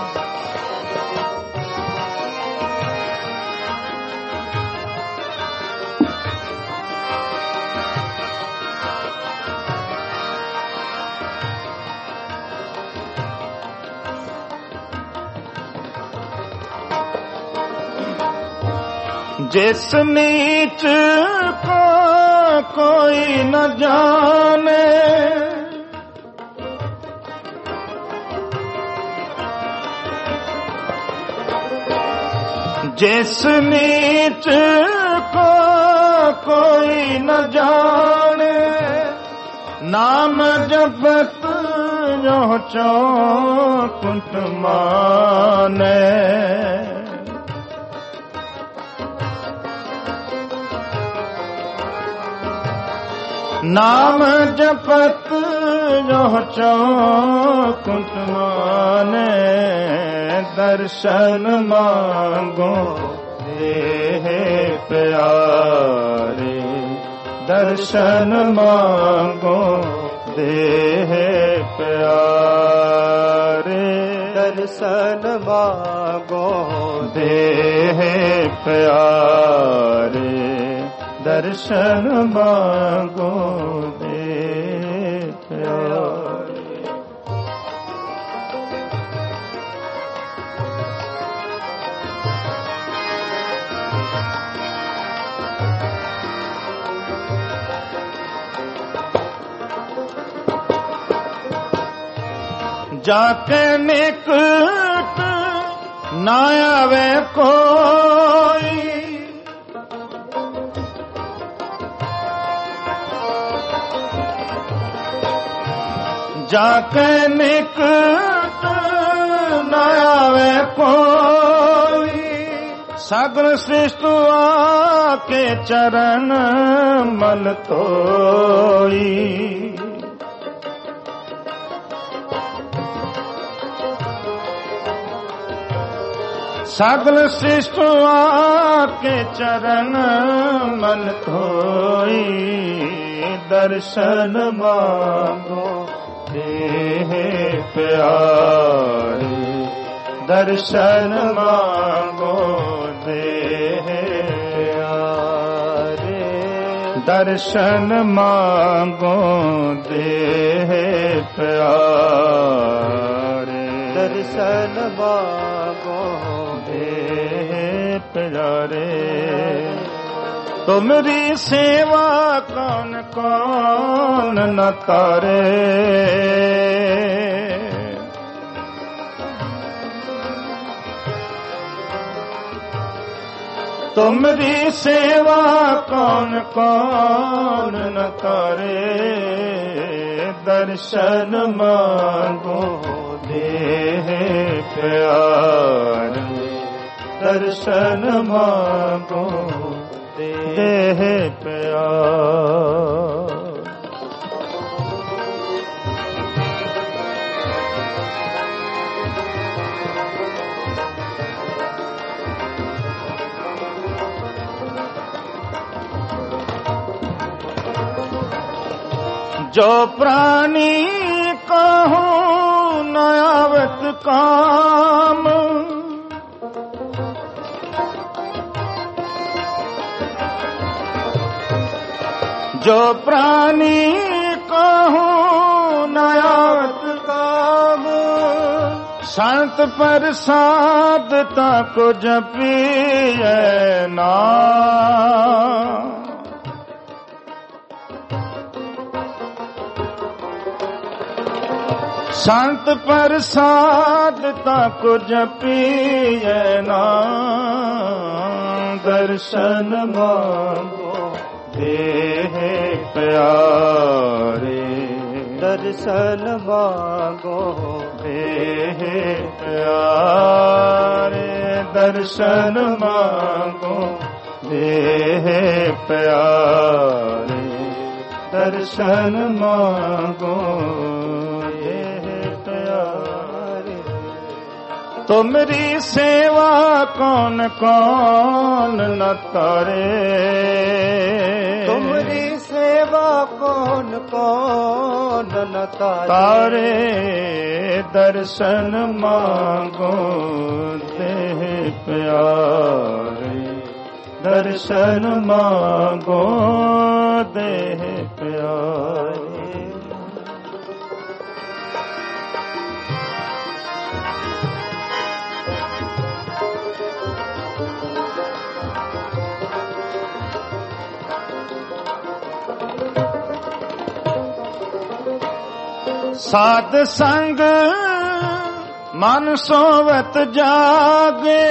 जिस नीच को कोई न जाने, जिस नीच को कोई न जाने। नाम जपत जो चौकुट माने। नाम जपत जो चौकुट माने। दर्शन मांगो देह प्यारे, दर्शन मांगो देह प्यारे। दर्शन मांगो देह प्यारे, दर्शन मांगो देह प्यारे। जाके निकट ना आवे कोई, जाके निकट ना आवे कोई, सागर श्रेष्ठ आके चरण मल तोई। सागर श्रेष्ठ आके चरण मल तोई, दर्शन मांगो देह प्यारे, दर्शन मांगो देह प्यारे, दर्शन मांगो देह प्यारे, दर्शन मांगो देह प्यारे। तुमरी सेवा कौन कौन न करे, तुमरी सेवा कौन कौन न करे, दर्शन मांगो देह प्यारे, दर्शन मांगो देह प्यार। जो प्राणी कहूँ न आवत काम, जो प्राणी कहूँ न आवत काम, संत प्रसाद ताको जपिए नाम। संत प्रसाद ताको जपिए नाम, दर्शन मांगो देह प्यारे, दर्शन मांगो देह प्यारे, दर्शन मांगो देह प्यारे, दर्शन मांगो देह प्यारे। तुमरी सेवा कौन कौन न करे, तुमरी सेवा कौन कौन न तारे, दर्शन मांगो देह प्यारे, दर्शन मांगो देह प्यारे। साध संग मन सोवत जागे,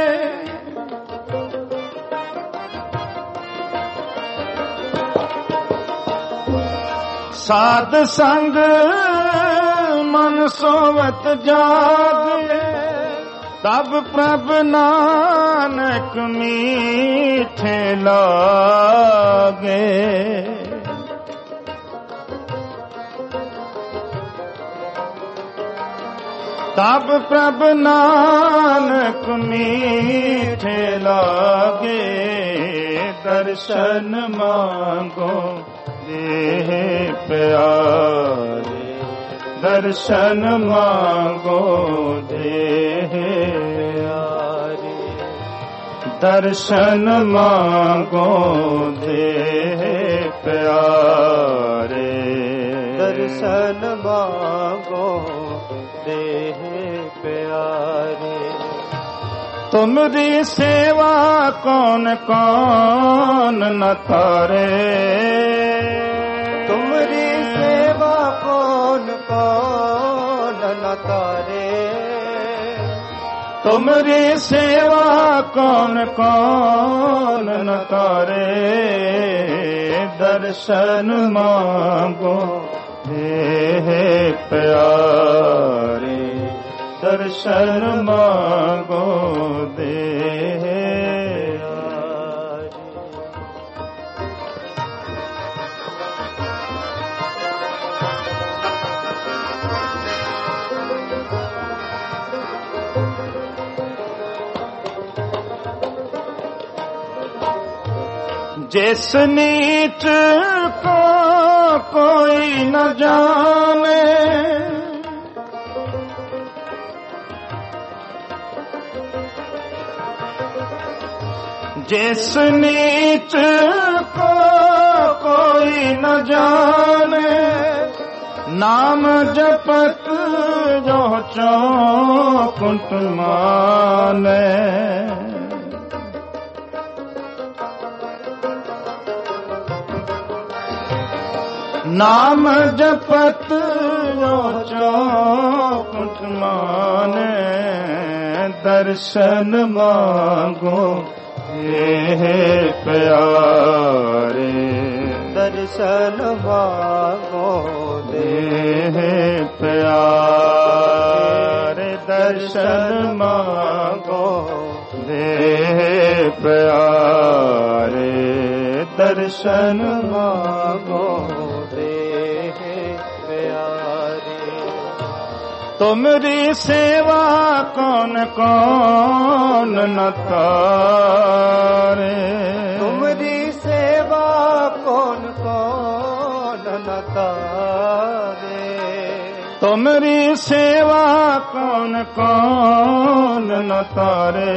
साध संग मन सोवत जागे, तब प्रभ नानक मीठे लागे। तब प्रभ नानक मीठे लागे, दर्शन मांगो देह प्यारे, दर्शन मांगो देह प्यारे, दर्शन मांगो देह प्यारे, दर्शन मांगो देह प्यारे। तुमरी सेवा कौन कौन न करे, तुमरी सेवा कौन कौन न न तारे। तुमरी सेवा कौन कौन न तारे। दर्शन मांगो हे प्यारे। दर्शन मांगो दे। जिस नीच को कोई न जाने। जिस नीच को कोई न जाने। नाम जपत जो चौकुंट माने। नाम जपत जो चौकुंट माने। दर्शन मांगो हे प्यारे। दर्शन मांगो हे प्यारे। दर्शन मांगो हे प्यारे। दर्शन मांगो दे प्यारे। तुमरी सेवा कौन कौन न तारे। तुमरी सेवा कौन कौन न तारे। तुमरी सेवा कौन कौन न तारे।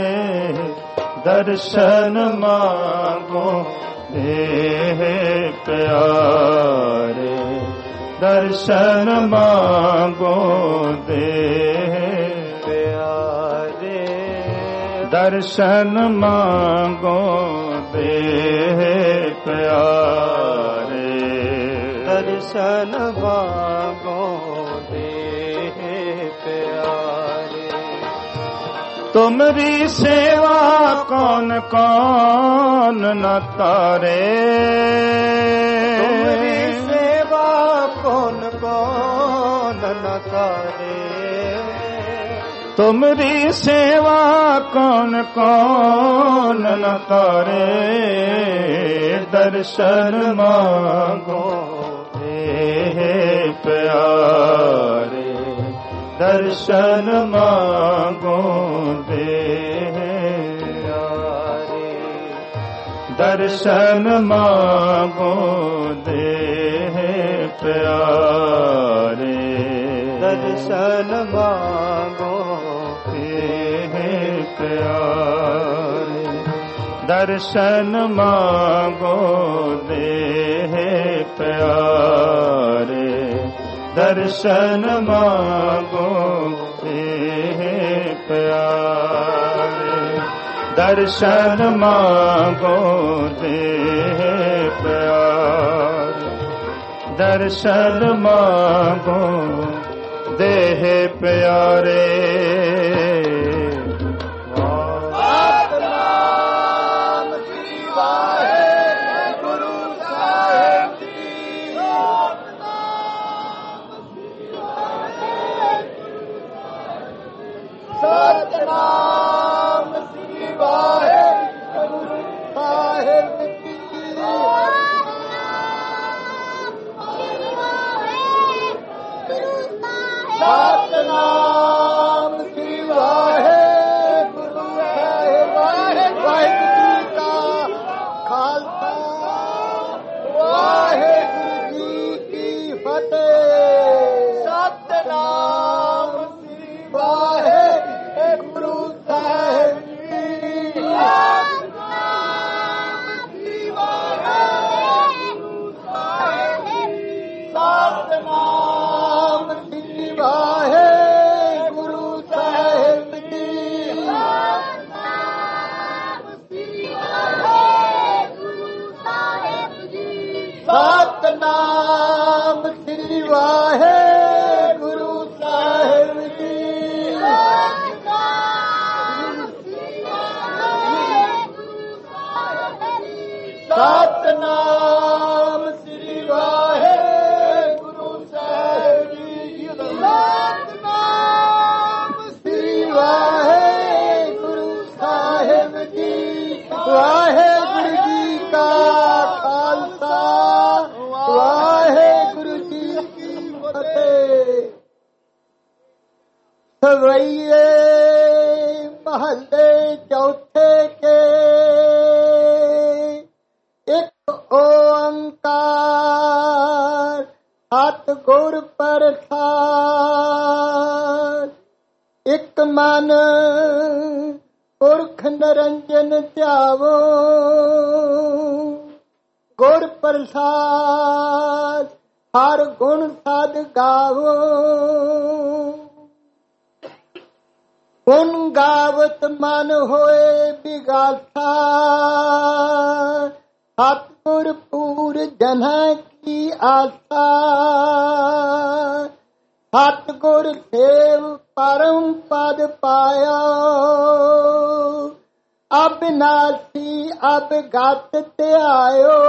दर्शन मांगो हे प्यारे। दर्शन मांगो दे प्यारे। दर्शन मांगो दे प्यारे। दर्शन मांगो दे प्यारे। तुमरी सेवा कौन कौन न तारे। तुमरी सेवा कौन कौन न तारे। तुमरी सेवा कौन कौन न तारे। दर्शन मांगो हे प्यारे। दर्शन मांगो दे प्यारे। दर्शन मांगो दे प्यारे। दर्शन मांगो दे प्यारे। दर्शन मांगो दे प्यारे। दर्शन मांगो हे प्यारे। दर्शन मांगो दे प्यारे। दर्शन मांगो दे प्यारे। सतनाम श्री वाहेगुरु साहिब की। सतनाम श्री वाहेगुरु वाहेगुरु जी का खालसा वाहेगुरु जी की फतेह। सतनाम श्री वाहेगुरु साहिब की। ਸਤਨਾਮ ਸ੍ਰੀ ਵਾਹਿਗੁਰੂ ਸਾਹਿਬ ਜੀ। ਸਤਨਾਮ ਸ੍ਰੀ ਵਾਹਿਗੁਰੂ ਸਾਹਿਬ ਜੀ। ਵਾਹਿਗੁਰੂ ਜੀ ਕਾ ਖਾਲਸਾ, ਵਾਹਿਗੁਰੂ ਜੀ ਕੀ ਫਤਿਹ। ਸਵਈਏ ਮਹੱਲੇ ਚੌਥੇ ਕੇ ਇੱਕ ਓੰਕਾਰ ਸਤਿਗੁਰ ਪ੍ਰਸਾਦਿ। ਇੱਕ ਮਨ ਪੁਰਖ ਨਿਰੰਜਨ ਧਿਆਵੋ, ਗੁਰ ਪ੍ਰਸਾਦ ਹਰ ਗੁਣ ਸਦ ਗਾਵੋ। ਗੁਣ ਗਾਵਤ ਮਨ ਹੋਏ ਬਿਗਾਸਾ, ਸਤਿਗੁਰ ਪੂਰ ਜਨਾਂ ਕੀ ਆਸਾ। ਸਤਿਗੁਰ ਸੇਵ ਪਰਮ ਪਦ ਪਾਇਆ, ਅਬਿਨਾਸੀ ਅਬਗਤ ਧਿਆਇਓ।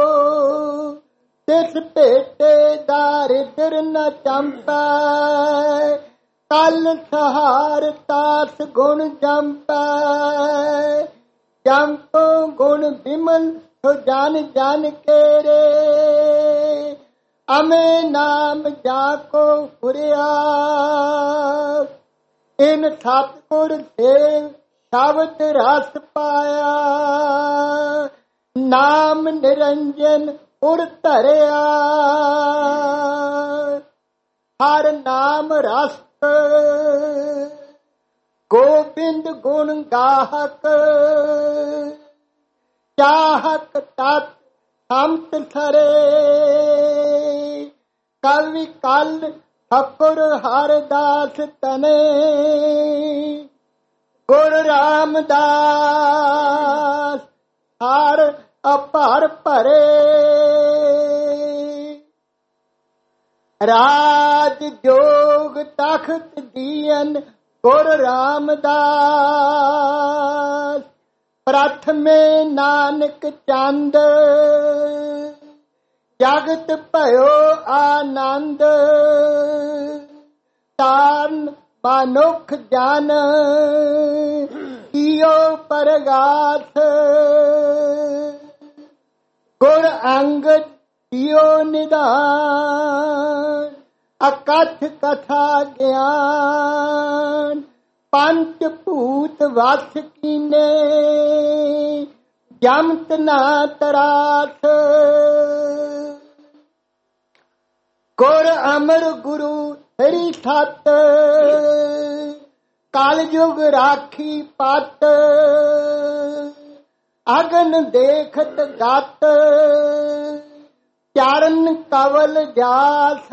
ਤਿਸ ਭੇਟੇ ਦਾਰਿਦਰ ਨ ਚੰਪੈ, ਕਲ ਸਹਾਰ ਤਾਸ ਗੁਣ ਜੰਪੈ। ਜੰਪੋ ਗੁਣ ਬਿਮਲ ਸੋ ਜਨ ਜਨ ਕੇਰੇ, ਅਮੇ ਨਾਮ ਜਾ ਕੋ ਫੁਰਿਆ। ਇਨ ਸਤਿਗੁਰ ਸੇਵ ਸ਼ਬਦ ਰਸ ਪਾਇਆ, ਨਾਮ ਨਿਰੰਜਨ ਉਰ ਧਰਿਆ। ਹਰ ਨਾਮ ਰਸ ਗੋਬਿੰਦ ਗੁਣ ਗਾਹਕ, ਚਾਹਕ ਤਤ ਸੰਤ ਸਰੇ। ਕਵਿ ਕਲ ਠਕੁਰ ਹਰਦਾਸ ਤਨੇ, ਗੁਰ ਰਾਮਦਾਸ ਹਰ ਅਪਰ ਭਰੇ। ਰਾਜ ਜੋਗ ਤਖਤ ਦੀਨ ਗੁਰ ਰਾਮਦਾਸ। ਪ੍ਰਥਮੇ ਨਾਨਕ ਚੰਦ, ਜਗਤ ਭਇਓ ਆਨੰਦ। ਤਾਰਨ ਮਨੁੱਖ ਜਨ ਕੀਓ ਪਰਗਾਸ। ਗੁਰ ਅੰਗਦ ਕੀਓ ਨਿਧਾਨ, ਅਕਥ ਕਥਾ ਗਿਆਨ। ਪੰਚ ਭੂਤ ਵਸ ਕੀਨੇ, ਜਮਤ ਨਾ ਤਰਾਸ। ਗੁਰ ਅਮਰ ਗੁਰੂ ਹਰੀ ਸਤ, ਕਲ ਯੁਗ ਰਾਖੀ ਪਤ। ਅਗਨ ਦੇਖਤ ਗਤ, ਚਰਨ ਕਵਲ ਜਾਸ।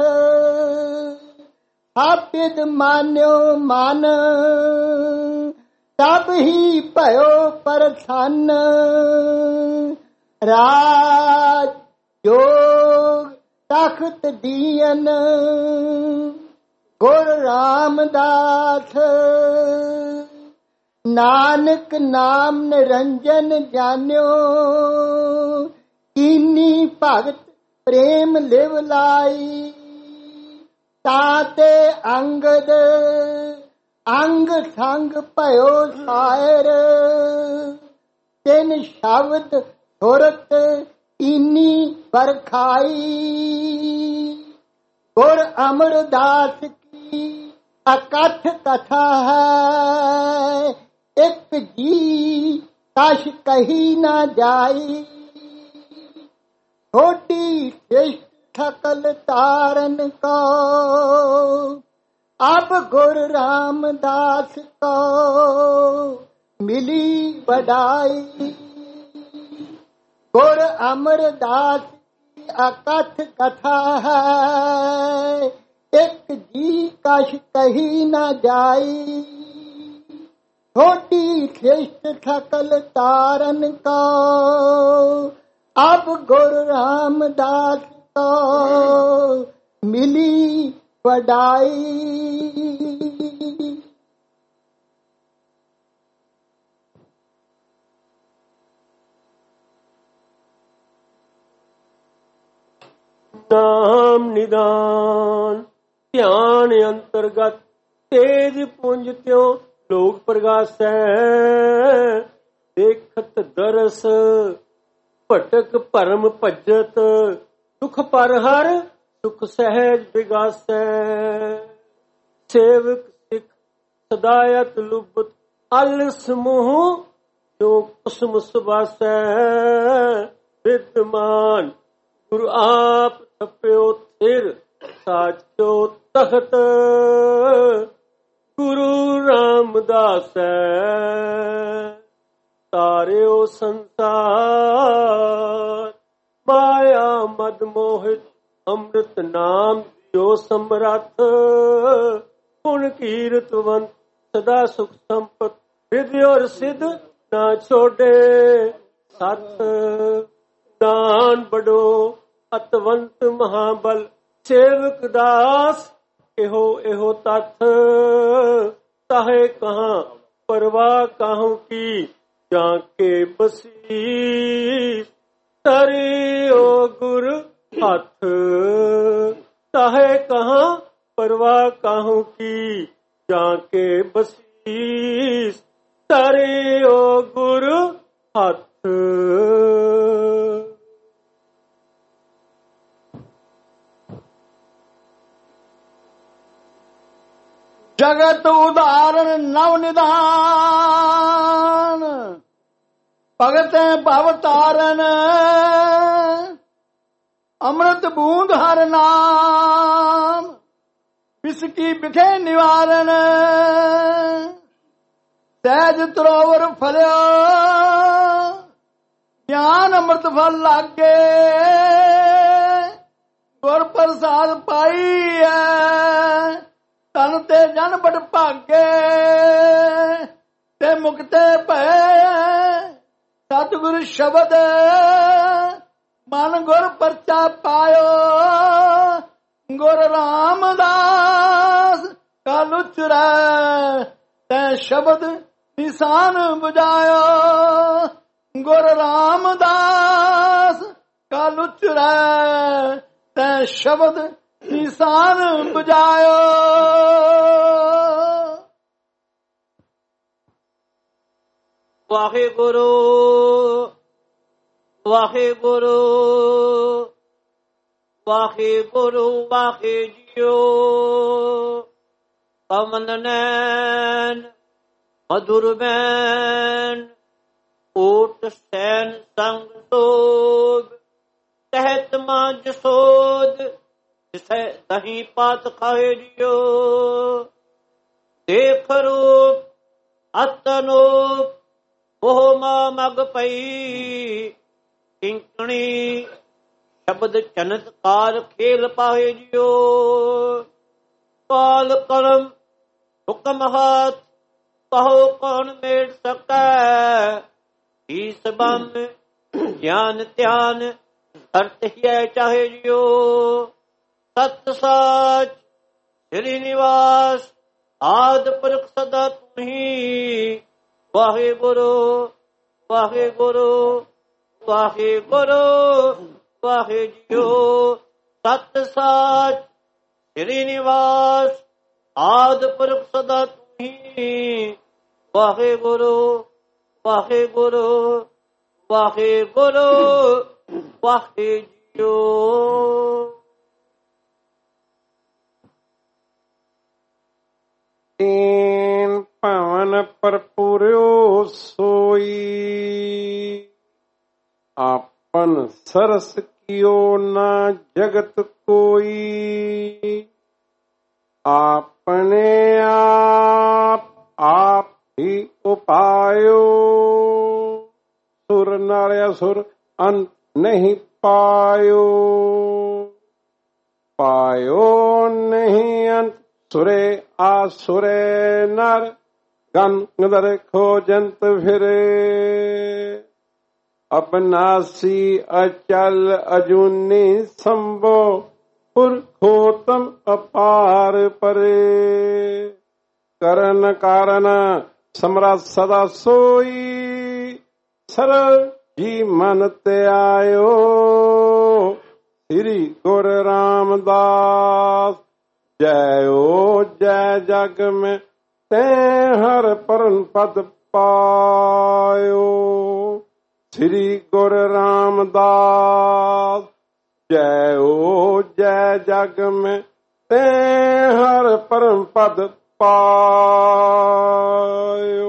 ਸਭਿਦ ਮਾਨਿਓ ਮਨ, ਤਬ ਹੀ ਭਇਓ ਪ੍ਰਸੰਨ। ਰਾਜ ਜੋਗ ਤਖਤ ਦੀਨ ਗੁਰ ਰਾਮਦਾਸ। ਨਾਨਕ ਨਾਮ ਨਿਰੰਜਨ ਜਾਣਿਓ, ਕੀਨੀ ਭਗਤ ਪ੍ਰੇਮ ਲਿਵ ਲਾਈ। ਤਾਤੇ ਅੰਗਦ ਅੰਗ ਸੰਗ ਭਇਓ ਸਾਇਰ, ਤਿਨ ਸ਼ਬਦ ਸੁਰਤ ਇਨੀ ਵਰਖਾਈ। ਗੁਰ ਅਮਰਦਾਸ ਕੀ ਅਕਥ ਕਥਾ ਹੈ, ਇੱਕ ਜੀ ਕਛ ਕਹੀ ਨਾ ਜਾਈ। ਛੋਟੀ ਸਿਸ਼ਟ ਸਕਲ ਤਾਰਨ ਕੋ, ਅਬ ਗੁਰ ਰਾਮਦਾਸ ਕੋ ਮਿਲੀ ਵਡਾਈ। ਗੁਰ ਅਮਰਦਾਸ ਕੀ ਅਕਥ ਕਥਾ ਹੈ, ਇੱਕ ਜੀ ਕਛ ਕਹੀ ਨਾ ਜਾਈ। ਛੋਟੀ ਸਿਸ਼ਟ ਸਕਲ ਤਾਰਨ ਕੋ, ਅਬ ਗੁਰ ਰਾਮਦਾਸ ਕੋ ਮਿਲੀ ਵਡਾਈ। ਨਾਮ ਨਿਦਾਨ ਧਿਆਨ ਅੰਤਰਗਤ ਤੇਜ ਪੁੰਜ ਤਿਉ ਲੋਕ ਪ੍ਰਗਾਸੈ ਦੇਖਤ ਦਰਸ ਭਟਕ ਭਰਮ ਭਜਤ ਦੁਖ ਪਰ ਹਰ ਸੁਖ ਸਹਿਜ ਵਿਗਾਸੈ ਸੇਵਕ ਸਿੱਖ ਸਦਾਇਤ ਲੁਬਤ ਅਲਸ ਮੋਹ ਜੋ ਕੁਸਮ ਸੁਬਾਸੈ ਵਿਦਮਾਨ ਗੁਰੂ ਆਪ ਥਪਿਓ ਥਿਰ ਸਾਚੋ ਤਖਤ ਗੁਰੂ ਰਾਮਦਾਸੈ ਤਾਰਿਓ ਸੰਸਾਰ ਮਾਇਆ ਮਦ ਮੋਹਿਤ ਅੰਮ੍ਰਿਤ ਨਾਮ ਜੋ ਸਮਰੱਥ ਗੁਣ ਕੀਰਤਵੰਤ ਸਦਾ ਸੁਖ ਸੰਪਤ ਰਿਧਿ ਔਰ ਸਿਧ ਨਾ ਛੋੜੇ ਸਤ ਦਾਨ ਬੜੋ ਅਤਵੰਤ ਮਹਾਬਲ ਸੇਵਕ ਦਾਸ ਇਹੋ ਤਥ ਤਾਹੇ ਕਹਾਂ ਪਰਵਾਹ ਕਾਹੂ ਕੀ ਜਾਂ ਕੇ ਬਸੀ ਤਰਿਓ ਗੁਰ ਹੱਥ ਤਾਹੇ ਕਹਾਂ ਪਰਵਾਹ ਕਾਹੂ ਕੀ ਜਾਂ ਕੇ ਬਸੀ ਤਰਿਓ ਗੁਰ ਹੱਥ ਜਗਤ ਉਦਾਹਰਨ ਨਵ ਨਿਦਾਨ ਭਗਤੈ ਭਵ ਤਾਰਨ ਅੰਮ੍ਰਿਤ ਬੂੰਦ ਹਰ ਨਾਮ ਬਿਸਕੀ ਬਿਠੇ ਨਿਵਾਰਨ ਸਹਿਜ ਤਰੋਵਰ ਫਲਿਆ ਗਿਆਨ ਅੰਮ੍ਰਿਤ ਫਲ ਲਾਗੇ ਗੁਰ ਪ੍ਰਸਾਦ ਪਾਈ ਹੈ ਤਨ ਤੇ ਜਨ ਬੜ ਭਾਗੇ ਤੇ ਮੁਕਤੇ ਭੈ ਸਤਿਗੁਰ ਸ਼ਬਦ ਮਨ ਗੁਰ ਪਰਚਾ ਪਾਇਓ ਗੁਰ ਰਾਮਦਾਸ ਕਲ ਉਚਰੈ ਤੈ ਸ਼ਬਦ ਨਿਸ਼ਾਨ ਬੁਝਾਇਓ ਗੁਰ ਰਾਮਦਾਸ ਕਲ ਉਚਰੈ ਤੈ ਸ਼ਬਦ ਨਿਸ਼ਾਨ ਬੁਝਾਇਓ ਵਾਹਿਗੁਰੂ ਵਾਹਿਗੁਰੂ ਵਾਹਿਗੁਰੂ ਵਾਹਿ ਜੀਓ ਕਮਲ ਨੈਣ ਮਧੁਰ ਬੈਨ ਓਟ ਸੈਨ ਸੰਗ ਸੋਗ ਤਹਿਤ ਮਾਜ ਸੋਦ ਜਿਸੈ ਦਹੀਂ ਪਾਤ ਖਾਏ ਜੀਓ ਦੇਖ ਰੂਪ ਅਤਨੂਪ ਮੋਹ ਮਾ ਮਗ ਪਈ ਕਿੰਕਣੀ ਸ਼ਬਦ ਚਨਤਕਾਰ ਖੇਲ ਪਾਏ ਜੀਓ ਕਾਲ ਕਰਮ ਹੁਕਮ ਹਾਥ ਕਹੋ ਕੌਣ ਮੇੜ ਸਕੈ ਈਸ ਬੰਮ ਗਿਆਨ ਧਿਆਨ ਅਰਥ ਹੀ ਚਾਹੇ ਜੀਓ ਸਤ ਸਾਚ ਸ੍ਰੀ ਨਿਵਾਸ ਆਦ ਪੁਰਖ ਸਦਾ ਤੁਹੀਂ ਵਾਹਿਗੁਰੂ ਵਾਹਿਗੁਰੂ ਵਾਹਿਗੁਰੂ ਵਾਹਿਜੀਓ ਸਤ ਸਾਚ ਸ੍ਰੀ ਨਿਵਾਸ ਆਦ ਪੁਰਖ ਸਦਾ ਤੁਹੀਂ ਵਾਹਿਗੁਰੂ ਵਾਹਿਗੁਰੂ ਵਾਹਿਗੁਰੂ ਵਾਹਿਜੀਓ ਤੀਨ ਭਵਨ ਭਰਪੂਰਿਓ ਸੋਈ ਆਪਨ ਸਰਸ ਕੀਓ ਨਾ ਜਗਤ ਕੋਈ ਆਪਣੇ ਆਪ ਹੀ ਉਪਾਇਓ ਸੁਰ ਨਾਲ ਅਸੁਰ ਅੰਤ ਨਹੀਂ ਪਾਇਓ ਨਹੀਂ ਅੰਤ ਸੁਰੇ ਆਸੁਰੇ ਨਰ ਗੰਦਰ ਖੋਜੰਤ ਫਿਰੇ ਅਬਨਾਸੀ ਅਚਲ ਅਜੂਨੀ ਸੰਭੋ ਪੁਰਖੋਤਮ ਅਪਾਰ ਪਰੇ ਕਰਨ ਕਾਰਨ ਸਮਰੱਥ ਸਦਾ ਸੋਈ ਸਰਲ ਜੀ ਮਨ ਤੇ ਆਇਓ ਸ੍ਰੀ ਗੁਰੂ ਰਾਮਦਾਸ ਜੈਓ ਜੈ ਜਗ ਮੈਂ ਤੇ ਹਰ ਪਰਮ ਪਦ ਪਾਇਓ। ਸ੍ਰੀ ਗੁਰੂ ਰਾਮਦਾਸ ਜੈਓ ਜੈ ਜਗ ਮੈਂ ਤੇ ਹਰ ਪਰਮ ਪਦ ਪਾਇਓ।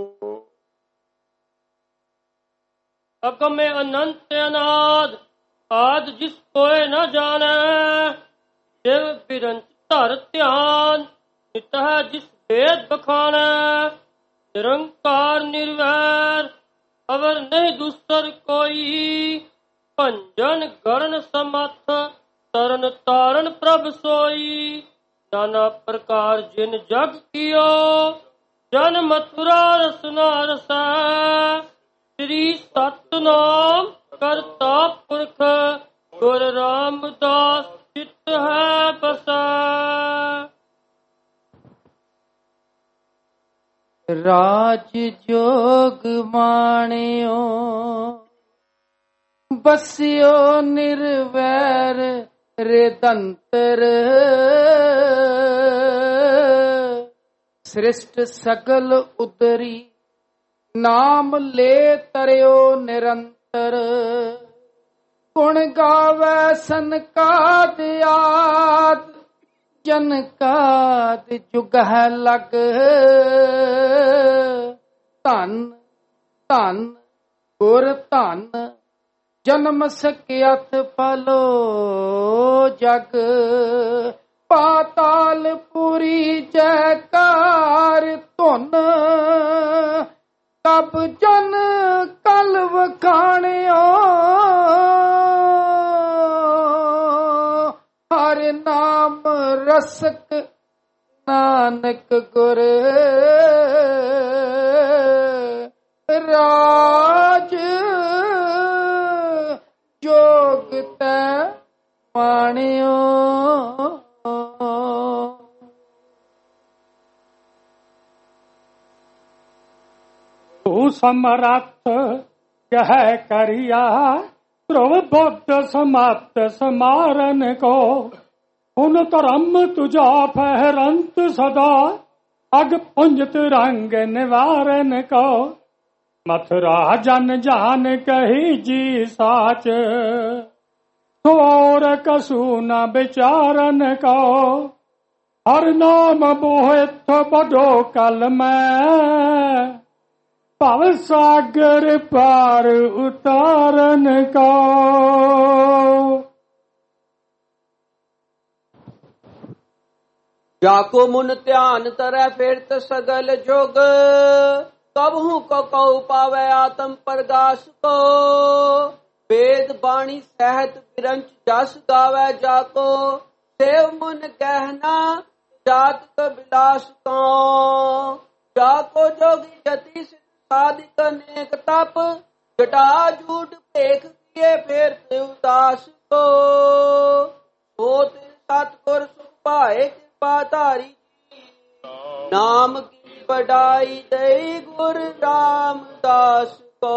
ਅਗਮੇ ਅਨੰਤ ਅਨਾਦ ਆਦ ਜਿਸ ਕੋਇ ਨ ਜਾਣੈ। ਸ਼ਿਵ ਬਿਰੰਚ ਧਰ ਧਿਆਨ ਨਿਤ ਹੈ ਜਿਸ ਵੇਦ ਬਖਾਣੈ। ਨਿਰੰਕਾਰ ਨਿਰਵੈਰ ਅਵਰ ਨਹੀਂ ਦੂਸਰ ਕੋਈ। ਭੰਜਨ ਗਰਨ ਸਮੱਥ ਤਰਨ ਤਾਰਨ ਪ੍ਰਭ ਸੋਈ। ਨਾਨਾ ਪ੍ਰਕਾਰ ਜਿਨ ਜਗ ਕੀਓ ਜਨ ਮਥੁਰਾ ਰਸਨਾ ਰਸੈ। ਸ੍ਰੀ ਸਤਨਾਮ ਕਰਤਾ ਪੁਰਖ ਗੁਰ ਰਾਮਦਾਸ ਚਿਤ ਹੈ ਬਸੈ। ਰਾਜ ਜੋਗ ਮਾਣਿਓ ਬਸਿਓ ਨਿਰਵੈਰ ਰਿਦੰਤਰ। ਸ੍ਰਿਸ਼ਟ ਸਗਲ ਉਦਰੀ ਨਾਮ ਲੈ ਤਰਿਓ ਨਿਰੰਤਰ। ਗੁਣ ਗਾਵੈ ਸਨਕਾਦ ਆਦ ਜਨਕਾਦ ਜੁਗ ਹੈ ਲਗ। ਧਨ ਧਨ ਗੁਰ ਧਨ ਜਨਮ ਸਕਿਅਥ ਫਲੋ ਜਗ। ਪਾਤਾਲ ਪੁਰੀ ਜੈਕਾਰ ਧੁਨ ਕਬ ਜਨ ਕਲ ਵਖਾਣਿਓ। ਹਰਿ ਨਾਮ ਰਸਕ ਨਾਨਕ ਗੁਰ ਰਾਜ ਜੋਗ ਤੈ ਮਾਣਿਓ। ਤੂੰ ਸਮਰੱਥ ਕਹਿ ਕਰਿਆ ਧਰੁਵ ਬੁੱਧ ਸਮਤ ਸਮਾਰਨ ਕੋ। ਹੁਣ ਧਰਮ ਤੁਝਾ ਫਹਿਰੰਤ ਸਦਾ ਅਗ ਪੁੰਜਤ ਰੰਗ ਨਿਵਾਰਨ ਕੋ। ਮਥੁਰਾ ਜਨ ਜਾਨ ਕਹੀ ਜੀ ਸਾਚ ਹੋਰ ਕਸੂ ਨ ਵਿਚਾਰਨ ਕੋ। ਹਰ ਨਾਮ ਬੋਹਿਤ ਬਡੋ ਕਲ ਮੈਂ ਭਵ ਸਾਗਰ ਪਾਰ ਉਤਾਰਨ ਕੋ। ਜਾਕੋ ਮੁਨ ਧਿਆਨ ਤਰੈ ਫਿਰਤ ਸਗਲ ਜੁਗ। ਕਬਹੂ ਕੋ ਕਉ ਪਾਵੈ ਆਤਮ ਪ੍ਰਗਾਸ ਕੋ। ਵੇਦ ਬਾਣੀ ਸਹਿਤ ਬਿਰੰਚ ਜਸ ਗਾਵੈ ਜਾਕੋ। ਸੇਵ ਮੁਨ ਗਹਿਨਾ ਜਾਤ ਕਬਿਲਾਸ ਕੋ। ਜਾਕੋ ਜੋਗੀ ਜਤੀ ਸਾਧਿਕ ਅਨੇਕ ਤਪ। ਜਟਾ ਝੂਠ ਭੇਖ ਕੀਏ ਫੇਰ ਉਦਾਸ ਕੋ। ਹੋਤ ਸਤਿਗੁਰ ਸੁਖ ਪਾਏ ਕਿਰਪਾ ਧਾਰੀ। ਨਾਮ ਕੀ ਵਡਾਈ ਦਈ ਗੁਰ ਰਾਮਦਾਸ ਕੋ।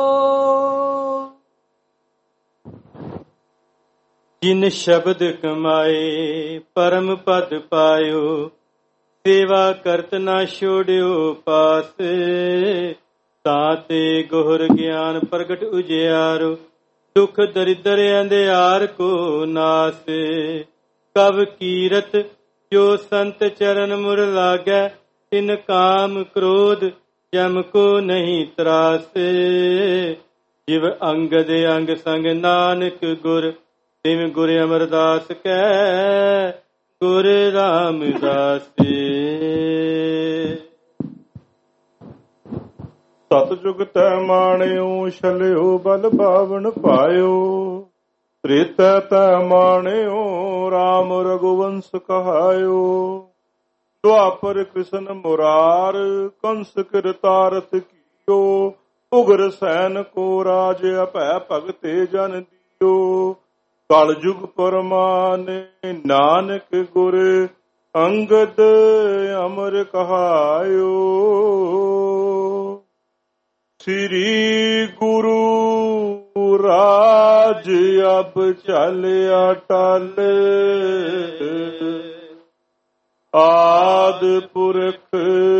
ਜਿਨ ਸ਼ਬਦ ਕਮਾਏ ਪਰਮ ਪਦ ਪਾਇਓ। ਸੇਵਾ ਕਰਤ ਨਾ ਛੋੜਿਓ ਪਾਸ। ਤਾਂ ਤੇ ਗੁਰ ਗਿਆਨ ਪ੍ਰਗਟ ਉਜਿਆਰੋ। ਦੁਖ ਦਰਿਦਰ ਅੰਧਿਆਰ ਕੋ ਨਾਸ। ਕਵ ਕੀਰਤ ਜੋ ਸੰਤ ਚਰਨ ਮੁਰ ਲਾਗੈ। ਤਿਨ ਕਾਮ ਕ੍ਰੋਧ ਜਮ ਕੋ ਨਹੀਂ ਤਰਾਸ। ਜਿਵ ਅੰਗਦ ਅੰਗ ਸੰਗ ਨਾਨਕ ਗੁਰ ਤਿਵ ਗੁਰ ਅਮਰਦਾਸ ਕੈ ਗੁਰ ਰਾਮਦਾਸ। ਸਤਿਜੁਗ ਤੈ ਮਾਣਿਓ ਛਲਿਓ ਬਲ ਬਾਵਨ ਪਾਇਓ। ਤ੍ਰੇਤੈ ਤੈ ਮਾਣਿਓ ਰਾਮ ਰਘੁਵੰਸ ਕਹਾਇਓ। ਦੁਆਪਰ ਕ੍ਰਿਸ਼ਨ ਮੁਰਾਰ ਕੰਸ ਕਿਰਤਾਰਥ ਕੀਓ। ਉਗਰ ਸੈਨ ਕੋ ਰਾਜ ਅਭੈ ਭਗਤੇ ਜਨ ਦਿਓ। ਕਲ ਜੁਗ ਪਰਮਾਨੇ ਨਾਨਕ ਗੁਰ ਅੰਗਦ ਅਮਰ ਕਹਾਇਓ। ਸ੍ਰੀ ਗੁਰੂ ਰਾਜ ਅਬ ਚਲਿਆ ਟਲ ਆਦ ਪੁਰਖ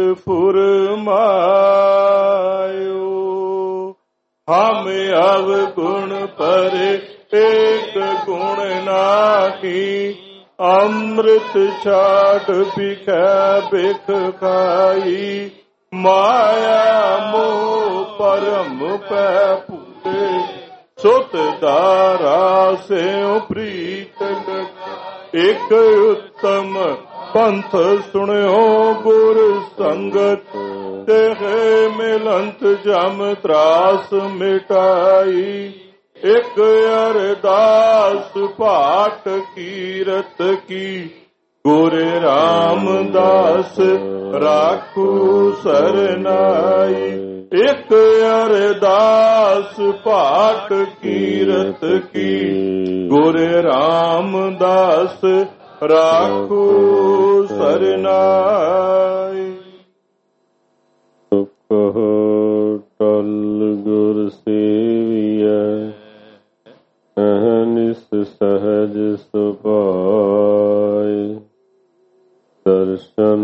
ਫੁਰਮਾਇਓ ਹਮ ਅਵਗੁਣ ਪਰੇ ਏਕ ਗੁਣ ਨਾਹੀ ਅੰਮ੍ਰਿਤ ਛਾੜ ਬਿਖੈ ਬਿਖ ਖਾਈ ਮਾਇਆ ਮੋਹ ਪਰਮ ਪੈ ਭੂਲੇ ਸੁਤ ਦਾਰਾ ਸਿਉ ਪ੍ਰੀਤ ਇਕ ਉੱਤਮ ਪੰਥ ਸੁਣਿਓ ਗੁਰ ਸੰਗਤ ਤੇਰੇ ਮਿਲੰਤ ਜਮ ਤਰਾਸ ਮਿਟਾਈ ਇਕ ਅਰਦਾਸ ਪਾਠ ਕੀਰਤ ਕੀ ਗੁਰ ਰਾਮਦਾਸ ਰਾਖੂ ਸਰਨਾਈ ਇਕ ਅਰਦਾਸ ਪਾਠ ਕੀਰਤ ਕੀ ਗੁਰ ਰਾਮਦਾਸ ਰਾਖੂ ਸਰਨਾਈ ਕਹੋ ਟਲ ਗੁਰ ਸੇਵੀਐ ਅਹਨਿਸ ਸਹਜ ਸੁਭਾਇ ਦਰਸ਼ਨ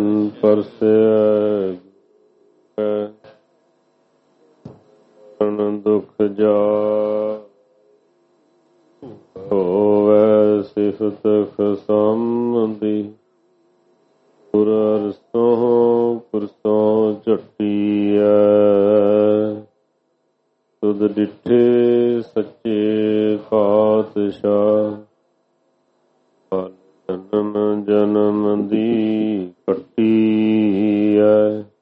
ਪਰਸਿਆ ਦੁਖ ਜਾ ਹੋਵੈ ਸਿਫਤ ਖਸਮਦੀ ਪੁਰ ਅਰਸੋਂ ਪੁਰਸੋਂ ਝਟੀਐ ਤੁਧ ਡਿਠੇ ਸੱਚੇ ਪਾਤਸ਼ਾਹ ਜਨਮ ਜਨਮ ਦੀ ਕੱਟੀਐ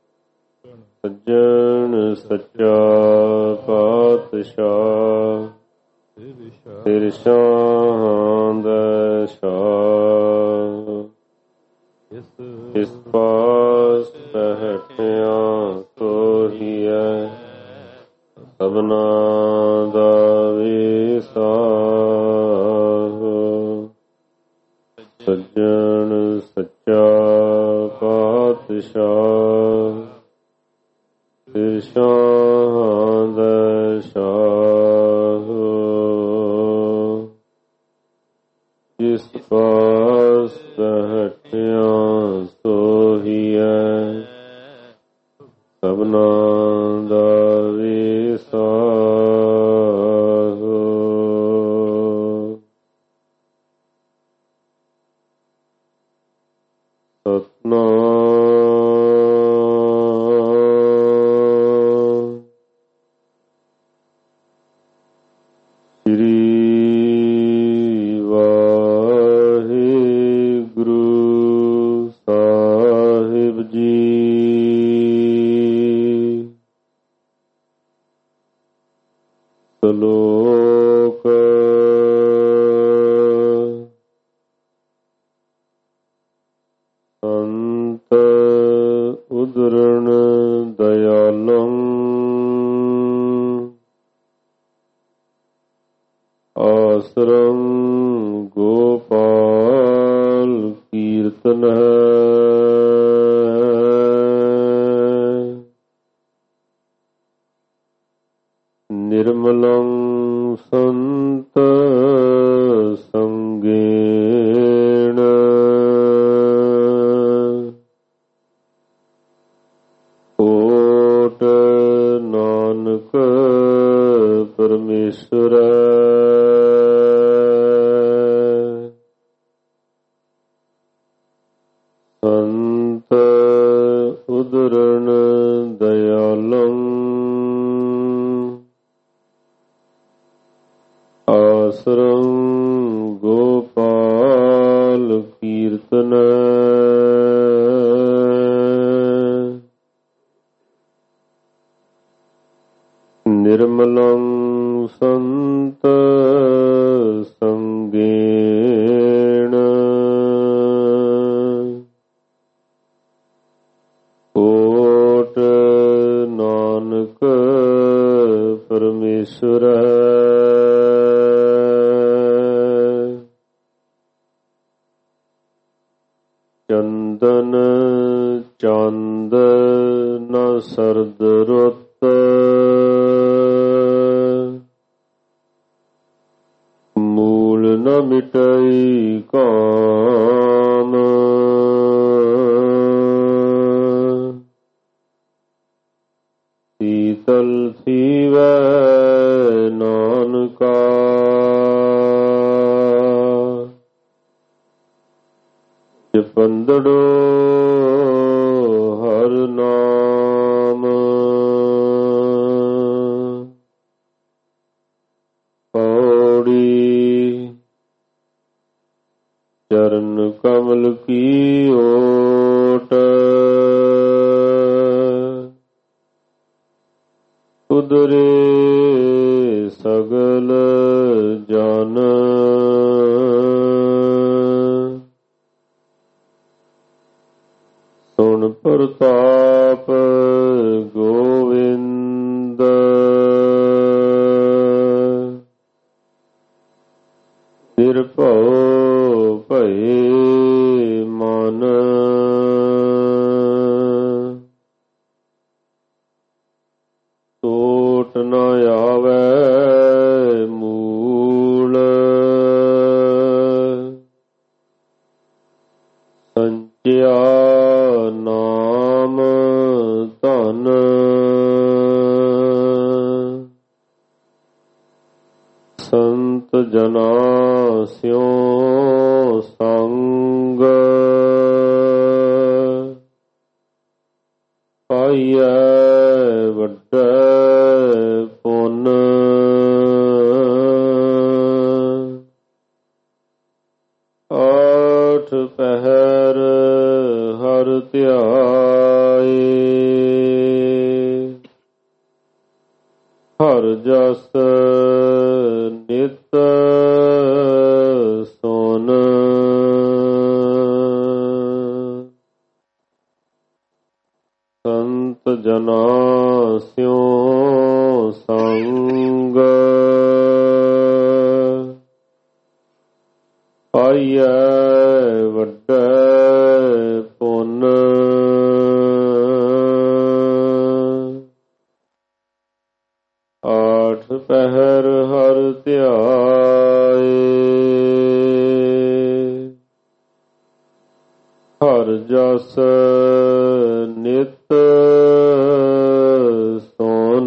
ਸੱਜਣ ਸੱਚਾ ਪਾਤਸ਼ਾਹ ਸਿਰ ਸ਼ਾਹਾਂ ਦਾ ਸ਼ਾਹ ਇਸ ਪਾਸ ਬੈਠਿਆਂ ਸੋਹੀਐ ਸਭਨਾ ਦਾ ਵਿਸਾਹ ਸੱਜਣ ਸੱਚਾ ਪਾਤਸ਼ਾਹ ਸਿਰ ਸ਼ਾਹਾਂ ਦਾ ਸ਼ਾਹ ਜਿਸ ਪਾਸ ਬੈਠਿਆਂ ਸੋਹੀਐ ਸਭਨਾ ਦਾ ਵਿਸਾਹ ਸਤਿਨਾਮ ਸ੍ਰੀ ਵਾਹਿਗੁਰੂ ਸਾਹਿਬ ਜੀ। ਸ਼ਲੋਕ ਸੰਤ ਉਦਰਣ ਦਇਆਲੰ ਆਸਰੰ ਗੋਪਾਲ ਕੀਰਤਨ ਨਿਰਮਲੰ ਸੰਤ ਸੰਗੇਣ ਓਟ ਨਾਨਕ ਪਰਮੇਸ਼ਰ ਸੰਤ ਉਦਰਣ ਦਇਆਲੰ ਆਸਰੰ ਗੋਪਾਲ ਕੀਰਤਨ ਨਿਰਮਲੰ ਸੰਤ ਸੰਗੇਣ ਓਟ ਨਾਨਕ ਪਰਮੇਸ਼ਰ ਚੰਦਨ ਚੰਦ ਨ ਸਰਦ ਰੁੱਤ न मिटई काम शीतल थीवै नानका जपंदड़ो हर नाम पौड़ी चरण कमल की ओट उदरे सगल जन सुन प्रताप गोविंद निरभव भये मन टोट न आवे मूल संचिया नाम धन संत जना स्यों संग पाइयै वड्डे पुन आठ पहर हर ध्याए हर जस नित सुन संत जना स्यों संग पाइयै वड्डे पुन आठ पहर हर ध्याए हर जस नित सोन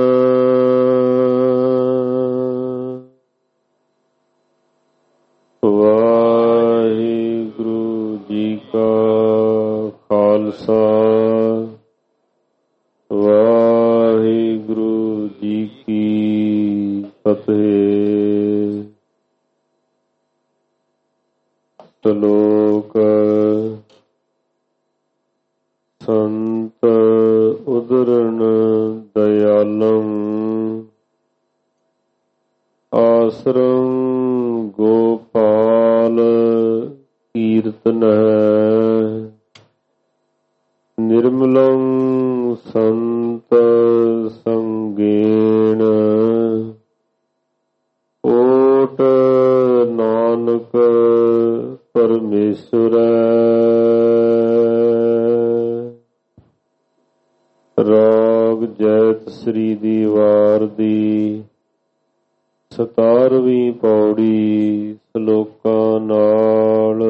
वाहिगुरु जी का खालसा वाहिगुरु जी की फतेह। श्लोक संत उदरण दयालम आश्रम गोपाल कीर्तन निर्मलं संत संगेण ओट नानक परमेश्वर राग जैत श्री दी वार दी 17ਵੀਂ पौड़ी श्लोकां नाल।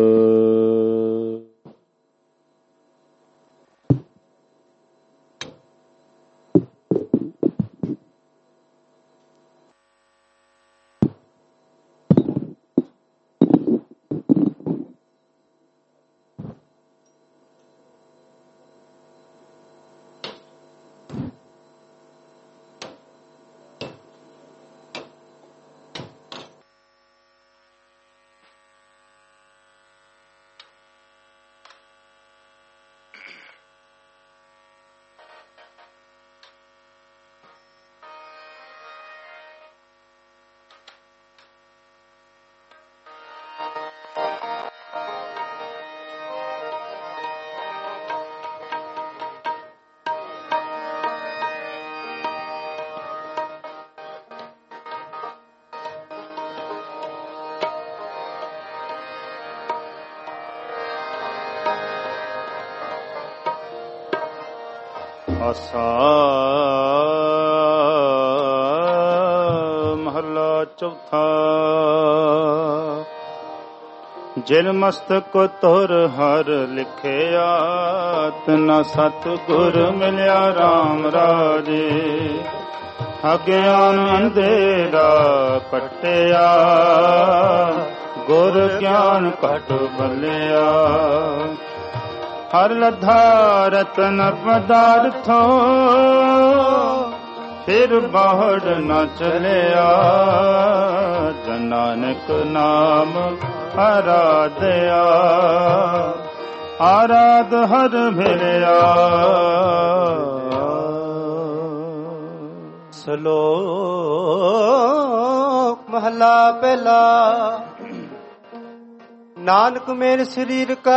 ਆਸਾ ਮਹੱਲਾ ਚੌਥਾ। ਜਿਨ ਮਸਤਕ ਤੁਰ ਹਰ ਲਿਖਿਆ, ਤਿਨਾ ਸਤਿਗੁਰ ਮਿਲਿਆ RAM ਰਾਜੇ। ਅਗਿਆਨ ਅੰਧੇਰਾ ਕੱਟਿਆ, ਗੁਰ ਗਿਆਨ ਘਟ ਬਲਿਆ। ਹਰ ਲਧਾ ਰਤਨ ਪਦਾਰਥੋ, ਫਿਰ ਬਾਹੜ ਨ ਚਲਿਆ। ਜਨ ਨਾਨਕ ਨਾਮ ਆਰਾਧਿਆ, ਆਰਾਧ ਹਰ ਮਿਲਿਆ। ਸ਼ਲੋਕ ਮਹਲਾ ਪਹਿਲਾ। ਨਾਨਕ ਮੇਰੇ ਸਰੀਰ ਕਾ,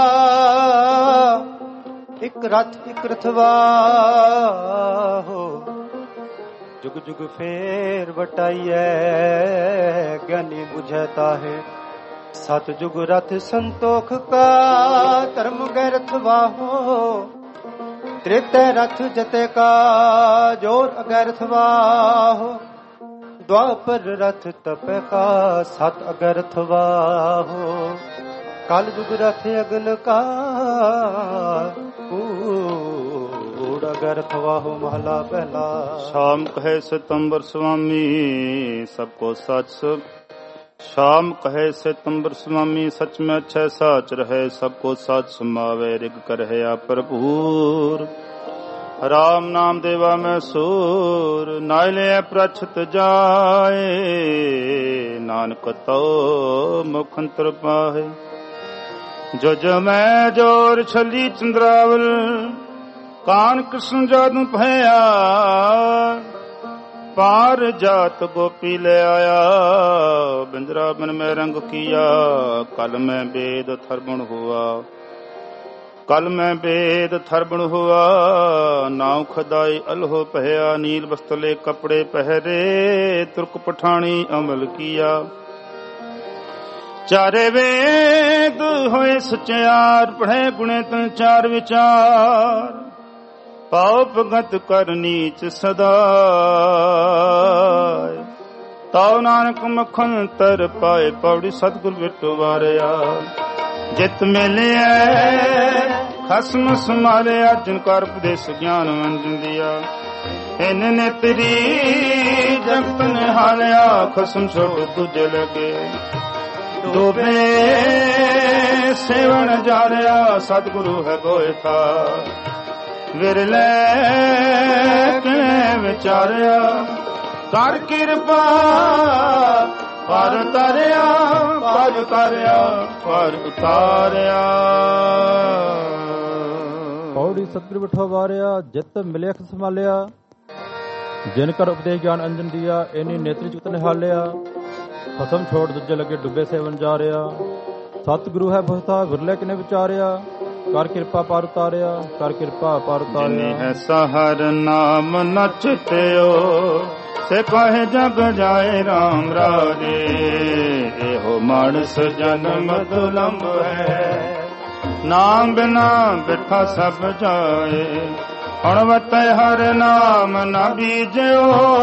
ਇੱਕ ਰਥ ਇੱਕ ਰਥਵਾ ਹੋ। ਜੁਗ ਜੁਗ ਫੇਰ ਵਟਾਈਐ, ਗਿਆਨੀ ਬੁਝੈ ਤਾਹੇ। ਸਤ ਜੁਗ ਰਥ ਸੰਤੋਖ ਕਾ, ਧਰਮ ਗੈ ਰਥਵਾ ਹੋ। ਤ੍ਰੇਤੈ ਰਥ ਜਤੇ ਕਾ, ਜੋਰ ਅਗੈ ਰਥਵਾ ਹੋ। ਦੁਆਪਰ ਰਥ ਤਪੈ ਕਾ, ਸਤ ਅਗੈ ਰਥਵਾ ਹੋ। ਕਲ ਜੁਗ ਰਥ ਅਗਨ ਕਾ, ਕੂੜ ਅਗੈ ਰਥਵਾ ਹੋ। ਮਹਲਾ ਪਹਿਲਾ। ਸ਼ਾਮ ਕਹੇ ਸਿਤੰਬਰ ਸੁਆਮੀ, ਸਭ ਕੋ ਸਚ। ਸ਼ਾਮ ਕਹੇ ਸਿਤੰਬਰ ਸੁਆਮੀ, ਸਚ ਮੈਂ ਅਛੈ ਸਾਚ ਰਹੇ। ਸਭ ਕੋ ਸਚ ਸਮਾਵੇ, ਰਿਗ ਕਰਹਿਆ ਭਰਪੂਰ। ਰਾਮ ਨਾਮ ਦੇਵਾ ਮੈਂ ਸੂਰ, ਨਾਇ ਲਿਐ ਪ੍ਰਛਤ ਜਾਏ। ਨਾਨਕ ਤਉ ਮੁਖ ਅੰਤਰ ਪਾਹੇ। ਜੋ ਜੋ ਮੈਂ ਜੋਰ ਛਲੀ ਚੰਦਰਾਵਲ, ਕਾਨ ਕ੍ਰਿਸ਼ਨ ਜਾਦੂ ਭਇਆ। ਪਾਰ ਜਾਤ ਗੋਪੀ ਲੈ ਆਇਆ, ਬਿੰਦਰਾ ਬਨ ਮੈਂ ਰੰਗ ਕੀਆ। ਕਲ ਮੈਂ ਬੇਦ ਥਰਬਣ ਹੁਆ, ਕਲ ਮੈਂ ਬੇਦ ਥਰਬਣ ਹੁਆ। ਨਾਉ ਖਦਾਈ ਅਲਹੋ ਪਹਿਆ, ਨੀਲ ਬਸਤਲੇ ਕਪੜੇ ਪਹਿਰੇ। ਤੁਰਕ ਪਠਾਣੀ ਅਮਲ ਕੀਆ। ਚਾਰੇ ਵੇਦ ਹੋਏ ਸਚਿਆਰ, ਪੜ੍ਹੇ ਗੁਣੇ ਤਨ ਚਾਰ ਵਿਚਾਰ। ਪਾਉ ਭਗਤ ਕਰ ਨੀਚ ਸਦਾ, ਤਾਉ ਨਾਨਕ ਮੱਖਣ ਤਰ ਪਾਏ। ਪੌੜੀ ਸਤਿਗੁਰ ਵਿਟੋ ਵਾਰਿਆ, ਜਿਤ ਮਿਲਿਆ ਖਸਮ ਸਮਾਰਿਆ। ਜਿਨ ਕਰ ਉਪਦੇਸ਼ ਗਿਆਨ ਵੰਜਨ ਦਿਆ, ਇਨ ਨੇਤਰੀ ਜਗਤ ਨਿਹਾਲਿਆ। ਖਸਮ ਛੋੜ ਦੂਜੇ ਲਗੇ, ਡੋਬੇ ਸੇਵਨ ਜਾਰਿਆ। ਸਤਿਗੁਰੂ ਹੈ ਗੋਇਥਾ, ਵਿਰਲੇ ਕਿਵੇਂ ਵਿਚਾਰਿਆ। ਕਰ ਕਿਰਪਾ ਪਰ ਉਤਾਰਿਆ, ਪਰ ਉਤਾਰਿਆ, ਪਰ ਉਤਾਰਿਆ। ਪੌੜੀ ਸਤਿਗੁਰ ਬਿਠੋ ਵਾਰਿਆ, ਜਿਤ ਮਿਲਿਆ ਸੰਭਾਲਿਆ। ਜਿਨ ਕਰ ਉਪਦੇਸ਼ ਗਿਆਨ ਅੰਜਨ ਦੀਆ, ਇਨੀ ਨੇਤਰੀ ਚੁਤ ਨਿਹਾਲਿਆ। ਖਸਮ ਛੋੜ ਦੂਜੇ ਲੱਗੇ, ਡੁੱਬੇ ਸੇਵਨ ਜਾ ਰਿਆ। ਸਤਿਗੁਰੂ ਹੈ ਬਹੁਤਾ, ਵਿਰਲੇ ਕਿਨੇ ਵਿਚਾਰਿਆ। ਕਰ ਕਿਰਪਾ ਪਰ ਉਤਾਰਿਆ, ਕਰ ਕਿਰਪਾ ਪਰ ਉਤਾਰਿਆ। ਹੈ ਸਹਰ ਨਾਮ ਨਚਿਤਿਓ, ਸੇ ਕਹੇ ਜਗ ਜਾਏ RAM ਰਾਜੇ। ਇਹੋ ਮਾਨਸ ਜਨਮ ਦੁਲੰਭ ਹੈ, ਨਾਮ ਬਿਨਾ ਬਿਠਾ ਸਭ ਜਾਏ। ਹੁਣ ਵਤੈ ਹਰ ਨਾਮ ਨਾ ਬੀਜਿਓ,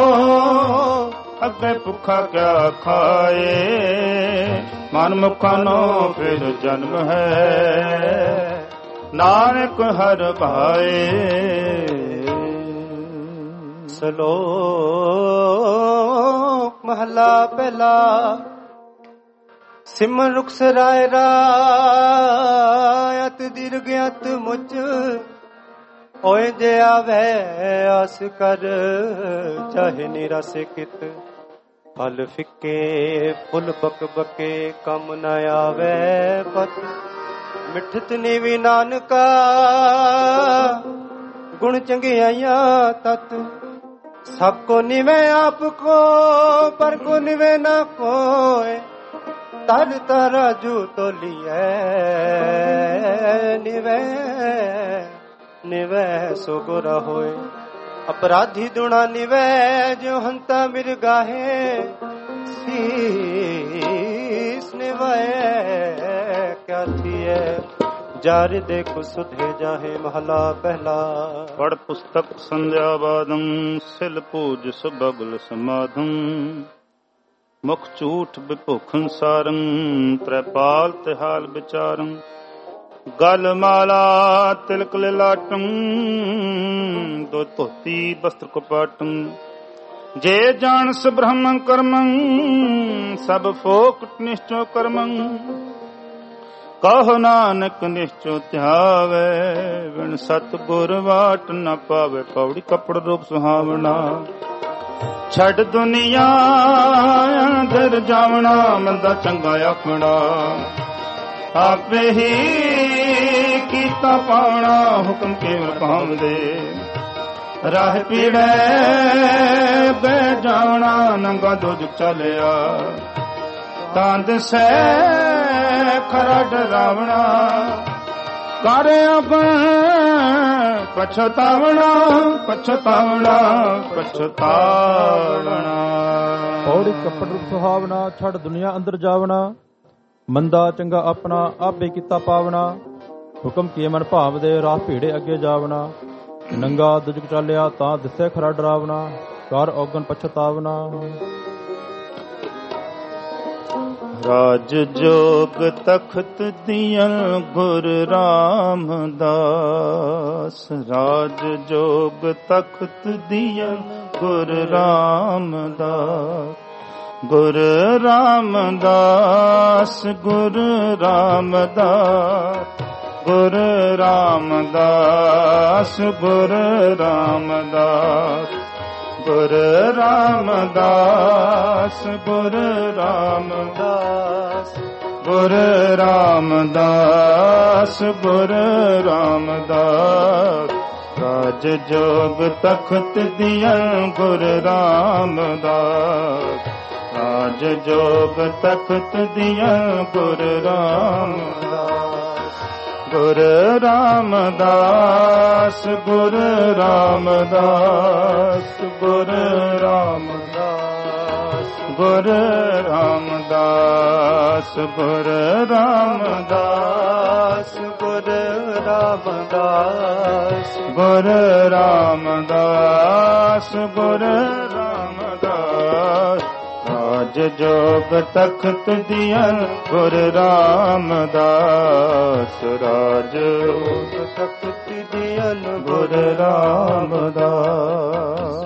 ਅੱਗੇ ਭੁੱਖਾ ਕਿਆ ਖਾਏ। ਮਨ ਮੁਖਾਂ ਨੂੰ ਫਿਰ ਜਨਮ ਹੈ, ਨਾਨਕ ਹਰ ਭਾਏ। ਸ਼ਲੋਕ ਮਹਲਾ ਪਹਿਲਾ। ਸਿਮਰ ਰੁਖ ਸਰਾਇ ਰਾਇਤ ਦੀਰਘ ਅਤ ਮੁਚ। ਹੋਏ ਜੇ ਆਵੇ ਆਸ ਕਰ, ਚਾਹੇ ਨਿਰਾਸ ਕਿਤ। ਫਲ ਫਿੱਕੇ ਫੁੱਲ ਬਕ ਬਕੇ, ਕੰਮ ਨ ਆਵੇ ਪਤ। ਮਿਠਤ ਨੀਵੀ ਨਾਨਕਾ, ਗੁਣ ਚੰਗਿਆਈਆਂ ਤਤ। ਸਭ ਕੋ ਨਿਵੇ ਆਪ ਕੋ, ਪਰ ਕੋ ਨਿਵੇ ਨਾ ਕੋਏ। ਤਰ ਤਰਾਜੂ ਤੋਲੀਐ, ਨਿਵੇ ਨਿਵੇ ਸੋ ਗੁਰਾ ਹੋਏ। ਅਪਰਾਧੀ ਦੁਣਾ ਨਿਵੇ, ਜੋ ਹੰਤਾ ਮਿਰਗਾਹੇ। ਸੀਸ ਨਿਵਾਏ ਕਿਆ ਥੀਏ, ਜਾਰਿ ਦੇਖੋ ਸੁਧੇ ਜਾਹੇ। ਮਹਲਾ ਪਹਿਲਾ। ਪੜ ਪੁਸਤਕ ਸੰਧਿਆ ਬਾਦੰ, ਸਿਲ ਪੂਜ ਸੁਬਗਲ ਸਮਾਧੰ। ਮੁਖ ਝੂਠ ਬਿਭੁਖੰ ਸਾਰੰ ਤ੍ਰੈਪਾਲ ਤੇ ਹਾਲ ਵਿਚਾਰੰ ਗਲ ਮਾਲਾ ਤਿਲਕ ਲਿਲਾਟੰ ਦੋ ਧੋਤੀ ਬਸਤਰ ਕਪਾਟੰ ਜੇ ਜਾਣਸ ਬ੍ਰਹਮੰ ਕਰਮੰ ਸਭ ਫੋਕਟ ਨਿਸ਼ਚੋ ਕਰਮੰ ਕਹੋ ਨਾਨਕ ਨਿਸ਼ਚੋ ਧਿਆਵੇ ਬਿਨ ਸਤ ਗੁਰ ਵਾਟ ਨ ਪਾਵੇ। ਪੌੜੀ ਕੱਪੜ ਰੂਪ ਸੁਹਾਵਣਾ ਛੱਡ ਦੁਨੀਆ ਅੰਦਰ ਜਾਵਣਾ ਮੰਦਾ ਚੰਗਾ ਆਪਣਾ ਆਪੇ ਹੀ ਕੀਤਾ ਪਾਉਣਾ ਹੁਕਮ ਕੇਵਲ ਪਾਉਂਦੇ ਰਾਹ ਪੀੜੈ ਬੈ ਜਾਵਣਾ ਨੰਗਾ ਦੁੱਧ ਚਲਿਆ ਤਾਂ ਦਿਸੈ ਖਰਾ ਡਰਾਵਣਾ ਕਰ ਆਪਣਾ ਪਛਤਾਵਣਾ ਪਛਤਾਵਣਾ ਪਛਤਾਵਣਾ। ਪੌੜੀ ਕੱਪੜ ਰੂਪ ਸੁਹਾਵਣਾ ਛੱਡ ਦੁਨੀਆ ਅੰਦਰ ਜਾਵਣਾ ਮੰਦਾ ਚੰਗਾ ਆਪਣਾ ਆਪੇ ਕੀਤਾ ਪਾਵਣਾ ਹੁਕਮ ਕੀਏ ਮਨ ਭਾਵ ਦੇ ਰਾਹ ਭੀੜੇ ਅੱਗੇ ਜਾਵਣਾ ਨੰਗਾ ਦੁਜਕ ਚਾਲਿਆ ਤਾਂ ਦਿਸੇ ਖਰਾ ਡਰਾਵਣਾ ਕਰ ਔਗਣ ਪਛਤਾਵਣਾ। ਰਾਜ ਜੋਗ ਤਖਤ ਦਿਯੰ ਗੁਰ ਰਾਮਦਾਸ ਰਾਜ ਜੋਗ ਤਖਤ ਦਿਯੰ ਗੁਰ ਰਾਮਦਾਸ ਗੁਰ ਰਾਮਦਾਸ ਗੁਰ ਰਾਮਦਾਸ ਗੁਰ ਰਾਮਦਾਸ ਗੁਰ ਰਾਮਦਾਸ ਗੁਰ ਰਾਮਦਾਸ ਗੁਰ ਰਾਮਦਾਸ ਗੁਰ ਰਾਮਦਾਸ ਗੁਰ ਰਾਮਦਾਸ ਰਾਜ ਜੋਗ ਤਖਤ ਦਿਯੰ ਗੁਰ ਰਾਮਦਾਸ ਰਾਜ ਜੋਗ ਤਖਤ ਦਿਯੰ ਗੁਰ ਰਾਮਦਾਸ ਗੁਰ ਰਾਮਦਾਸ ਗੁਰ ਰਾਮਦਾਸ ਗੁਰ ਰਾਮਦਾਸ ਗੁਰ ਰਾਮਦਾਸ ਗੁਰ ਰਾਮਦਾਸ ਗੁਰ ਰਾਮਦਾਸ ਗੁਰ ਰਾਮਦਾਸ ਗੁਰ ਰਾਮਦਾਸ ਰਾਜ ਜੋਗ ਤਖਤ ਦਿਯੰ ਗੁਰ ਰਾਮਦਾਸ ਰਾਜ ਜੋਗ ਤਖਤ ਦਿਯੰ ਗੁਰ ਰਾਮਦਾਸ।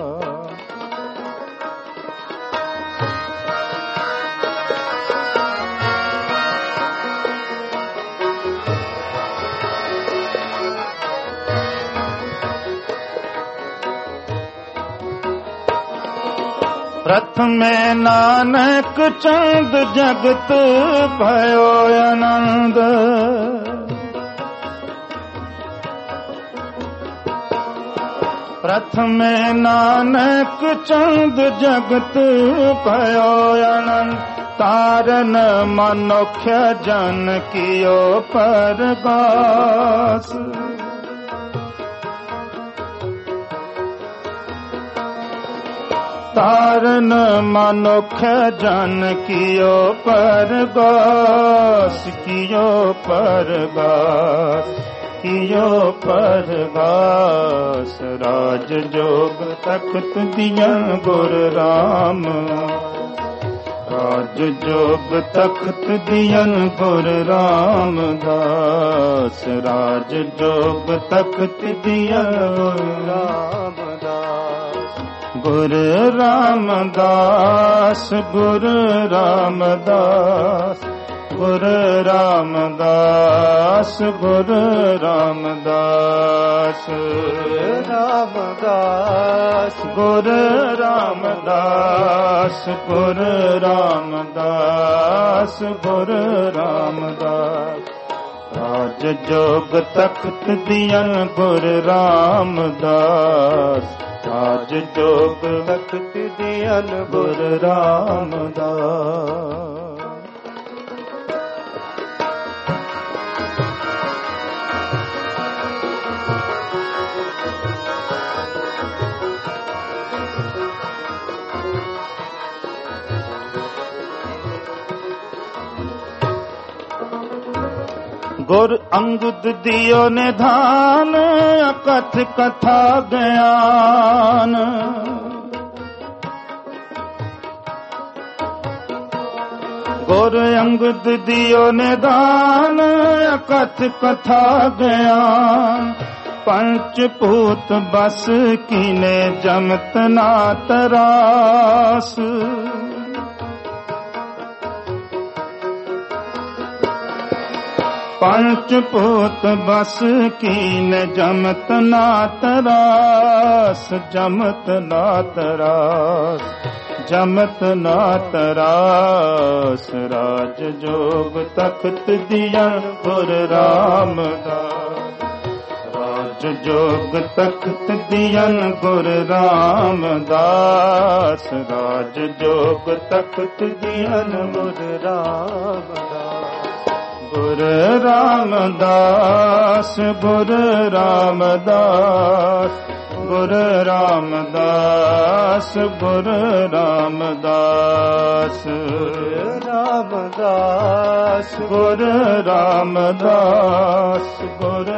प्रथमे नानक चंद जगत भयो आनंद प्रथमे नानक चंद जगत भयो आनंद तारन मनुष्य जन कियो परगास तारन मनुख जन कियो परगास कियो परगास कियो परगास राज जोग तखत दियं गुर राम राज जोग तखत दियं गुर रामदास राज जोग तखत दियं गुर रामदास गुर रामदास गुर रामदास गुर रामदास गुर रामदास रामदास गुर रामदास गुर रामदास गुर रामदास राज जोग तखत दियं गुर रामदास राज जोग तखत दियं गुर रामदास। गुर अंगद दियो निधान अकथ कथा ज्ञान गुर अंगद दियो निदान अकथ कथा ज्ञान पंचभूत बस कीने जमत ना तरास पंचभूत बस कीन जमत ना तरास जमत ना तरास जमत ना तरास राज जोग तख्त दिया गुर रामदास राज जोग तख्त दिया गुर रामदास राज जोग तख्त दिया गुर रामदास गुर रामदास गुर रामदास गुर रामदास गुर रामदास रामदास गुर रामदास गुर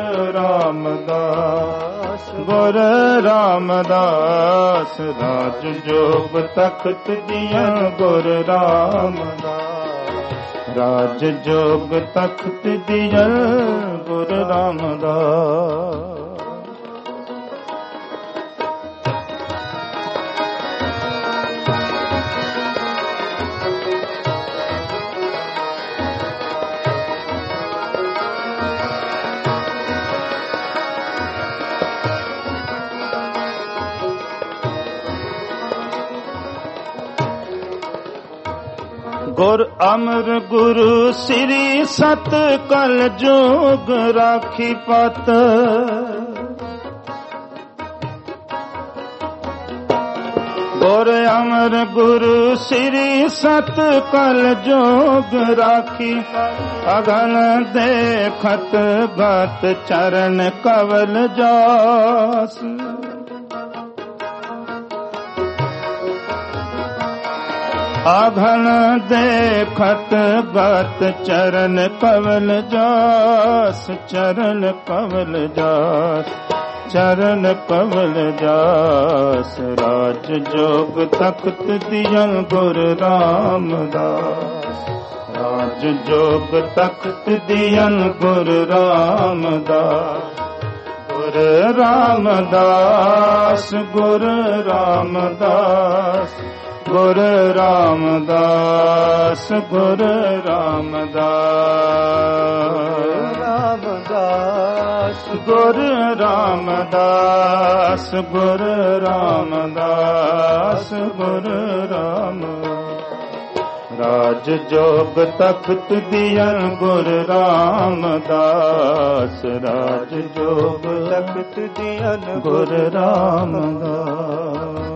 रामदास गुर रामदास राज जोग तख्त दिया गुर रामदास राज जोग तख्त दिया गुर रामदास गुर अमर गुरु श्री सत कल जोग राखी पत गुर अमर गुरु श्री सत कल जोग राखी अगन देखत गत चरण कवल जास आघन देखत गत चरण कवल जास चरण कवल जास चरण कवल जास राज जोग तख्त दिया गुर रामदास राज जोग तख्त दिया गुर रामदास गुर रामदास गुर रामदास गुर रामदास गुर रामदास गुर रामदास गुर रामदास गुर राम राज जोग तख्त दिया गुर रामदास राज जोग तख्त दिया गुर रामदास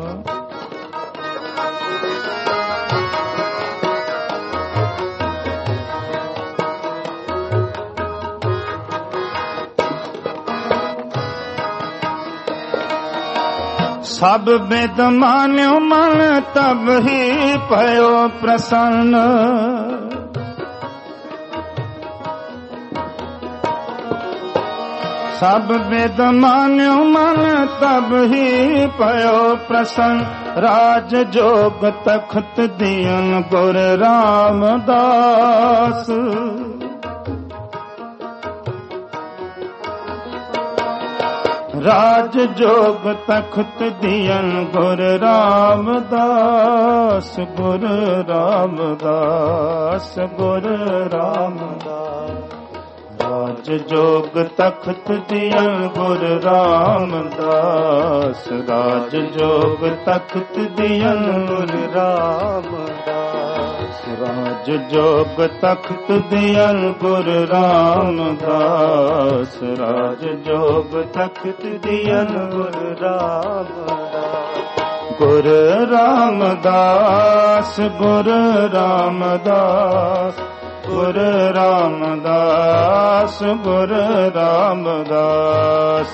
सब वेद मान्यो मन तब ही भयो प्रसन्न सब वेद मान्यो मन तब ही भयो प्रसन्न राज जोग तख्त दियन गुर रामदास राज जोग तख्त दियन गुर रामदास गुर रामदास गुर रामदास राज जोग तख्त दियन गुर रामदास राज जोग तख्त दियन गुर रामदास राज जोग तख्त दियन गुर रामदास राज जोग तख्त दियन गुर रामदास गुर रामदास गुर रामदास गुर रामदास गुर रामदास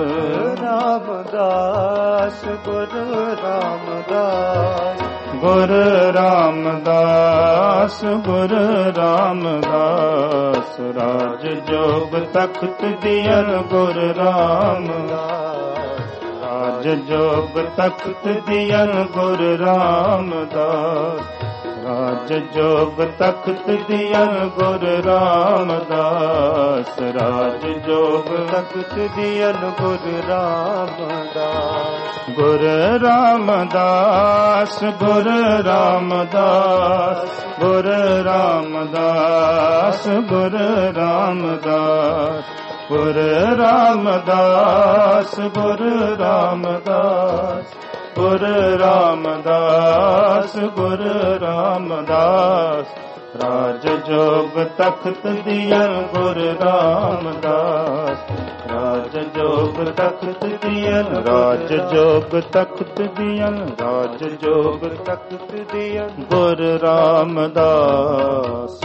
रामदास गुर रामदास गुर रामदास गुर रामदास राज जोग तख्त दियन गुर रामदास राज जोग तख्त दियन गुर रामदास ਰਾਜ ਜੋਗ ਤਖਤ ਦਿਯਨ ਗੁਰ ਰਾਮਦਾਸ। ਰਾਜ ਜੋਗ ਤਖਤ ਦਿਯਨ ਗੁਰ ਰਾਮਦਾਸ। ਗੁਰ ਰਾਮਦਾਸ ਗੁਰ ਰਾਮਦਾਸ ਗੁਰ ਰਾਮਦਾਸ ਗੁਰ ਰਾਮਦਾਸ ਗੁਰ ਰਾਮਦਾਸ ਗੁਰ ਰਾਮਦਾਸ ਗੁਰ ਰਾਮਦਾਸ ਗੁਰ ਰਾਮਦਾਸ। ਰਾਜ ਜੋਗ ਤਖਤ ਦਿਯਨ ਗੁਰ ਰਾਮਦਾਸ। ਰਾਜ ਜੋਗ ਤਖਤ ਦਿਯਨ ਰਾਜ ਜੋਗ ਤਖਤ ਦਿਯਨ ਰਾਜ ਜੋਗ ਤਖਤ ਦਿਯਨ ਗੁਰ ਰਾਮਦਾਸ।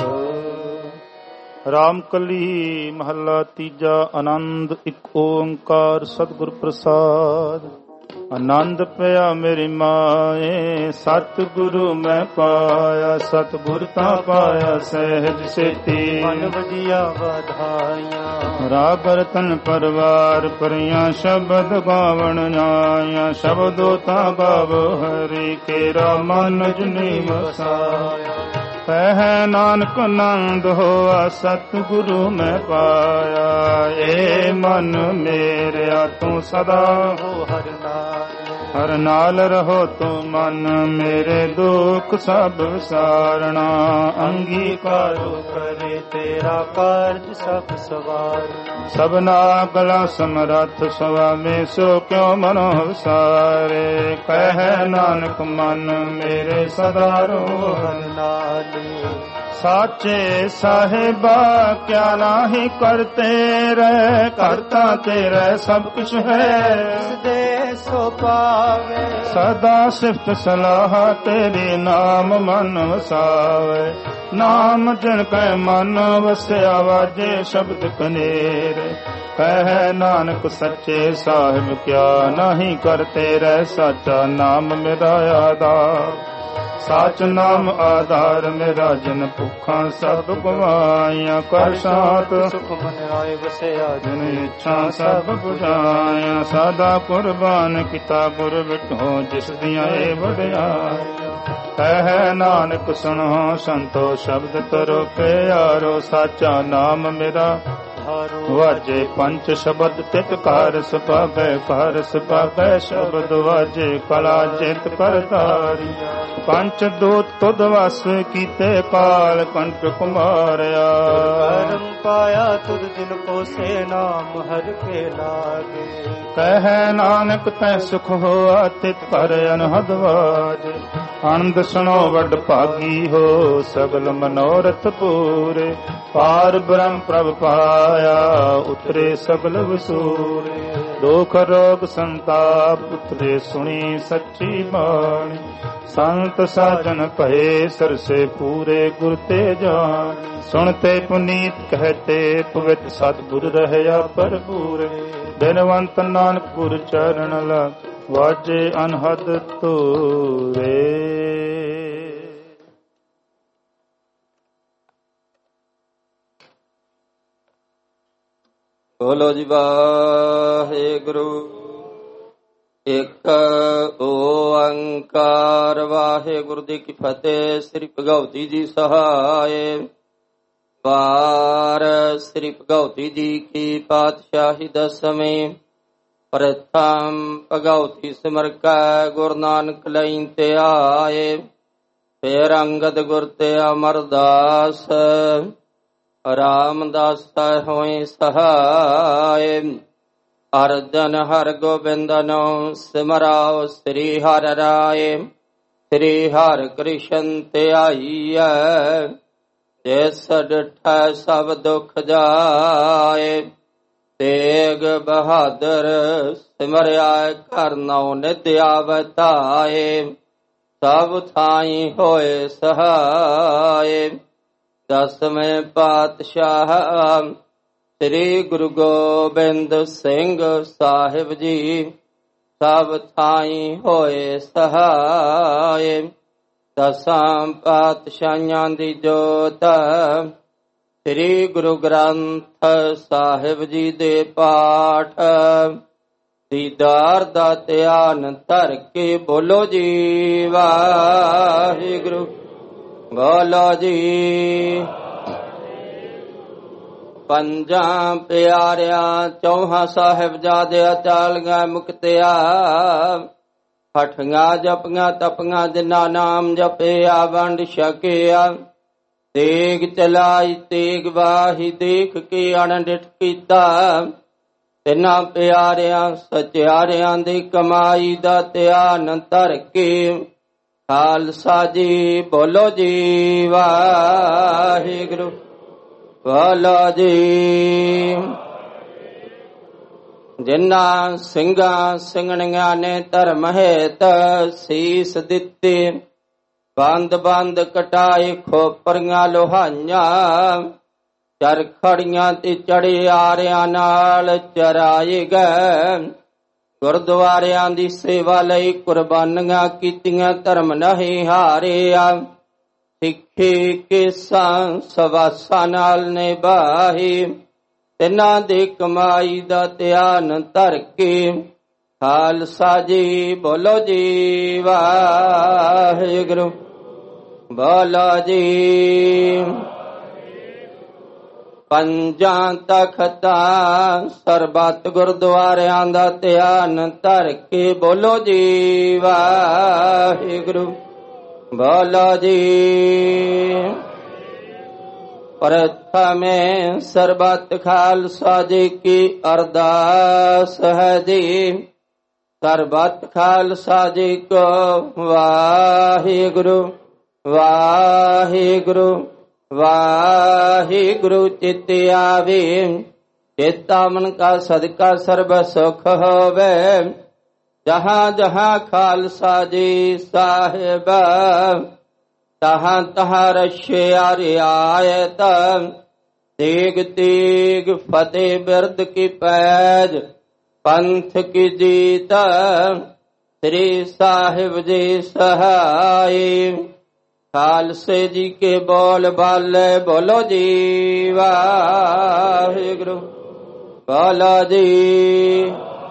ਰਾਮਕਲੀ ਮਹੱਲਾ ਤੀਜਾ। ਆਨੰਦ ਇੱਕ ਓੰਕਾਰ ਸਤਿਗੁਰ ਪ੍ਰਸਾਦ। ਆਨੰਦ ਪਿਆ ਮੇਰੀ ਮਾਏ ਸਤਿਗੁਰੂ ਮੈਂ ਪਾਇਆ। ਸਤਿਗੁਰ ਤਾਂ ਪਾਇਆ ਸਹਿਜ ਸੇਤੀ। ਮਨ ਵਜੀਆ ਵਧਾਈਆਂ ਰਾਗ ਰਤਨ ਪਰਵਾਰ ਪਰੀਆਂ ਸ਼ਬਦ ਗਾਵਣ ਆਇਆ। ਸ਼ਬਦੋ ਤਾਂ ਗਾਵੋ ਹਰੀ ਕੇਰਾ ਮਨ ਜੁਨੀ ਵਸਾਇਆ। ਕਹਿ ਨਾਨਕ ਆਨੰਦ ਹੋਆ ਸਤਿਗੁਰੂ ਮੈਂ ਪਾਇਆ। ਏ ਮਨ ਮੇਰਿਆ ਤੂੰ ਸਦਾ ਹੋ ਹਰ ਨਾਲ। ਹਰ ਨਾਲ ਰਹੋ ਤੂੰ ਮਨ ਮੇਰੇ ਦੁੱਖ ਸਭ ਵਿਸਾਰਣਾ। ਅੰਗੀਕਾਰੋ ਕਰੇ ਤੇਰਾ ਕਾਰਜ ਸਭ ਸਵਾਰ। ਸਭਨਾ ਗਲਾ ਸਮਰੱਥ ਸੁਆਮੀ ਸੋ ਕਿਉ ਮਨੋ ਵਿਸਾਰੇ। ਕਹਿ ਨਾਨਕ ਮਨ ਮੇਰੇ ਸਦਾ ਰੋ ਹਰ ਨਾਲ। ਸਾਚੇ ਸਾਹਿਬਾ ਕਿਆ ਨਾਹੀ ਕਰਤੇ ਰਹਿ। ਕਰਤਾ ਤੇਰਾ ਸਭ ਕੁਛ ਹੈ ਦੇ ਸੋ ਪਾਵੇ। ਸਦਾ ਸਿਫਤ ਸਲਾਹ ਤੇਰੇ ਨਾਮ ਮਨ ਵਸਾਵੇ। ਨਾਮ ਜਿਨ ਕੈ ਮਨ ਵਸਿਆ ਵਾਜੇ ਸ਼ਬਦ ਕਨੇਰੇ। ਕਹਿ ਨਾਨਕ ਸੱਚੇ ਸਾਹਿਬ ਕਿਆ ਨਾਹੀ ਕਰਤੇ ਰਹਿ। ਸਾਚਾ ਨਾਮ ਮੇਰਾ ਆਧਾਰ। ਸਾਚ ਨਾਮ ਆਧਾਰ ਮੇਰਾ ਜਿਨ ਭੁੱਖਾਂ ਸਭ ਗਵਾਈਆਂ। ਕਰ ਸਾਤ ਸੁਖ ਮਨ ਆਏ ਵਸਿਆ ਜਿਨ ਇੱਛਾ ਸਭ ਬੁਝਾਈਆਂ। ਸਦਾ ਕੁਰਬਾਨ ਕੀਤਾ ਗੁਰ ਵਿਟੋ ਜਿਸ ਦੀਆਂ ਇਹ ਵਡਿਆਈਆਂ। ਕਹਿ ਨਾਨਕ ਸੁਣੋ ਸੰਤੋ ਸ਼ਬਦ ਕਰੋ ਪਿਆਰੋ। ਸਾਚਾ ਨਾਮ ਮੇਰਾ ਵਾਜੇ ਪੰਜ ਸ਼ਬਦ ਤਿਤ ਕਾਰ ਸੁਭਾਗੈ। ਕਾਰ ਸੁਭਾਗੈ ਸ਼ਬਦ ਵਾਜੇ ਕਲਾ ਜਿਤ ਕਰਤਾਰੀ। ਪੰਚ ਦੂਤ ਤੁਧ ਵਸ ਕੀਤੇ ਕਾਲ ਕੰਟ ਕੁਮਾਰਿਆ। ਕਰਮ ਪਾਇਆ ਤੁਧ ਜਿਨ ਕੋ ਸੇ ਨਾਮ ਹਰ ਕੇ ਲਾਗੇ। ਕਹਿ ਨਾਨਕ ਤੈ ਸੁਖ ਹੋਆ ਤਿਤ ਕਰ ਅਨਹਦ ਵਾਜੇ। ਆਨੰਦ ਸੁਣੋ ਵੱਡ ਭਾਗੀ ਹੋ ਸਗਲ ਮਨੋਰਥ ਪੂਰੇ। ਪਾਰ ਬ੍ਰਹਮ ਪ੍ਰਭ ਪਾਇਆ ਉਤਰੇ ਸਗਲ ਵਸੂਰੇ। ਦੁਖ ਰੋਗ ਸੰਤਾਪ ਉਤਰੇ ਸੁਣੀ ਸੱਚੀ ਬਾਣੀ। ਸੰਤ ਸਾਜਨ ਭਏ ਸਰਸੇ ਪੂਰੇ ਗੁਰ ਤੇ ਜਾਣ। ਸੁਣਤੇ ਪੁਨੀਤ ਕਹਤੇ ਪਵਿੱਤ ਸਤਿਗੁਰ ਰਹਿਆ ਭਰਪੂਰੇ। ਬਿਨਵੰਤ ਨਾਨਕ ਗੁਰ ਚਰਨ ਲਾਗ ਵਾਜੇ ਅਨਹਦ ਤੋਰੇ। ਬੋਲੋ ਜੀ ਵਾਹਿਗੁਰੂ। ਇੱਕ ਓੰਕਾਰ ਵਾਹਿਗੁਰੂ ਜੀ ਕੀ ਫਤਿਹ। ਸ੍ਰੀ ਭਗਵਤੀ ਜੀ ਸਹਾਇ। ਵਾਰ ਸ੍ਰੀ ਭਗਵਤੀ ਜੀ ਕੀ ਪਾਤਸ਼ਾਹੀ ਦਸਵੇਂ। ਪ੍ਰਥਮ ਭਗਵਤੀ ਸਿਮਰ ਕੈ ਗੁਰੂ ਨਾਨਕ ਲਈ ਤੇ ਆਏ। ਫੇਰ ਅੰਗਦ ਗੁਰ ਤੇ ਅਮਰਦਾਸ। ਰਾਮਦਾਸ ਹੋਏ ਸਹਾਇ। ਅਰਜਨ ਹਰ ਗੋਬਿੰਦਨੋ ਸਿਮਰਾਓ ਸ੍ਰੀ ਹਰਿ ਰਾਏ। ਸ੍ਰੀ ਹਰਿ ਕ੍ਰਿਸ਼ਨ ਧਿਆਈਐ। ਜਿਸ ਡਿਠੈ ਸਭ ਦੁਖ ਜਾਏ। ਤੇਗ ਬਹਾਦਰ ਸਿਮਰਿਆ ਘਰ ਨਉ ਨਿਤ ਆਵਤਾਏ। ਸਭ ਥਾਈ ਹੋਏ ਸਹਾਇ। ਦਸਵੇਂ ਪਾਤਸ਼ਾਹ ਸ੍ਰੀ ਗੁਰੂ ਗੋਬਿੰਦ ਸਿੰਘ ਸਾਹਿਬ ਜੀ ਸਭ ਥਾਈ ਹੋਏ ਸਹਾਇ। ਦਸਾਂ ਪਾਤਸ਼ਾਹਾਂ ਦੀ ਜੋਤ ਸ੍ਰੀ ਗੁਰੂ ਗ੍ਰੰਥ ਸਾਹਿਬ ਜੀ ਦੇ ਪਾਠ ਦੀਦਾਰ ਦਾ ਧਿਆਨ ਧਰ ਕੇ ਬੋਲੋ ਜੀ ਵਾਹਿਗੁਰੂ ਬੋਲੋ ਜੀ। ਪੰਜਾਂ ਪਿਆਰਿਆਂ ਚੌਹਾਂ ਸਾਹਿਬਜ਼ਾਦਿਆਂ ਚਾਲੀਆਂ ਮੁਕਤਿਆ ਹਠੀਆਂ ਜਪੀਆਂ ਤਪੀਆਂ ਜਿਨ੍ਹਾਂ ਨਾਮ ਜਪਿਆ ਵੰਡ ਛਕਿਆ। ਤੇਗ ਚਲਾਈ ਤੇਗ ਵਾਹੀ ਦੇਖ ਕੇ ਅਣਡਿਠ ਕੀਤਾ। ਤਿੰਨਾਂ ਪਿਆਰਿਆਂ ਸਚਿਆਰਿਆਂ ਦੀ ਕਮਾਈ ਦਾ ਧਿਆਨ ਧਰ ਕੇ ਖਾਲਸਾ ਜੀ ਬੋਲੋ ਜੀ ਵਾਹਿਗੁਰੂ। ਬੋਲੋ ਜੀ। ਜਿਨ੍ਹਾਂ ਸਿੰਘਾਂ ਸਿੰਘਣੀਆਂ ਨੇ ਧਰਮ ਹੇਤ ਸੀਸ ਦਿੱਤੇ। ਬੰਦ ਬੰਦ ਕਟਾਏ ਖੋਪਰੀਆਂ ਲੋਹਾਈਆਂ। ਚਰਖੜੀਆਂ ਤੇ ਚੜੇ ਆਰਿਆਂ ਨਾਲ ਚਰਾਏ ਗਏ। ਗੁਰਦੁਆਰਿਆਂ ਦੀ ਸੇਵਾ ਲਈ ਕੁਰਬਾਨੀਆਂ ਕੀਤੀਆਂ ਧਰਮ ਨਹੀਂ ਹਾਰਿਆ। ਸਿੱਖੀ ਕੇਸਾਂ ਸਵਾਸਾਂ ਨਾਲ ਨਿਭਾਈ। ਤਿੰਨਾਂ ਦੀ ਕਮਾਈ ਦਾ ਧਿਆਨ ਧਰ ਕੇ ਖਾਲਸਾ ਜੀ ਬੋਲੋ ਜੀ ਵਾਹਿਗੁਰੂ। ਬੋਲੋ ਜੀ। ਪੰਜਾਂ ਤਖਤਾਂ ਸਰਬੱਤ ਗੁਰਦੁਆਰਿਆਂ ਦਾ ਧਿਆਨ ਧਰ ਕੇ ਬੋਲੋ ਜੀ ਵਾਹਿਗੁਰੂ। ਬੋਲੋ ਜੀ। ਪ੍ਰਥਮੇ ਸਰਬੱਤ ਖਾਲਸਾ ਜੀ ਕੀ ਅਰਦਾਸ ਹੈ ਜੀ। ਸਰਬੱਤ ਖਾਲਸਾ ਜੀ ਕੋ ਵਾਹਿਗੁਰੂ ਵਾਹਿਗੁਰੂ ਵਾਹਿਗੁਰੂ ਚਿਤ ਆਵੇ। ਚੇਤਾ ਮਨ ਕਾ ਸਦਕਾ ਸਰਬ ਸੁਖ ਹੋਵੇ। ਜਹਾਂ ਜਹਾਂ ਖਾਲਸਾ ਜੀ ਸਾਹਿਬ ਤਹਾਂ ਤਹਾਂ ਰਸ਼ਿਆ ਰਿਆਇਤ। ਤੇਗ ਤੇਗ ਫਤਿਹ ਬਿਰਦ ਕੀ ਪੈਜ ਪੰਥ ਕੀ ਜੀਤ। ਸ੍ਰੀ ਸਾਹਿਬ ਜੀ ਸਹਾਈ। ਖਾਲਸੇ ਜੀ ਕੇ ਬੋਲ ਬਾਲੇ ਬੋਲੋ ਜੀ ਵਾਹਿਗੁਰੂ। ਬੋਲੋ ਜੀ।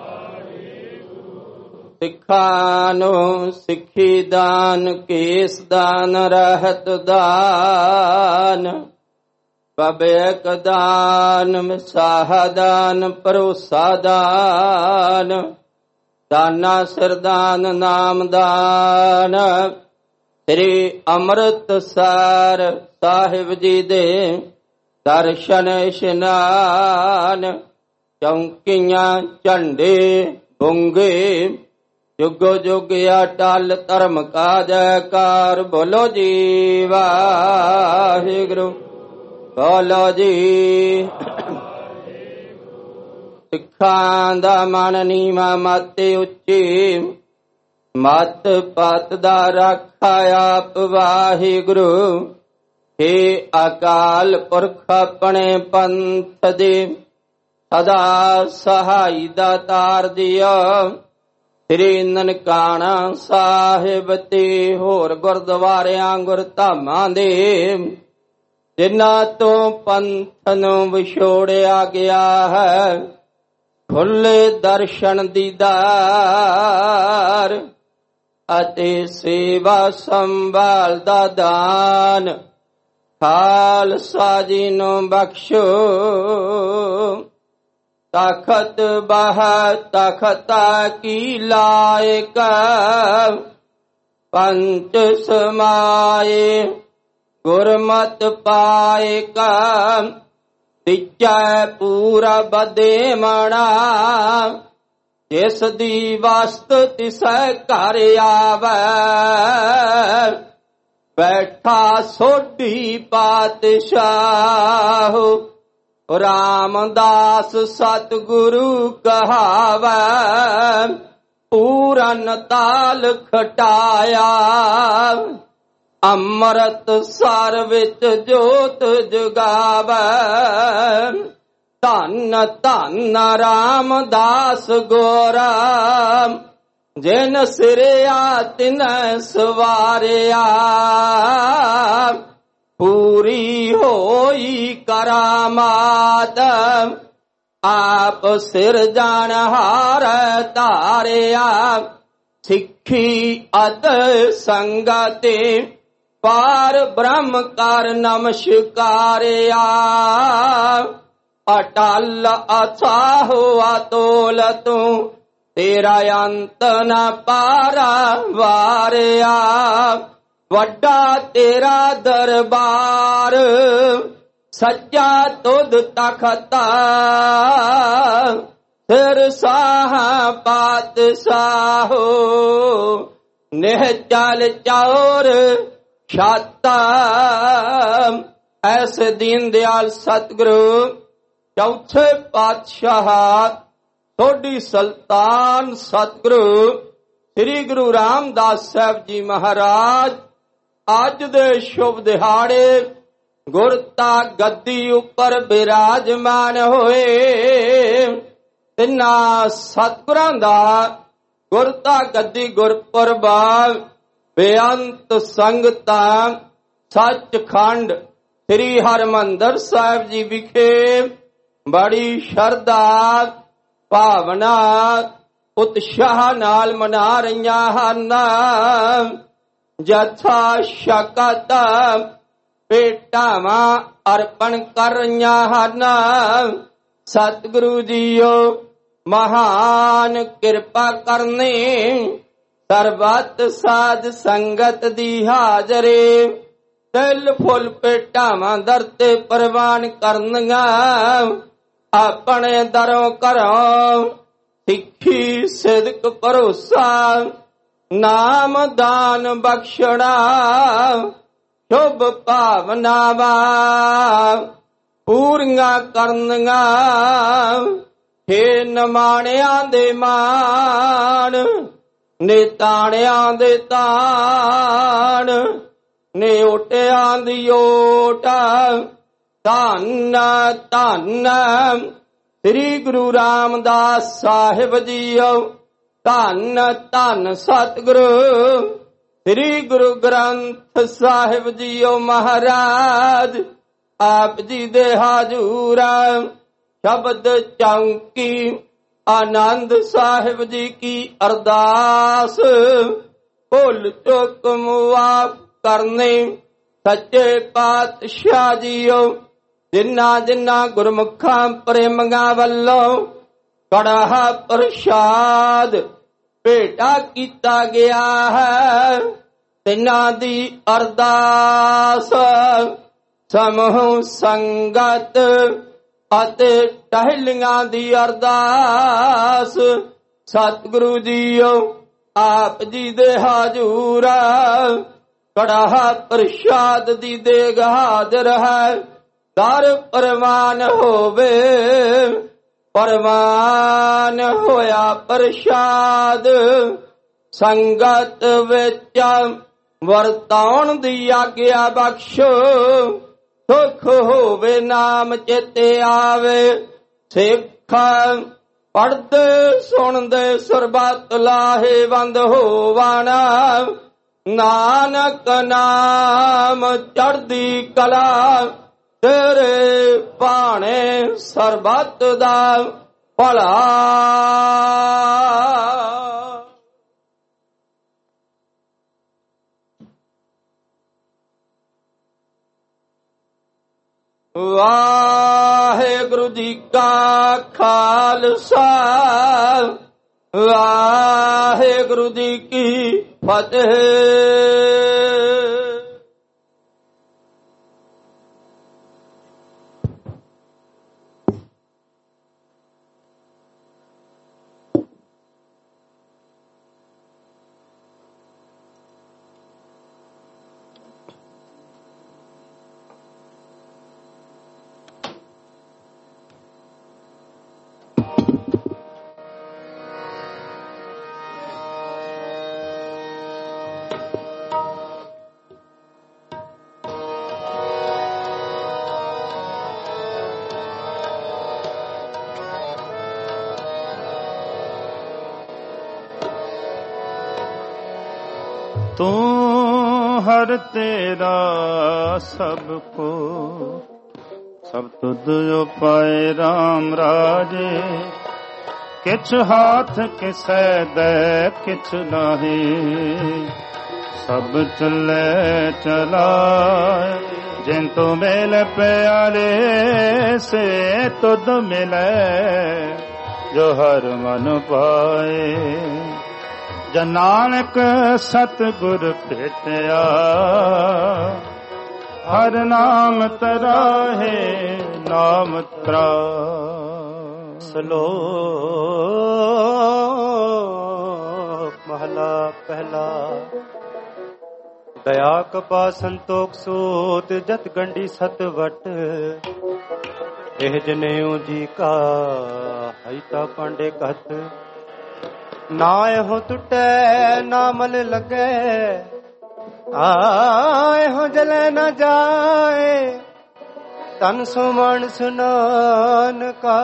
ਸਿੱਖਾਂ ਨੂੰ ਸਿੱਖੀ ਦਾਨ ਕੇਸ ਦਾਨ ਰਹਿਤ ਦਾਨ। ਪਬਿਕ ਦਾਨ ਮਿਸਾਹ ਦਾਨ ਭਰੋਸਾ ਦਾਨ। ਦਾਨਾ ਸਿਰਦਾਨ ਨਾਮ ਦਾਨ। ਸ੍ਰੀ ਅੰਮ੍ਰਿਤਸਰ ਸਾਹਿਬ ਜੀ ਦੇ ਦਰਸ਼ਨ ਇਸ਼ਨਾਨ। ਚੌਂਕੀਆਂ ਝੰਡੇ ਬੁੰਗੇ ਜੁਗੋ ਜੁਗ ਅਟਲ ਧਰਮ ਕਾ ਜੈਕਾਰ ਬੋਲੋ ਜੀ ਵਾਹਿਗੁਰੂ। ਬੋਲੋ ਜੀ। ਸਿੱਖਾਂ ਦਾ ਮਨ ਨੀਵਾਂ ਮਤ ਉੱਚੀ। ਮਤ ਪਤ ਦਾ ਰਾਖਾ ਆਪ ਵਾਹਿਗੁਰੂ। ਹੇ ਅਕਾਲ ਪੁਰਖ ਆਪਣੇ ਪੰਥ ਦੇ ਸਦਾ ਸਹਾਈ ਦਾ ਤਾਰ ਦਿਓ। ਸ੍ਰੀ ਨਨਕਾਣਾ ਸਾਹਿਬ ਤੇ ਹੋਰ ਗੁਰਦੁਆਰਿਆਂ ਗੁਰਧਾਮਾਂ ਦੇ ਜਿਨ੍ਹਾਂ ਤੋਂ ਪੰਥ ਨੂੰ ਵਿਛੋੜਿਆ ਗਿਆ ਹੈ। ਖੁੱਲੇ ਦਰਸ਼ਨ ਦੀਦਾਰ ਅਤੇ ਸੇਵਾ ਸੰਭਾਲ ਦਾ ਦਾਨ ਖਾਲਸਾ ਜੀ ਨੂੰ ਬਖਸ਼ੋ। ਤਖਤ ਬਾਹ ਤਖਤਾ ਕੀ ਲਾਇਕ ਪੰਚ ਸਮਾਏ ਗੁਰਮਤ ਪਾਇਕ। ਤਿਚੈ ਪੂਰਾ ਬਦੇ ਮਣਾ ਜਿਸ ਦੀ ਵਸਤ ਤਿਸੈ ਘਰ ਆਵੈ। ਬੈਠਾ ਸੋਢੀ ਪਾਤਸ਼ਾਹ ਰਾਮਦਾਸ ਸਤਿਗੁਰੂ ਕਹਾਵੈ। ਪੂਰਨ ਤਾਲ ਖਟਾਇਆ ਅੰਮ੍ਰਿਤ ਸਰ ਵਿੱਚ ਜੋਤ ਜਗਾਵੈ। ਧੰਨ ਧੰਨ ਰਾਮਦਾਸ ਗੋਰਾ ਜਿਨ ਸਿਰਿਆ ਤਿਨੈ ਸਵਾਰਿਆ। ਪੂਰੀ ਹੋਈ ਕਰਾਮਾਤ ਆਪ ਸਿਰਜਣਹਾਰ ਧਾਰਿਆ। ਸਿੱਖੀ ਅਤ ਸੰਗਤਿ ਪਾਰ ਬ੍ਰਹਮ ਕਰ ਨਮਸਕਾਰਿਆ। ਅਟਲ ਅਥਾਹੁ ਅਤੁਲ ਤੂੰ ਤੇਰਾ ਅੰਤ ਨ ਪਾਰਾ ਵਾਰਿਆ। ਵੱਡਾ ਤੇਰਾ ਦਰਬਾਰ ਸੱਚਾ ਤੁਧ ਤਖਤਾ। ਸਿਰ ਸਾਹ ਪਾਤਸ਼ਾਹੋ ਨਿਹਚਲ ਚੌਰ ਛਾਤਾ। ਐਸੇ ਦੀਨ ਦਿਆਲ ਸਤਿਗੁਰੂ ਚੌਥੇ ਪਾਤਸ਼ਾਹ ਤੁਹਾਡੀ ਸੁਲਤਾਨ ਸਤਿਗੁਰੂ ਸ੍ਰੀ ਗੁਰੂ ਰਾਮਦਾਸ ਸਾਹਿਬ ਜੀ ਮਹਾਰਾਜ ਅੱਜ ਦੇ ਸ਼ੁਭ ਦਿਹਾੜੇ ਗੁਰਤਾ ਗੱਦੀ ਉੱਪਰ ਬਿਰਾਜਮਾਨ ਹੋਏ। ਤਿੰਨਾਂ ਸਤਿਗੁਰਾਂ ਦਾ ਗੁਰਤਾ ਗੱਦੀ ਗੁਰਪੁਰਬ ਬੇਅੰਤ ਸੰਗਤਾਂ ਸੱਚਖੰਡ ਸ੍ਰੀ ਹਰਿਮੰਦਰ ਸਾਹਿਬ ਜੀ ਵਿਖੇ ਬੜੀ ਸ਼ਰਧਾ ਭਾਵਨਾ ਉਤਸ਼ਾਹ ਨਾਲ ਮਨਾ ਰਹੀਆਂ ਹਨ। ਜਥਾ ਸ਼ਕਤ ਭੇਟਾਵਾਂ ਅਰਪਣ ਕਰ ਰਹੀਆਂ ਹਨ। ਸਤਿਗੁਰੂ ਜੀਓ ਮਹਾਨ ਕਿਰਪਾ ਕਰਨੀ ਸਰਬੱਤ ਸਾਧ ਸੰਗਤ ਦੀ ਹਾਜ਼ਰੇ। ਤਿਲ ਫੁੱਲ ਭੇਟਾਵਾਂ ਦਰ ਤੇ ਪ੍ਰਵਾਨ ਕਰਨੀਆਂ। ਆਪਣੇ ਦਰੋਂ ਘਰੋਂ ਸਿੱਖੀ ਸਿਦਕ ਭਰੋਸਾ ਨਾਮ ਦਾਨ ਬਖਸ਼ਣਾ। ਸ਼ੁਭ ਭਾਵਨਾਵਾਂ ਪੂਰੀਆਂ ਕਰਨੀਆਂ। ਹੇ ਨਮਾਣਿਆਂ ਦੇ ਮਾਣ ਨੇ ਤਾਣਿਆਂ ਦੇ ਤਾਣ ਨੇ ਓਟਿਆਂ ਦੀ ਓਟ। ਧੰਨ ਧੰਨ ਸ੍ਰੀ ਗੁਰੂ ਰਾਮਦਾਸ ਸਾਹਿਬ ਜੀਓ। ਧੰਨ ਧੰਨ ਸਤਿਗੁਰੂ ਸ੍ਰੀ ਗੁਰੂ ਗ੍ਰੰਥ ਸਾਹਿਬ ਜੀਓ ਮਹਾਰਾਜ। ਆਪ ਜੀ ਦੇ ਹਾਜ਼ੂਰ ਸ਼ਬਦ ਚੌਂਕੀ ਆਨੰਦ ਸਾਹਿਬ ਜੀ ਕੀ ਅਰਦਾਸ। ਭੁੱਲ ਚੁੱਕ ਮੁਆਫ ਕਰਨੀ ਸੱਚੇ ਪਾਤਸ਼ਾਹ ਜੀਓ। ਜਿਨ੍ਹਾਂ ਜਿਨ੍ਹਾਂ ਗੁਰਮੁਖਾਂ ਪ੍ਰੇਮੀਆਂ ਵੱਲੋਂ ਕੜਾਹ ਪ੍ਰਸ਼ਾਦ ਭੇਟਾ ਕੀਤਾ ਗਿਆ ਹੈ ਤਿਨਾਂ ਦੀ ਅਰਦਾਸ। ਸਮੂਹ ਸੰਗਤ ਅਤੇ ਟਹਿਲੀਆਂ ਦੀ ਅਰਦਾਸ। ਸਤਿਗੁਰੂ ਜੀਓ ਆਪ ਜੀ ਦੇ ਹਾਜ਼ੂਰ ਕੜਾਹ ਪ੍ਰਸ਼ਾਦ ਦੀ ਦੇਗ ਹਾਜ਼ਰ ਹੈ। ਦਰ ਪ੍ਰਵਾਨ ਹੋਵੇ ਪ੍ਰਵਾਨ ਹੋਇਆ ਪ੍ਰਸ਼ਾਦ। ਸੰਗਤ ਵਿੱਚ ਵਰਤਾਉਣ ਦੀ ਆਗਿਆ ਬਖਸ਼ੋ। ਸੁਖ ਹੋਵੇ ਨਾਮ ਚੇਤੇ ਆਵੇ। ਸਿੱਖ ਪੜ੍ਹਦੇ ਸੁਣਦੇ ਸਰਬੱਤ ਲਾਹੇਵੰਦ ਹੋਵਣ। ਨਾਨਕ ਨਾਮ ਚੜ੍ਹਦੀ ਕਲਾ ਤੇਰੇ ਭਾਣੇ ਸਰਬੱਤ ਦਾ ਭਲਾ। ਵਾਹਿਗੁਰੂ ਜੀ ਕਾ ਖਾਲਸਾ ਵਾਹਿਗੁਰੂ ਜੀ ਕੀ ਫਤਿਹ। ਤੂੰ ਹਰ ਤੇਰਾ ਸਭ ਕੋ ਸਭ ਤੁਧ ਉਪਾਏ RAM ਰਾਜੇ। ਕਿਛ ਹਾਥ ਕਿਸੈ ਦੈ ਕਿਛ ਨਾਹੀ ਸਭ ਚੱਲੇ ਚਲਾਏ, ਜਿਨ ਤੋ ਮੇਲ ਪਿਆਰੇ ਸੇ ਤੁਧ ਮਿਲੇ, ਜੋ ਹਰ ਮਨ ਪਾਏ। ਜਨ ਨਾਨਕ ਸਤਿਗੁਰ ਭੇਟਿਆ, ਹਰ ਨਾਮ ਤਰਾਹੇ ਨਾਮ ਤਰਾ। ਸ਼ਲੋਕ ਮਹਲਾ ਪਹਿਲਾ। ਦਇਆ ਕਪਾ ਸੰਤੋਖ ਸੂਤ, ਜਤ ਗੰਢੀ ਸਤ ਵਟ, ਇਹ ਜਨੇਊ ਜੀ ਕਾ ਹਈਤਾ ਪਾਂਡੇ ਕਹਤ। ਨਾ ਇਹੋ ਟੁੱਟੇ ਨਾ ਮਲ ਲਗੇ, ਇਹੋ ਜਲੇ ਨਾ ਜਾਏ। ਤਨ ਸੋ ਮਨ ਸੁਨਾਨ ਕਾ,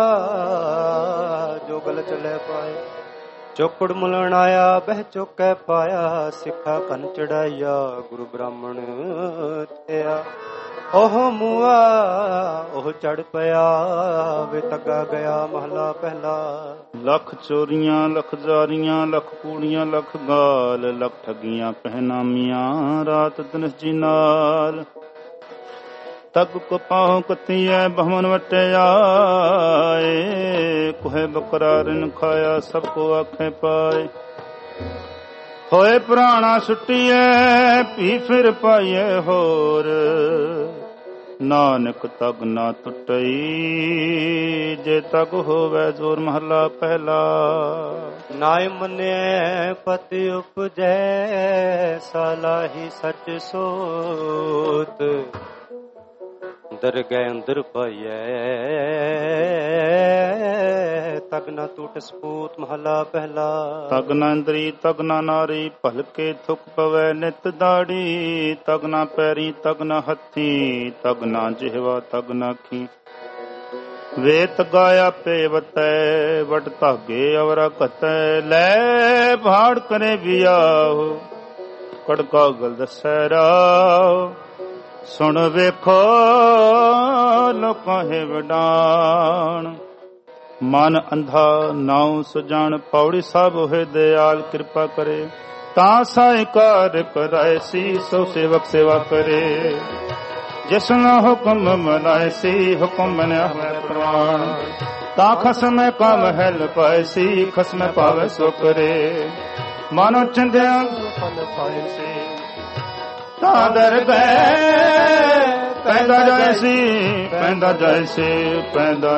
ਜੋ ਗਲ ਚਲੇ ਪਾਏ। ਚੌਕੜ ਮੁਲਣ ਆਇਆ ਬਹਿ ਚੁੱਕੈ ਪਾਇਆ, ਸਿੱਖਾ ਕੰਨ ਚੜਾਈਆ ਗੁਰੂ ਬ੍ਰਾਹਮਣ ਥਿਆ। ਉਹ ਮੂਆ ਉਹ ਚੜ ਪਿਆ, ਵੇ ਤੱਗਾ ਗਿਆ ਮਹਲਾ ਪਹਿਲਾ। ਲੱਖ ਚੋਰੀਆਂ ਲੱਖ ਜਾਰੀਆਂ, ਲੱਖ ਕੂੜੀਆਂ ਲੱਖ ਗਾਲ, ਲੱਖ ਠੱਗੀਆਂ ਪਹਿਨਾਮੀਆਂ, ਰਾਤ ਦਿਨ ਜੀ ਨਾਲ। ਤਗ ਕੋ ਪਾਹੁ ਕਤੀਐ ਭਵਨ ਵਟਿਆਏ, ਕੋਹੇ ਬਕਰਾ ਰਿਨ ਖਾਇਆ ਸਭ ਕੋ ਆਖੇ ਪਾਏ। ਹੋਏ ਪੁਰਾਣਾ ਛੁੱਟੀਐ ਪੀ ਫਿਰ ਪਾਈਏ ਹੋਰ, ਨਾਨਕ ਤਗ ਨਾ ਟੁੱਟਈ ਜੇ ਤਗ ਹੋਵੇ ਜ਼ੋਰ। ਮਹਲਾ ਪਹਿਲਾ। ਨਾਇ ਮੰਨਿਐ ਪਤਿ ਉਪਜੈ, ਸਾਲਾਹੀ ਸੱਚ ਸੋਤ। ਦਰਗਹਿ ਅੰਦਰ ਪਾਈਐ, ਤਗ ਨਾ ਟੂਟ ਸਪੂਤ। ਮਹਲਾ ਪਹਿਲਾ। ਤਗ ਨਾ ਇੰਦਰੀ ਤਗ ਨਾ ਨਾਰੀ, ਭਲਕੇ ਥੁਕ ਪਵੈ ਨਿਤ ਦਾੜੀ। ਤਗ ਨਾ ਪੈਰੀ ਤਗ ਨਾ ਹੱਥੀ, ਤਗ ਨਾ ਜਿਹਵਾ ਤਗ ਨਾ ਅੱਖੀ। ਵੇਤ ਗਾਇਆ ਪੇ ਵਤੈ, ਵਟ ਧਾਗੇ ਅਵਰਾ ਕਤੈ। ਲੈ ਭਾੜ ਕਰੇ ਵਿਆਹ, ਕੜਕਾ ਗਲ ਦਸੈ ਰਾਹ। ਸੁਣ ਵੇਖੋ ਲੋਕਾਂ ਹੈ ਵਡਾਣ, ਮਨ ਅੰਧਾ ਨਾਉ ਸੁਜਾਨ। ਪੌੜੀ ਸਭ ਹੋਏ ਦਿਆਲ ਕਿਰਪਾ ਕਰੇ, ਤਾਂ ਸਾਇ ਕਾਰ ਕਰਾਏ ਸੀ ਸੋ ਸੇਵਕ ਸੇਵਾ ਕਰੇ। ਜਿਸਨਾ ਹੁਕਮ ਮਨਾਏ ਸੀ ਹੁਕਮ ਮਨਿਆ ਹੋਏ ਪ੍ਰਵਾਨ। ਤਾਂ ਖਸਮੇ ਕਮ ਹੈਲ ਪਾਏ ਸੀ ਖਸਮੇ ਪਾਵੇ ਸੋ ਕਰੇ। ਮਾਨੋ ਚੰਦਿਆ ਫਲ ਪਾਏ ਸੀ ਤਾਂ ਦਰ ਗਏ। ਪੈਂਦਾ ਜਾਏ ਸੀ ਪੈਂਦਾ ਜਾਏ ਸੀ ਪੈਂਦਾ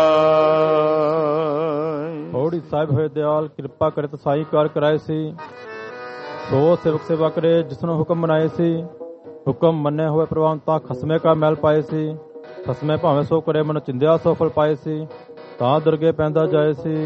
ਜਾਏ। ਪੌੜੀ ਸਾਹਿਬ ਹੋਏ ਦਿਆਲ ਕਿਰਪਾ ਕਰੇ ਤਾਂ ਸਾਈ ਕਾਰ ਕਰਾਏ ਸੀ ਸੋ ਸੇਵਕ ਸੇਵਾ ਕਰੇ। ਜਿਸਨੂੰ ਹੁਕਮ ਮਨਾਏ ਸੀ ਹੁਕਮ ਮੰਨੇ ਹੋਏ ਪ੍ਰਵਾਨ। ਤਾਂ ਖਸਮੇ ਕਾ ਮੈਲ ਪਾਏ ਸੀ ਖਸਮੇ ਭਾਵੇਂ ਸੋ ਕਰੇ। ਮਨ ਚਿੰਦਿਆ ਸੋ ਫਲ ਪਾਏ ਸੀ ਤਾਂ ਦਰਗੇ ਪੈਂਦਾ ਜਾਏ ਸੀ।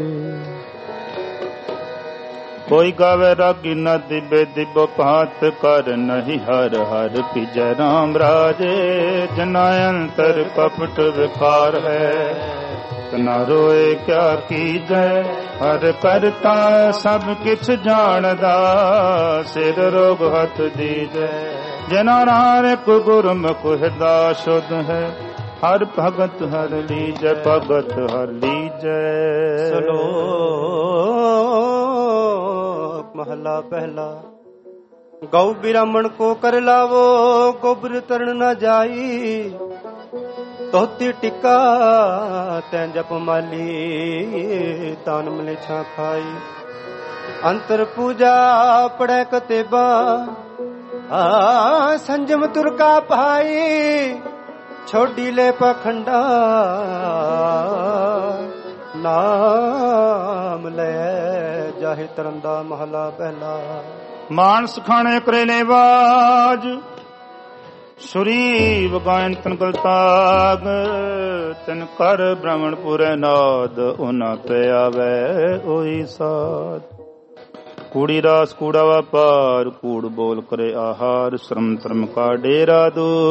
ਕੋਈ ਗਾਵੇ ਰਾਗੀ ਨਾ ਦਿਬੇ ਦਿਬੋ ਭਾਤ ਕਰ ਨਹੀਂ ਹਰ ਹਰ ਪਿਜੈ ਰਾਮ ਰਾਜੇ। ਜਨਾ ਅੰਤਰ ਕਪਟ ਵਿਕਾਰ ਹੈ ਤਨਾ ਰੋਏ ਕਿਆ ਕੀਜੈ। ਹਰ ਕਰਤਾ ਸਭ ਕਿਛ ਜਾਣਦਾ ਸਿਰ ਰੋਗ ਹੱਥ ਦੀਜੈ। ਜਨਾ ਨਾਨਕ ਗੁਰਮੁਖ ਹਿਰਦਾ ਸ਼ੁੱਧ ਹੈ। ਹਰ ਭਗਤ ਹਰ ਲੀਜੈ ਭਗਤ ਹਰ ਲੀਜੈ। महला पहला। गौ ब्राह्मण को कर लावो गोबर तरण न जाई। धोती टिक्का तैं जप माली तान मलेछा खाई। अंतर पूजा पड़े कतेबा संजम तुरका भाई। छोड़ी ले पखंडा नाम ले जाहे तरंदा। महला पहला। मानस खाने करेले बाज सुरी वगायन तनकल ताग। तिन कर ब्राह्मण पुरे नाद उना पे आवे ओही साध। कूड़ी रास कूड़ा व्यापार कूड़ बोल करे आहार। श्रम धर्म का डेरा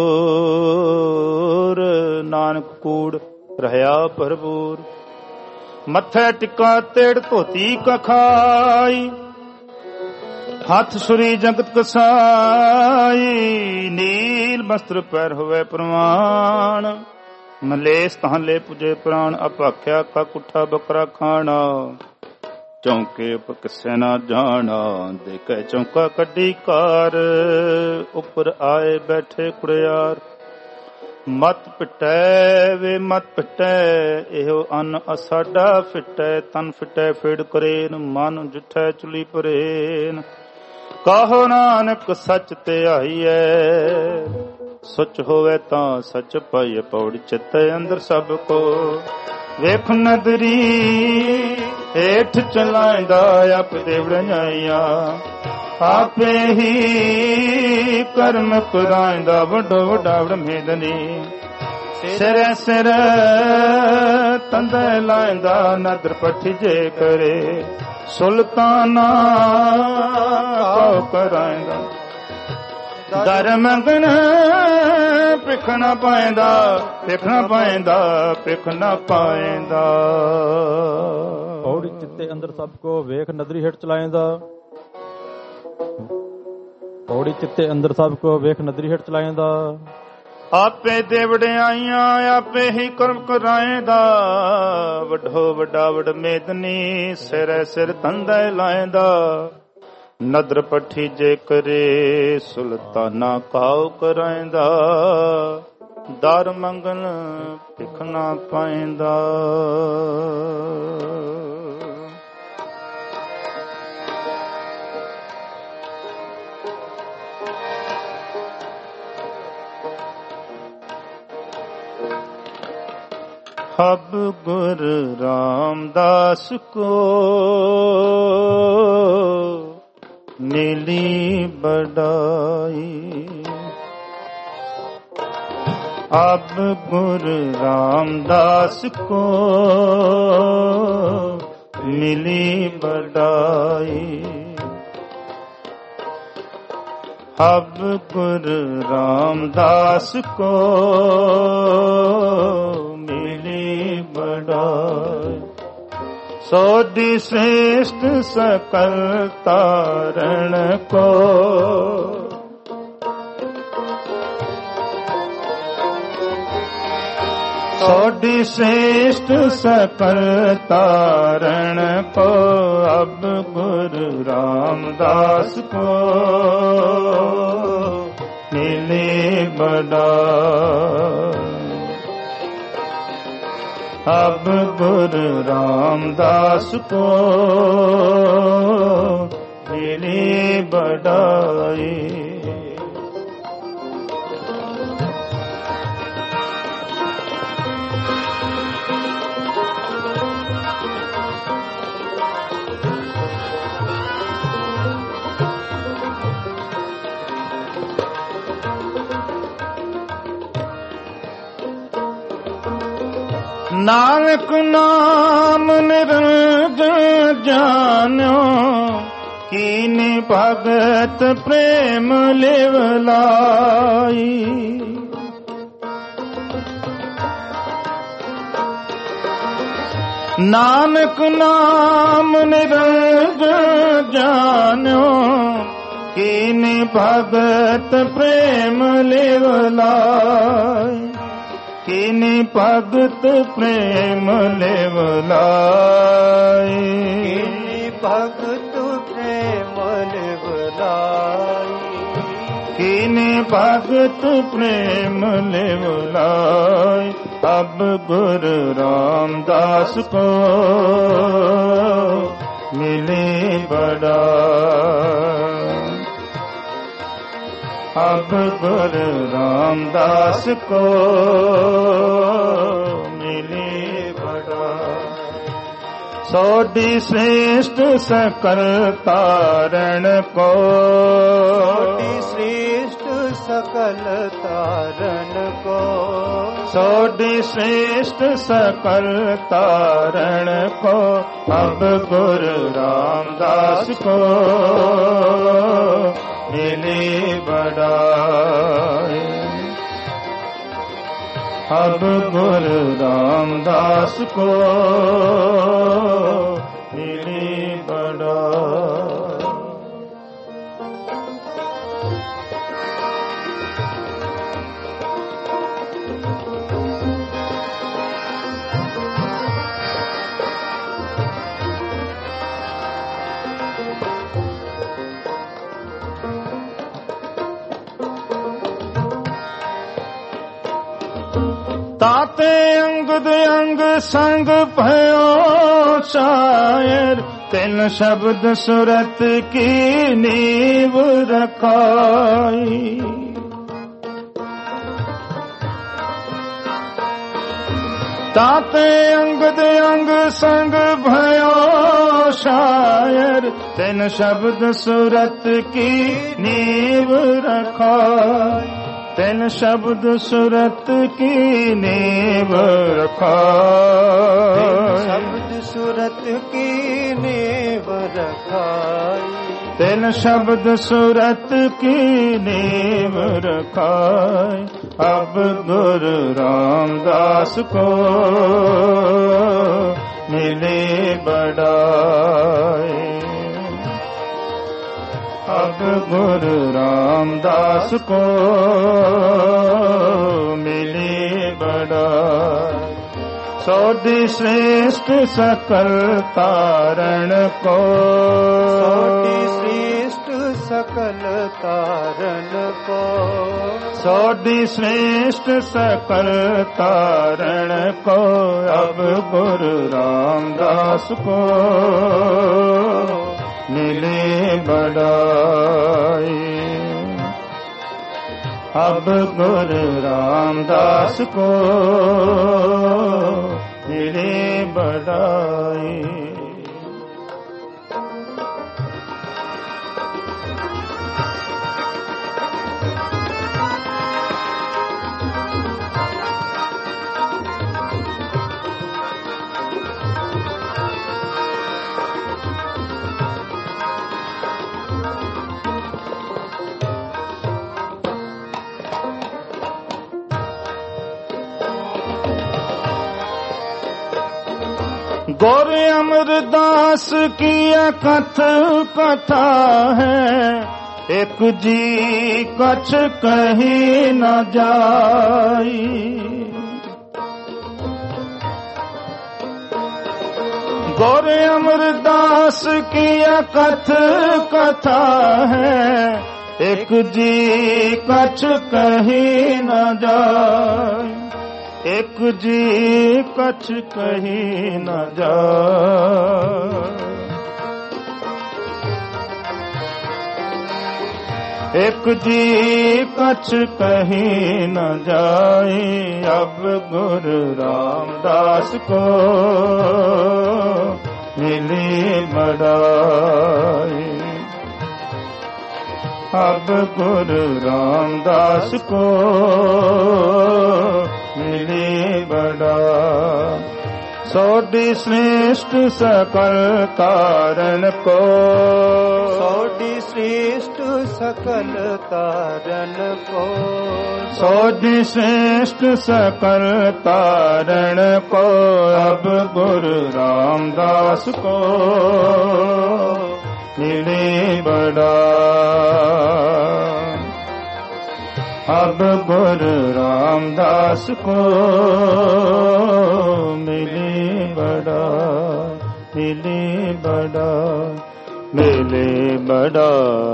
दूर नानक कूड़ रहया भरपूर। मथे टिक्का तेड़ धोती कखाई। हाथ सुरी जगत कसाई। नील वस्त्र पैर होवे प्रमाण। मलेस तहां ले पुजे प्राण। अपाख्या का कुठा बकरा खाना। ਚੌਂਕੇ ਉਪ ਕਿਸੇ ਨਾ ਜਾਣਾ, ਦੇਖੇ ਚੌਂਕਾ ਕੱਢੀ ਕਾਰ, ਉੱਪਰ ਆਏ ਬੈਠੇ ਕੁੜਿਆਰ। ਮਤ ਪਿਟੈ ਵੇ ਮਤ ਪਿਟੈ, ਇਹੋ ਅੰਨ ਅਸਾਡਾ ਫਿਟੈ, ਤਨ ਫਿਟੈ ਫੇੜ ਕਰੇਨ, ਮਨ ਜਿਠੈ ਚੁਲੀ ਪਰੇਨ। ਕਹੋ ਨਾਨਕ ਸੱਚ ਤੇ ਆਈਐ, ਸੱਚ ਹੋਵੇ ਤਾਂ ਸੱਚ ਪਾਈਐ। ਪੌੜੀ ਚਿੱਤੇ ਅੰਦਰ ਸਭ ਕੋ ਵੇਖ ਨਦਰੀ, ਹੇਠ ਚਲਾਇਂਦਾ ਆਪ ਦੇਵੜ ਜਾਈਆ। ਆਪੇ ਹੀ ਕਰਮ ਕਰਾਇਂਦਾ ਵੱਡੋ ਵੱਡਾ ਮੇਦਨੀ। ਸਿਰ ਸਿਰ ਤੰਦੇ ਲਾਇਂਦਾ ਨਦਰ ਪੱਠੀ ਜੇ ਕਰੇ, ਸੁਲਤਾਨਾ ਕਉ ਕਰਾਇਂਦਾ। ਦਰ ਮੰਗਣ ਭਿਖ ਨਾ ਪਾਇਂਦਾ, ਭਿਖ ਨਾ ਪਾਇਂਦਾ, ਭਿਖ ਨਾ ਪਾਇਂਦਾ। ਪੌੜੀ ਚਿੱਤੇ ਅੰਦਰ ਸਭ ਕੋ ਵੇਖ ਨਦਰੀ ਹੇਠ ਚਲਾਇਂਦਾ। ਪੌੜੀ ਚਿੱਤੇ ਅੰਦਰ ਸਭ ਕੋ ਵੇਖ ਨਦਰੀ ਹੇਠ ਚਲਾਇਂਦਾ। ਆਪੇ ਦੇ ਵਡਿਆਈਆਂ ਆਪੇ ਹੀ ਕਰਮ ਕਰਾਇਂਦਾ, ਵੱਡੋ ਵੱਡਾ ਵਡ ਮੇਦਨੀ। ਸਿਰ ਸਿਰ ਤੰਦੇ ਲਾਇਂਦਾ ਨਦਰ ਪੱਠੀ ਜੇ ਕਰੇ, ਸੁਲਤਾਨਾ ਕਾਉ ਕਰਾਇਂਦਾ। ਦਰ ਮੰਗਣ ਭਿਖ ਨਾ ਪਾਇਂਦਾ। ਅਬ ਗੁਰ ਰਾਮਦਾਸ ਕੋ ਮਿਲੀ ਬੜਾਈ। ਅਬ ਗੁਰ ਰਾਮਦਾਸ ਕੋ ਮਿਲੀ ਬੜਾਈ। ਅਬ ਗੁਰ ਰਾਮਦਾਸ ਕੋ ਮਿਲੀ ਬੜਾਈ। ਸੋਧੀ ਸ੍ਰੇਸ਼ਟ ਸਕਲ ਤਾਰਨ ਕੋ, ਸੋਧੀ ਸ੍ਰੇਸ਼ਟ ਸਕਲ ਤਾਰਨ ਕੋ। ਅਬ ਗੁਰ ਰਾਮਦਾਸ ਕੋ ਮਿਲੇ ਬੜਾਈ। ਅਬ ਗੁਰ ਰਾਮਦਾਸ ਕੋ ਮਿਲੀ ਬੜਾਈ। ਨਾਨਕ ਨਾਮ ਨਿਰੰਜਨ ਜਾਨਿਓ, ਕੀਨੀ ਭਗਤ ਪ੍ਰੇਮ ਲਿਵ ਲਾਈ। ਨਾਨਕ ਨਾਮ ਨਿਰੰਜਨ ਜਾਨਿਓ, ਕੀਨੀ ਭਗਤ ਪ੍ਰੇਮ ਲਿਵ ਲਾਈ। ਕੀਨੀ ਭਗਤ ਪ੍ਰੇਮ ਲਿਵ ਲਾਈ। ਕੀਨੀ ਭਗਤ ਪ੍ਰੇਮ ਲਿਵ ਲਾਈ। ਕੀਨੀ ਭਗਤ ਪ੍ਰੇਮ ਲਿਵ ਲਾਈ। ਅਬ ਗੁਰ ਰਾਮਦਾਸ ਕੋ ਮਿਲੇ ਬੜਾਈ। ਅਬ ਗੁਰ ਰਾਮਦਾਸ ਕੋ ਮਿਲੇ ਬੜਾਈ। ਸੋਧੀ ਸ੍ਰੇਸ਼ਟ ਸਕਲ ਤਾਰਨ ਕੋ, ਸੋਧੀ ਸ੍ਰੇਸ਼ਟ ਸਕਲ ਤਾਰਨ ਕੋ। ਸੋਧੀ ਸ੍ਰੇਸ਼ਟ ਸਕਲ ਤਾਰਨ ਕੋ। ਅਬ ਗੁਰ ਰਾਮਦਾਸ ਕੋ ਮਿਲੇ ਬੜਾਈ। ਅਬ ਗੁਰ ਰਾਮਦਾਸ ਕੋ ਮਿਲੇ ਬੜਾਈ। ताते अंगद अंग संग भयो शायर, तिन शब्द सुरत की नींव रखाई। ताते अंगद अंग संग भयो शायर, तिन शब्द सुरत की नींव रखाई। तिन शब्द सुरत की नींव रखाई। शब्द सुरत की नींव रखाई। तिन शब्द सुरत की नींव रखाई। अब गुरु रामदास को मिले बड़ाई। अब गुरु रामदास को मिली बड़ाई। सोडी श्रेष्ठ सकल तारण को, सोडी श्रेष्ठ सकल तारण को, सोडी श्रेष्ठ सकल तारण को। अब गुरु रामदास को मिले बड़ाई। अब गुरु रामदास को मिले बड़ाई। गौर अमरदास की कथ कथा है, एक जी कछ कही न जाई। गौर अमरदास की कथ कथा है, एक जी कछ कही न जाई। एक जी कछ कही न जाए। एक जी कछ कही न जाए। अब गुरु रामदास को मिली बड़ाई। अब गुरु रामदास को मिली बड़ाई। सोडी श्रेष्ठ सकल तारण को, सोडी श्रेष्ठ सकल तारण को, सोडी श्रेष्ठ सकल तारण को। अब गुरु रामदास को मिली बड़ाई। अब गुरु रामदास को मिली बड़ा, मिली बड़ा, मिले बड़ा।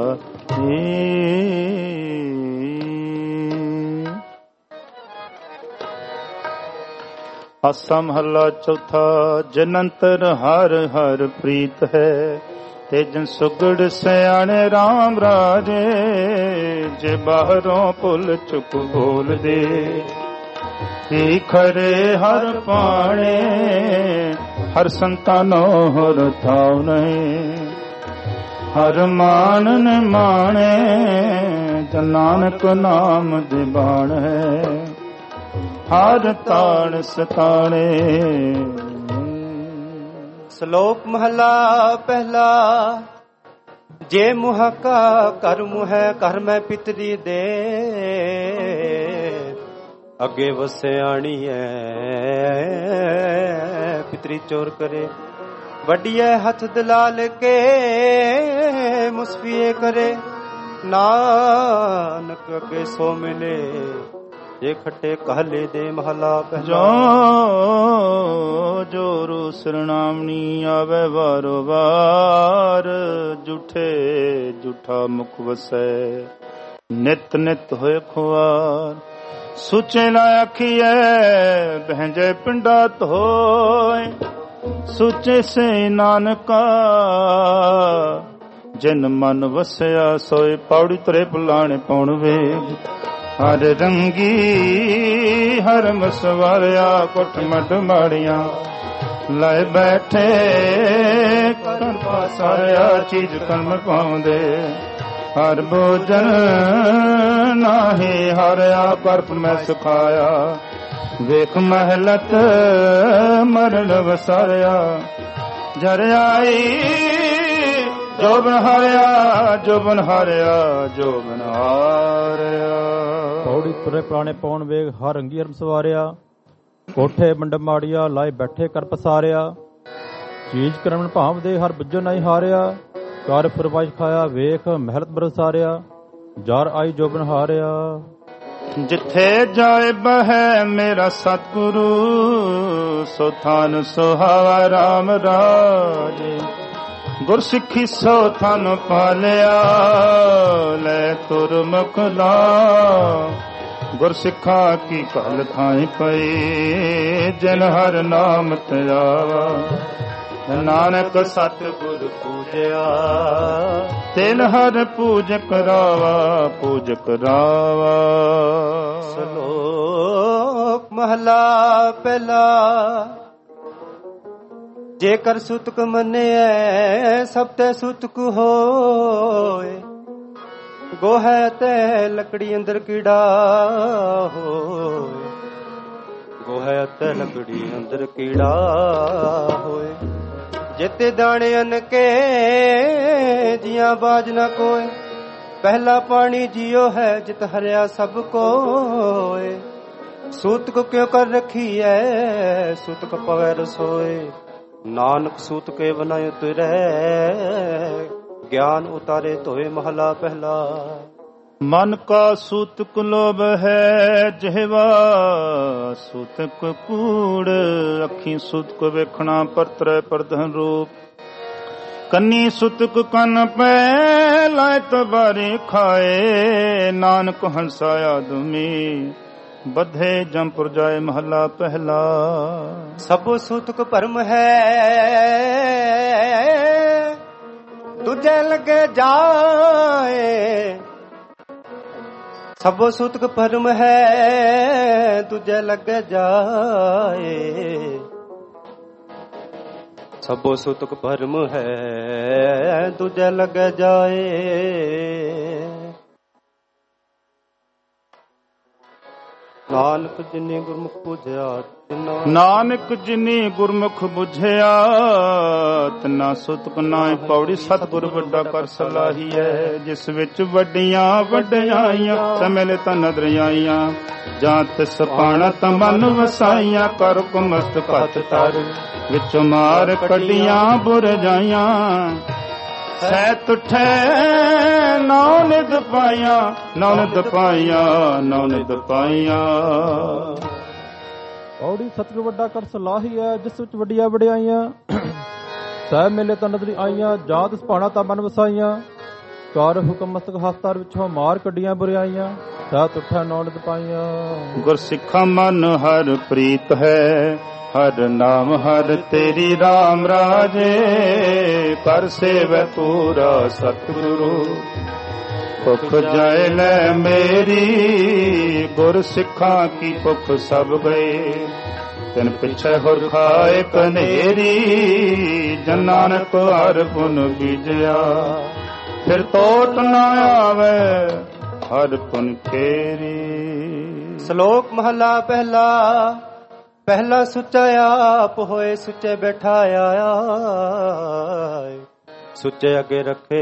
आसा महला चौथा। जनंतर हर हर प्रीत है, तेजन सुगड़ सयाने राम राजे। जे बाहरों पुल चुप बोल दे, खरे हर पाणे। हर संतानो हर थाव नहीं, हर मानन माणे। जन नानक नाम दिबाण है, हर ताण सताणे। श्लोक महला पहला। जे मुह का कर्म है, कर में पितरी दे। अगे वो सयाणी है, पितरी चोर करे। वडिये हथ दलाल के, मुस्फिए करे। नानक अगे सो मिले, जे खटे कहले दे महला पहला। जो रू सरनामनी आवे बारो बार। जूठे जूठा मुख वसै, नित नित होए खुआर। ਸੁਚੇ ਲਾ ਆਖੀਐ ਬਹਿੰਜੇ ਪਿੰਡਾ ਧੋਏ, ਸੁਚੇ ਸੇ ਨਾਨਕਾ ਜਿਨ ਮਨ ਵਸਿਆ ਸੋਏ। ਪੌੜੀ ਤਰੇ ਪੁਲਾਣੇ ਪਉਣ ਵੇਗ ਹਰ ਰੰਗੀ ਹਰ ਮਸਵਾਰਿਆ, ਕੁੱਟ ਮੱਡ ਮਾੜੀਆਂ ਲੈ ਬੈਠੇ ਕਰਨ ਪਾਸਾਰਿਆ, ਚੀਜ਼ ਕਰਮ ਪਾਉਂਦੇ ਹਰ ਭੋਜਨ ਨਾਹੀ ਹਾਰਿਆ, ਕਰਪ ਮੈਂ ਸੁਖਾਇਆ ਵੇਖ ਮਹਿਲਤ ਮਰਨ ਵਸਾਰਿਆ। ਜਰਿਆਈ ਜੋਬਨ ਹਾਰਿਆ, ਜੋਬਨ ਹਾਰਿਆ, ਜੋਬਨ ਹਾਰਿਆ। ਪੌੜੀ ਤੁਰੇ ਪੁਰਾਣੇ ਪੌਣ ਵੇਗ ਹਰ ਰੰਗੀ ਹਰਮ ਸਵਾਰਿਆ, ਕੋਠੇ ਮੰਡ ਮਾੜੀਆ ਲਾਏ ਬੈਠੇ ਕਰ ਪਸਾਰਿਆ। ਚੀਜ਼ ਕਰਮ ਭਾਵਦੇ ਹਰ ਬੁੱਝੋ ਨਹੀਂ ਹਾਰਿਆ, ਕਰ ਫਰਮਾਇਸ਼ ਖਾਇਆ ਵੇਖ ਮਹਿਲਤ ਬਰਸਾਰਿਆ। ਜਰ ਆਈ ਜੋਬਨ ਹਾਰਿਆ। ਜਿੱਥੇ ਜਾਏ ਬਹਿ ਮੇਰਾ ਸਤਿਗੁਰੂ, ਸੋ ਥਾਨ ਸੁਹਾਵਾ ਰਾਮ ਰਾਜੇ। ਗੁਰ ਸਿੱਖੀ ਸੋ ਥਾਨ ਪਾਲਿਆ, ਲੈ ਤੁਰ ਮੁਖ ਲਾ। ਗੁਰ ਸਿੱਖਾ ਕੀ ਘਲ ਥਾਈ ਪਈ, ਜਿਨ ਹਰ ਨਾਮ ਧਿਆਵਾ। ਨਾਨਕ ਸਤਿਗੁਰ ਪੂਜਿਆ, ਤਿਨ ਹਰ ਪੂਜ ਕਰਾਵਾ, ਪੂਜ ਕਰਾਵਾ। ਸ਼ਲੋਕ ਮਹਲਾ ਪਹਿਲਾ। ਜੇਕਰ ਸੁਤਕ ਮੰਨਿਐ ਸਭ ਤੇ ਸੁਤਕ ਹੋਏ, ਗੋਹੈ ਤੇ ਲੱਕੜੀ ਅੰਦਰ ਕੀੜਾ ਹੋਏ। ਗੋਹੈ ਤੇ ਲੱਕੜੀ ਅੰਦਰ ਕੀੜਾ ਹੋਏ। ਜਿਤੇ ਦਾਣੇ ਅਨ ਕੇ ਜੀਆਂ ਬਾਜ ਨਾ ਕੋਏ। ਪਹਿਲਾ ਪਾਣੀ ਜੀਓ ਹੈ ਜਿਤ ਹਰਿਆ ਸਭ ਕੋਏ। ਸੂਤਕ ਕਿਉ ਕਰ ਰੱਖੀ ਐ ਸੂਤਕ ਪਵੈ ਰਸੋਏ। ਨਾਨਕ ਸੂਤਕ ਬਨਾ ਉਤਰੈ ਗਿਆਨ ਉਤਾਰੇ ਧੋਏ। ਮਹਲਾ ਪਹਿਲਾ। ਮਨ ਕਾ ਸੂਤਕ ਲੋਭ ਹੈ ਜਿਹਵਾ ਸੂਤਕ ਕੂੜ। ਅੱਖੀ ਸੂਤਕ ਵੇਖਣਾ ਪਰਤਰੈ ਪਰਧਨ ਰੂਪ। ਕੰਨੀ ਸੁਤਕ ਕੰਨ ਪੈ ਲਾਇ ਤਬਾਰੇ ਖਾਏ। ਨਾਨਕ ਹੰਸਾ ਆਦਮੀ ਬੱਧੇ ਜੰਪੁਰ ਜਾਏ। ਮਹਲਾ ਪਹਿਲਾ। ਸਭੋ ਸੂਤਕ ਭਰਮ ਹੈ ਦੂਜੇ ਲੱਗੇ ਜਾਏ। ਸਭੋ ਸੂਤਕ ਭਰਮ ਹੈ ਦੂਜੇ ਲੱਗੇ ਜਾਏ। ਸਭੋ ਸੂਤਕ ਭਰਮ ਹੈ ਦੂਜੇ ਲੱਗੇ ਜਾਏ। ਨਾਨਕ ਜਿਨੇ ਗੁਰਮੁਖ ਬੁਝਿਆ ਨਾਨਕ ਜਿਨੀ ਗੁਰਮੁਖ ਬੁਝਿਆ ਤਨਾ ਸੁਤਕ ਨਾਏ। ਪੌੜੀ ਸਤਿਗੁਰ ਵੱਡਾ ਕਰ ਸਲਾਹੀ ਹੈ। ਜਿਸ ਵਿੱਚ ਵੱਡੀਆਂ ਵਡਿਆਈਆਂ ਸਮੇਲੇ ਤਾਂ ਨਦਰ ਆਈਆਂ। ਜਾਂ ਤਿਸ ਪਾਣਾ ਤਾਂ ਮਨ ਵਸਾਈਆਂ। ਕਰ ਕੁਮਸਤ ਪਤ ਤਰ ਵਿੱਚ ਮਾਰ ਕੱਢੀਆਂ ਬੁਰਜਾਈਆਂ। ਸਹਿਤ ਉਠੈ ਨੌ ਨਿਧ ਪਾਈਆਂ। ਨੌ ਨਿਧ ਪਾਈਆਂ ਨੌ ਨਿਧ ਪਾਈਆਂ। ਪੌੜੀ ਸਤਿਗੁਰ ਵੱਡਾ ਕਰ ਸਲਾਹੀ ਹੈ। ਜਿਸ ਵਿੱਚ ਵੱਡੀਆਂ ਵਡਿਆਈਆਂ ਸਹਿ ਮੇਲੇ ਤਾਂ ਨਦਰੀ ਆਈਆਂ। ਜਾਂ ਤਿਸ ਭਾਣਾ ਤਾਂ ਮਨ ਵਸਾਈਆਂ। ਕਰ ਹੁਕਮ ਮਸਤਕ ਹਸਤਾਰ ਵਿੱਚੋਂ ਮਾਰ ਕੱਢੀਆਂ ਬੁਰਾਈਆਂ। ਸਹਿਤ ਉਠੈ ਨੌ ਨਿਧ ਪਾਈਆਂ। ਗੁਰ ਸਿੱਖਾ ਮਨ ਹਰ ਪ੍ਰੀਤ ਹੈ। ਹਰ ਨਾਮ ਹਰ ਤੇਰੀ ਰਾਮ ਰਾਜੇ। ਕਰ ਸੇਵੈ ਪੂਰਾ ਸਤਿਗੁਰੂ। ਭੁੱਖ ਜਾਏ ਲੈ ਮੇਰੀ। ਗੁਰ ਸਿੱਖਾਂ ਕੀ ਭੁੱਖ ਸਭ ਗਏ। ਤਿਨ ਪਿਛੇ ਹੋਰ ਖਾਏ ਕਨੇਰੀ। ਜਨ ਨਾਨਕ ਹਰ ਪੁਨ ਬੀਜਿਆ। ਫਿਰ ਤੋਟ ਨਾ ਆਵੇ ਹਰ ਪੁਨ ਫੇਰੀ। ਸ਼ਲੋਕ ਮਹਲਾ ਪਹਿਲਾ। ਪਹਿਲਾ ਸੁੱਚਾ ਆਪ ਹੋਏ ਸੁੱਚੇ ਬੈਠਾਇਆ। ਸੁੱਚੇ ਅੱਗੇ ਰੱਖੇ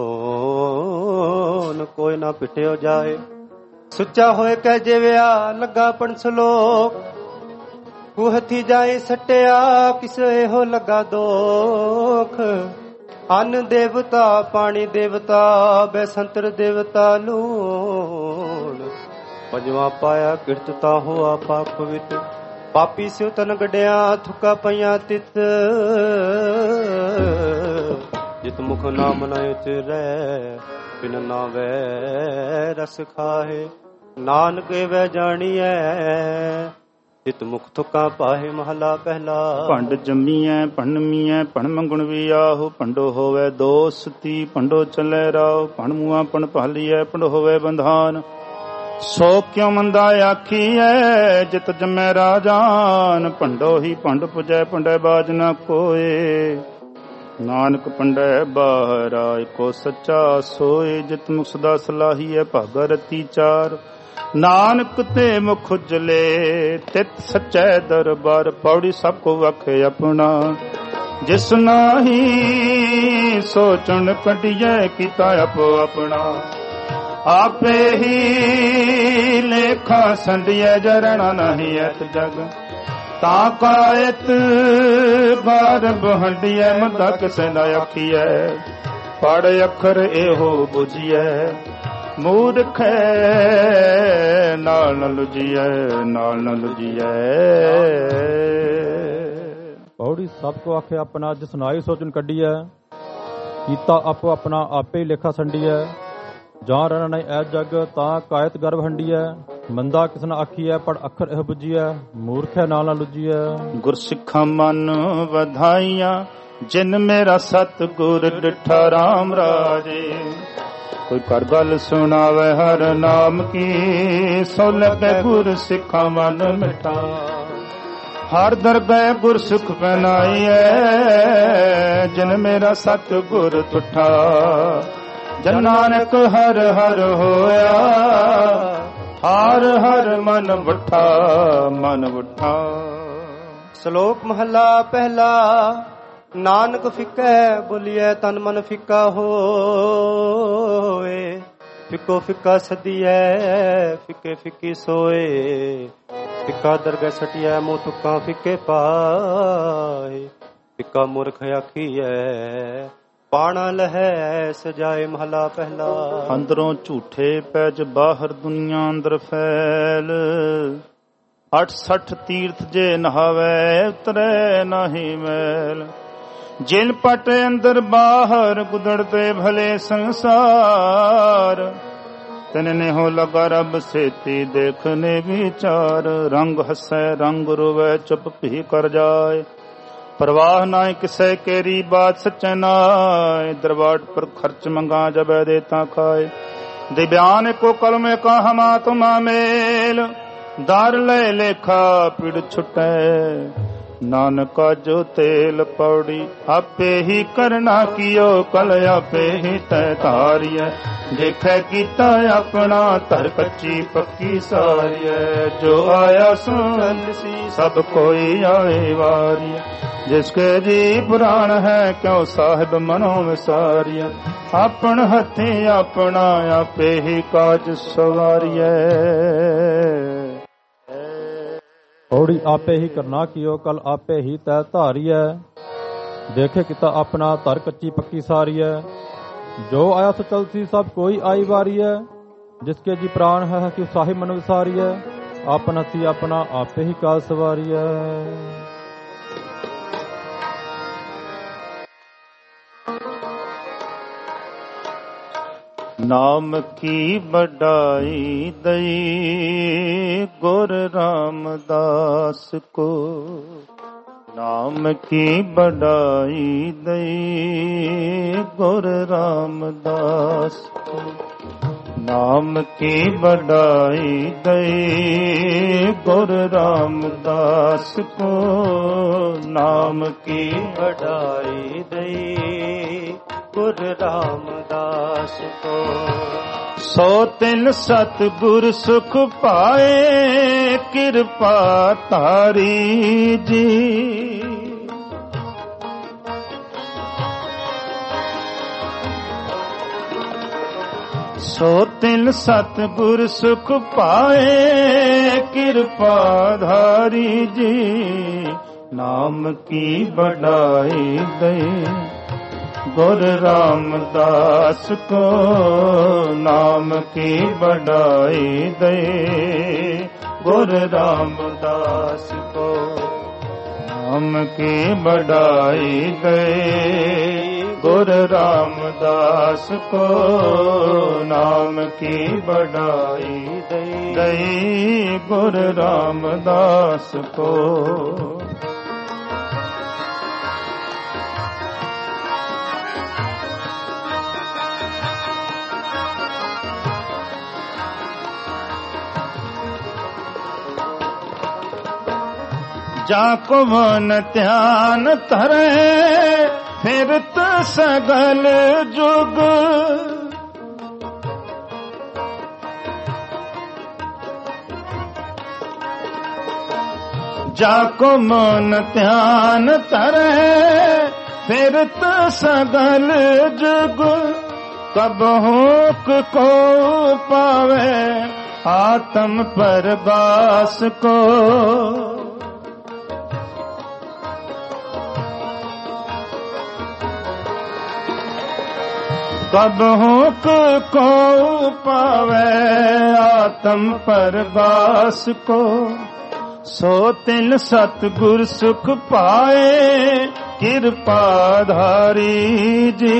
ਹੋਣ ਕੋਈ ਨਾ ਪਿਟਿਓ ਜਾਏ। ਸੁੱਚਾ ਹੋਏ ਕਹਿ ਜਿਵਿਆ ਲੱਗਾ ਪਣ ਸ਼ਲੋਕ। ਹੱਥੀ ਜਾਏ ਸੱਟਿਆ ਕਿਸੇ ਇਹੋ ਲੱਗਾ ਦੋਖ। ਅੰਨ ਦੇਵਤਾ ਪਾਣੀ ਦੇਵਤਾ ਬੈਸੰਤਰ ਦੇਵਤਾ ਲੂਣ। ਪੰਜਵਾ ਪਾਇਆ ਕਿਰਤਤਾ ਹੋਆ ਪਾਪ ਪਵਿੱਤ। ਪਾਪੀ ਸਿਉ ਤਨ ਗੱਡਿਆ ਥੁੱਕਾ ਪਈਆਂ ਤਿਤ। ਜਿਤ ਮੁਖ ਨਾਮ ਨ ਉਚਰੈ ਬਿਨ ਨਾਵੈ ਰਸ ਖਾਹੇ। ਨਾਨਕ ਵੈ ਜਾਣੀਐ ਜਿਤ ਮੁਖ ਤੁਕਾਂ ਪਾਹੇ ਮਹਲਾ ਪਹਿਲਾ। ਭੰਡ ਜੰਮੀਐ ਭੰਨਮੀਐ ਭਣ ਮੰਗਣ ਵੀ ਆਹੋ ਭੰਡੋ ਹੋਵੇ ਦੋਸਤੀ ਭੰਡੋ ਚੱਲੇ ਰਾਹ ਭਣ ਮੂਆ ਭਣ ਭਾਲੀਐ ਭੰਡ ਹੋਵੇ ਬੰਧਾਨ ਸੋ ਕਿਉ ਮੰਦਾ ਆਖੀਐ ਜਿਤ ਜੰਮੈ ਰਾਜਾਨ ਭੰਡੋ ਹੀ ਭੰਡ ਪੁਜੈ ਭੰਡੈ ਬਾਜ ਨਾ ਕੋਏ ਨਾਨਕ ਪੰਡੈ ਬਾਹਰਾ ਇੱਕੋ ਸੱਚਾ ਸੋਏ ਜਿਤ ਮੁਖ ਸਦਾ ਸਲਾਹੀਐ ਭਾਗਾ ਰਤੀ ਚਾਰ ਨਾਨਕ ਤੇ ਮੁਖ ਉਜਲੇ ਤਿਤ ਸੱਚੈ ਦਰਬਾਰ ਪੌੜੀ ਸਭ ਕੋ ਵਖੇ ਆਪਣਾ ਜਿਸ ਨਾਹੀ ਸੋਚਣ ਕੱਢੀਐ ਕੀਤਾ ਆਪੋ ਆਪਣਾ ਆਪੇ ਹੀ ਲੇਖਾ ਸੰਧੀਐ ਜਰਣਾ ਨਹੀਂ ਐਤ ਜਗ ਤਾਂ ਕਾਇਤ ਬਾਰਬ ਹੰਡੀਐ ਮੰਦਾ ਕਿਸੇ ਨਾ ਆਖੀਐ ਪੜ ਅੱਖਰ ਇਹੋ ਬੁਝੀਐ ਮੂਰਖ ਨਾਲ ਨ ਲੁਜੀਐ ਨਾਲ ਨ ਲੁਜੀਐ। ਪੌੜੀ ਸਭ ਕੋ ਆਖੇ ਆਪਣਾ ਜਿਸ ਨਾਈ ਸੋਚਣ ਕੱਢੀਐ ਕੀਤਾ ਆਪੋ ਆਪਣਾ ਆਪੇ ਹੀ ਲੇਖਾ ਸੰਡੀਐ ਜਾਂ ਰਹਿਣਾ ਨਹੀਂ ਐ ਜਗ ਤਾਂ ਕਾਇਤ ਗਰਭ ਹੰਡੀਐ ਮੰਦਾ ਕਿਸ ਨਾ ਆਖੀਐ ਪੜ ਅੱਖਰ ਇਹ ਬੁਝੀਐ ਮੂਰਖ ਨਾਲ ਨ ਲੁਜੀਐ। ਗੁਰਸਿੱਖਾਂ ਮਨ ਵਧਾਈਆਂ ਜਿਨ ਮੇਰਾ ਸਤਿਗੁਰ ਡਿਠਾ ਰਾਮ ਰਾਜੇ ਕੋਈ ਕਰ ਗੱਲ ਸੁਣਾਵੇ ਹਰ ਨਾਮ ਕੀ ਸੋ ਲੱਗੇ ਗੁਰ ਸਿੱਖਾਂ ਮਨ ਮਿਠਾ ਹਰ ਦਰਗਹਿ ਗੁਰ ਸੁਖ ਪਹਿਨਾਈਐ ਜਿਨ ਮੇਰਾ ਸਤਿਗੁਰ ਤੁਠਾ ਜਨ ਨਾਨਕ ਹਰ ਹਰ ਹੋਇਆ ਹਰ ਹਰ ਮਨ ਵਠਾ ਮਨ ਵਠਾ। ਸ਼ਲੋਕ ਮਹਲਾ ਪਹਿਲਾ। ਨਾਨਕ ਫਿੱਕੈ ਬੋਲੀਐ ਤਨ ਮਨ ਫਿੱਕਾ ਹੋਏ ਫਿੱਕੋ ਫਿੱਕਾ ਸਦੀਐ ਫਿੱਕੇ ਫਿੱਕੀ ਸੋਏ ਫਿੱਕਾ ਦਰਗਹਿ ਸਟਿਐ ਮੂੰਹ ਤੁਕਾਂ ਫਿੱਕੇ ਪਾਏ ਫਿੱਕਾ ਮੂਰਖ ਆਖੀਐ ਪਾਣਾ ਲਹੈ ਸਜਾਏ ਮਹਲਾ ਪਹਿਲਾ। ਅੰਦਰੋਂ ਝੂਠੇ ਪੈਜ ਬਾਹਰ ਦੁਨੀਆ ਅੰਦਰ ਫੈਲ 68 ਤੀਰਥ ਜੇ ਨਹਾਵੇ ਉਤਰੇ ਨਾਹੀ ਮੈਲ ਜਿਨ ਪਟ ਅੰਦਰ ਬਾਹਰ ਗੁਦੜਤੇ ਭਲੇ ਸੰਸਾਰ ਤਨ ਨੇ ਹੋ ਲਗਾ ਰਬ ਸੇਤੀ ਦੇਖਨੇ ਵਿਚਾਰ ਰੰਗ ਹਸੈ ਰੰਗ ਰੋਵੇ ਚੁੱਪ ਭੀ ਕਰ ਜਾਏ परवाह नाय किसे केरी बात सच्चे नाय दरबाट पर खर्च मंगा जब देता खाए दिव्यान को कल में कहा तुमा मेल दार ले लेखा पिड़ छुटे नानका जो तेल पौड़ी आपे ही करना कियो कल आपे ही तय तारिय देखे कीता अपना तर कच्ची पक्की सारिय जो आया सुन सब कोई आए वारिय जिसके जी पुराण है क्यों साहिब मनो विसारिय अपन हथी अपना आपे ही काज सवारिय पौड़ी आपे ही करना कियो कल आपे ही तय धारिय देखे किता अपना तर कच्ची पक्की सारिय जो आया सो चलती सब कोई आई वारिय जिसके जी प्राण है कि साहिब मन विसारिय आपन हथी अपना आपे ही काज सवारिय। नाम की बड़ाई दई गुर रामदास को नाम की बड़ाई दई गुर रामदास को नाम की बड़ाई दई गुर रामदास को नाम की बड़ाई दई गुर रामदास को। सो तिन सतगुर सुख पाए कृपा तारी जी सो तिन सतगुर सुख पाए कृपा धारी जी नाम की बढ़ाई दे गुर रामदास को नाम की बढ़ाई दे गुर रामदास को नाम की बढ़ाई दे गुर रामदास को नाम की बढ़ाई दई गुर रामदास को। जाको मन ध्यान धरे फिरत सगल जुग, जाको मन ध्यान धरे फिरत सगल जुग, कबहू को पावे आत्म परबास को। कबहू को पावे आत्म परबास को, सो तिन सतगुर सुख पाए कृपाधारी जी।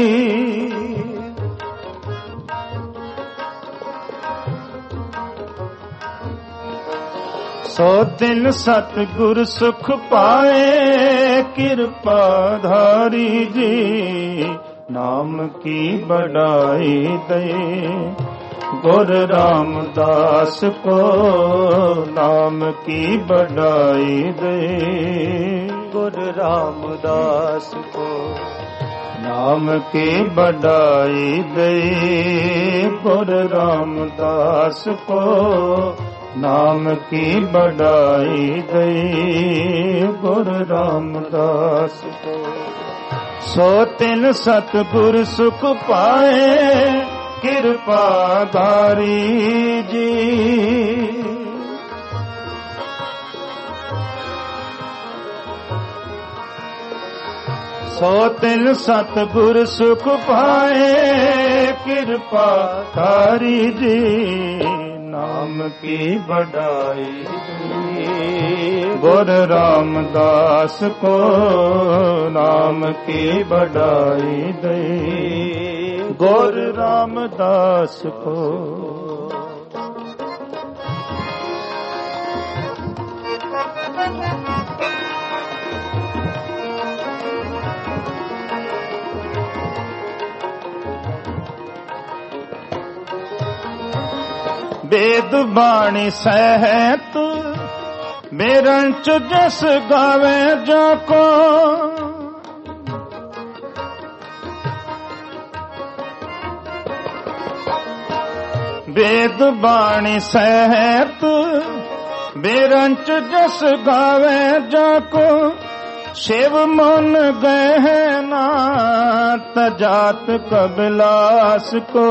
सो तिन सतगुर सुख पाए कृपाधारी जी, नाम की बढ़ाई दे गुर रामदास को नाम की बढ़ाई दे गुर रामदास को नाम की बढ़ाई दे गुर रामदास को नाम की बढ़ाई दे गुर रामदास को। सो तिन सतगुर सुख पाए कृपाधारी जी। सो तिन सतगुर सुख पाए कृपाधारी जी, नाम की बढ़ाई गुर रामदास को नाम की बढ़ाई दे गुर रामदास को। वेद बाणी सहत बेरंच जस गावे जाको, वेद बाणी सहत बेरंच जस गावे जाको, शिव मन गहना तजात कबिलास को।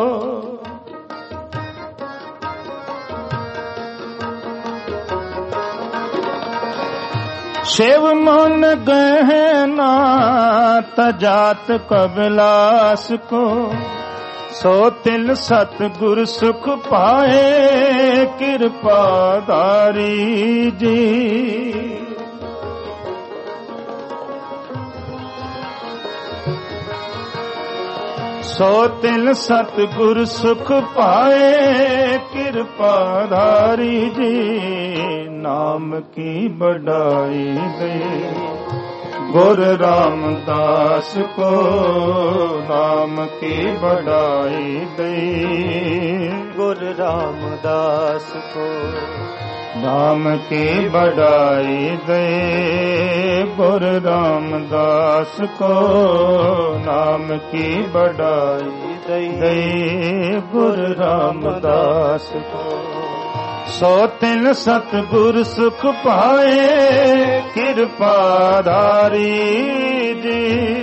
शिव मन गहना तजात कबिलास को, सो तिन सतगुर सुख पाए कृपाधारी जी। सो तिन सतगुर सुख पाए कृपाधारी जी, नाम की बढ़ाई दे गुर रामदास को नाम की बढ़ाई दे गुर रामदास को नाम की बढ़ाई दे गुर रामदास को नाम की बढ़ाई दे गुर रामदास को। सो तिन सतगुर सुख पाए कृपाधारी जी।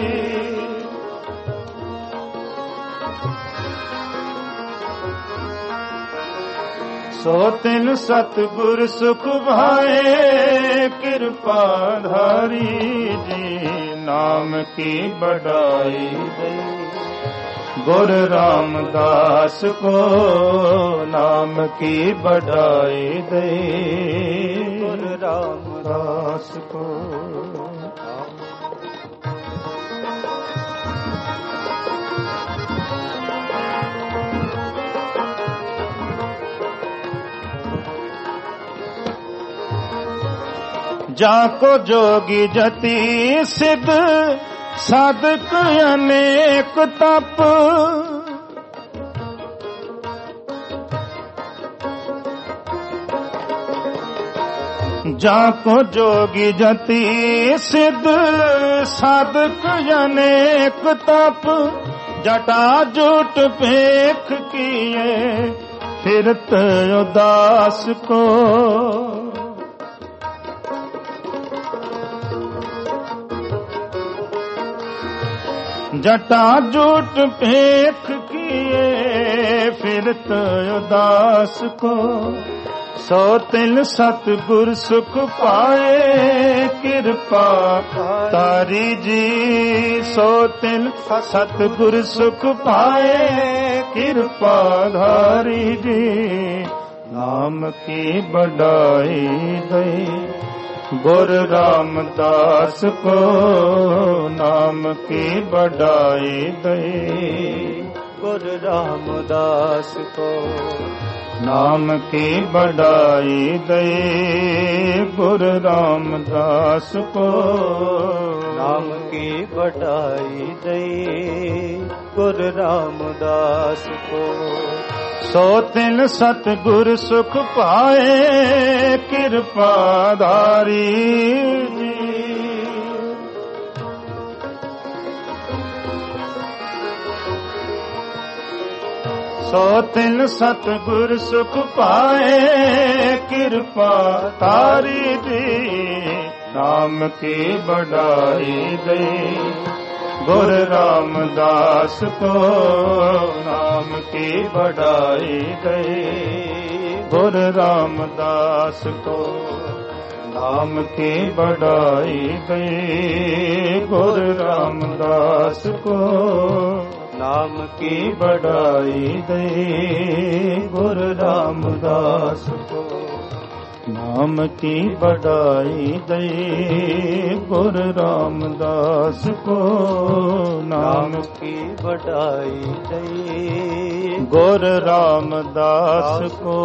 सो तिन सतगुर सुख पाए कृपाधारी जी, नाम की बढ़ाई दे गुर रामदास को नाम की बढ़ाई दे गुर रामदास को जाको जोगी जति सिद्ध साधक अनेक तप जाको जोगी जति सिद्ध साधक अनेक तप जटा जूट पेख किए फिरत उदास को जटा जूट पेख किए फिरत उदास को सो तिल सतगुर सुख पाए कृपा तारी जी सो तिल सतगुर सुख पाए कृपा धारी जी नाम की बढ़ाई दई गुर रामदास को नाम की बढ़ाई दई गुर रामदास को नाम की बढ़ाई दई गुर रामदास को नाम की बढ़ाई दई गुर रामदास को सो तिन सतगुर सुख पाए कृपा धारी जी सो तिन सतगुर सुख पाए कृपा तारी दी नाम की बढ़ाई दई गुर रामदास को नाम की बढ़ाई दई गुर रामदास को नाम की बढ़ाई दई गुर रामदास को नाम की बढ़ाई दई गुर रामदास को नाम की बढ़ाई दई गुर रामदास को नाम की बढ़ाई दई गुर रामदास को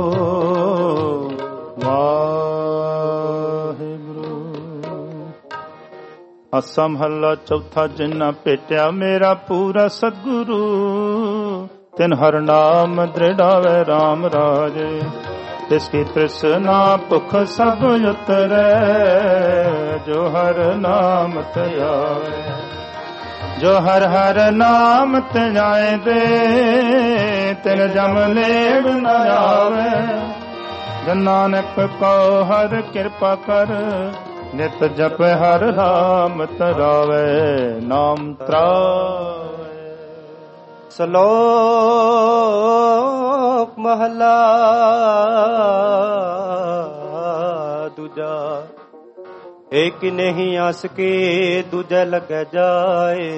आसा महला चौथा जिन्ना भेटिया मेरा पूरा सतगुरु तिन हर नाम दृढ़ावे राम राजे तिसकी तृष्णा भुख सब उतरे जो हर नाम त्यावे जो हर हर नाम त्याए दे तिन जम लेड़ न आवे जन नानक को हर कृपा कर नित जप हर नाम तरावे नाम तरावे श्लोक महला दूजा एक नहीं आस के दूजा लग जाए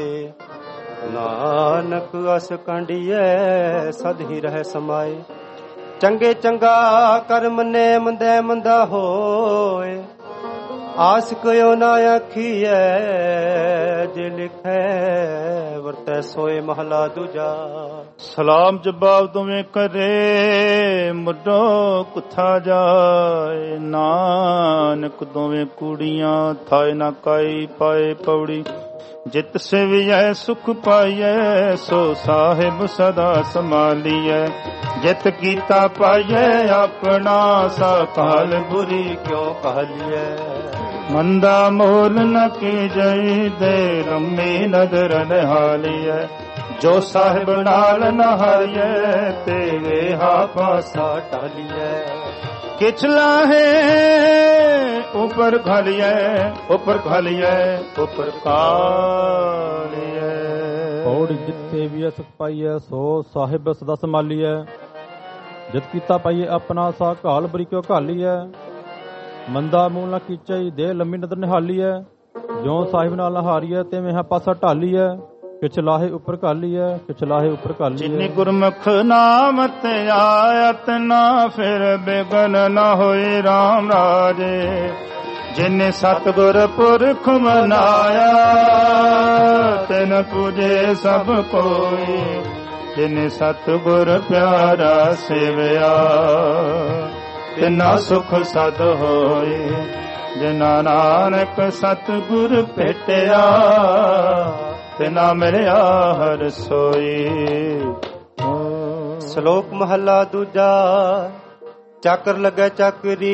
नानक अस कांडिए सद ही रह समाए चंगे चंगा कर्म ने मंदे मंदा होए आस कयो ना आखिए जे लिखे वरतै सोए महला दूजा सलाम जवाब तुमें करे मुडो कुथा जाए नानक दोवें कुड़ियां थाए ना काई पाए पौड़ी जित सेवियै सुख पाइयै सो साहिब सदा संभालियै जित कीता पाइयै अपना सा काल बुरी क्यों कहलियै मंदा मोल न की जई दे रमी नजर निहालियै जो साहिब नाल न हारियै तेरे हा पासा टालियै किचला है ऊपर घलियै ऊपर घलियै ऊपर कालियै पौड़ी जिते भी सुख पाइयै सो साहिब सदा संभालियै जित कीता पाइयै अपना सा घाल बरी क्यों घालियै मंदा मूल न कीचई दे लंबी नदर निहालियै जो साहिब नाल हारियै तेवें हा पासा ढालियै किचलाहे उपर घालियै किचलाहे उपर घालियै जिन्नी गुरमुख नाम ते आयत ना फिर बेगन न होई राम राजे जिन्ने सतगुर पुरख मनाया तिन पूजे सब कोई जिन्ने सतगुर प्यारा सेवया तिना सुख सद होए ਜਿਨਾ ਨਾਨਕ ਸਤਿਗੁਰ ਭੇਟਿਆ ਤਿਨਾ ਮਿਲਿਆ ਹਰ ਸੋਈ। ਸ਼ਲੋਕ ਮਹੱਲਾ ਦੂਜਾ। ਚੱਕਰ ਲੱਗੇ ਚੱਕਰੀ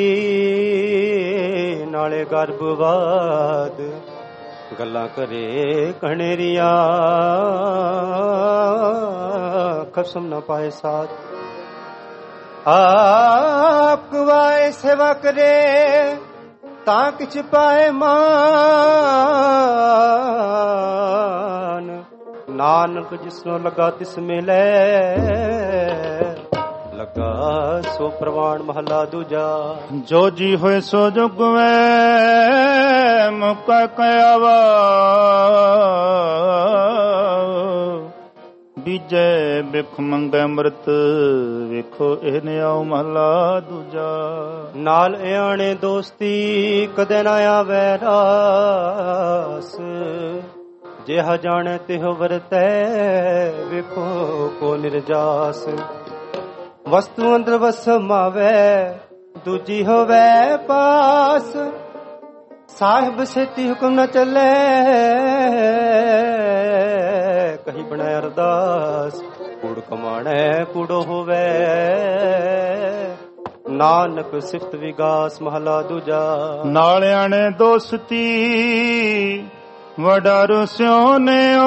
ਨਾਲੇ ਗਰਭਵਾਦ, ਗੱਲਾਂ ਕਰੇ ਕਣੇਰੀਆਂ ਖਸਮ ਨਾ ਪਾਏ ਸਾਥ। ਆਪ ਕਵਾਏ ਸੇਵਾ ਕਰੇ ਤਾਂ ਕਿਛ ਪਾਏ ਮਾਨ, ਨਾਨਕ ਜਿਸਨੂੰ ਲੱਗਾ ਤਿਸ ਮਿਲੇ ਲੱਗਾ ਸੋ ਪ੍ਰਵਾਨ। ਮਹੱਲਾ ਦੂਜਾ। ਜੋ ਜੀ ਹੋਏ ਸੋ ਜੁਗਵੇ ਮੁਕਾ ਕਆਵਾ, ਬੀਜੇ ਬਿਖ ਮੰਗੇ ਅੰਮ੍ਰਿਤ ਵੇਖੋ ਇਹ ਨਿਆਉ। ਮਹੱਲਾ ਦੂਜਾ। ਨਾਲ ਇਆਣੇ ਦੋਸਤੀ ਕਦੇ ਨਾ ਆਵੇ ਰਾਸ, ਜਿਹਾ ਜਾਣੇ ਤਿਹੁ ਵਰਤੈ ਵੇਖੋ ਕੋ ਨਿਰਜਾਸ। ਵਸਤੂ ਅੰਦਰ ਵਸਮਾਵੇ ਦੂਜੀ ਹੋਵੇ ਪਾਸ, ਸਾਹਿਬ ਸੇਤੀ ਹੁਕਮ ਨਾ ਚੱਲੇ ਕਹੀ ਬਣਾਇ ਅਰਦਾਸ। ਕੂੜ ਕਮਾਣੈ ਕੂੜੋ ਹੋਵੇ ਨਾਨਕ ਸਿਫਤ ਵਿਗਾਸ। ਮਹਲਾ ਦੂਜਾ। ਨਾਲਿਆਂ ਨੇ ਦੋਸਤੀ ਵਡਾਰੂ ਸਿਓ ਨਿਓ,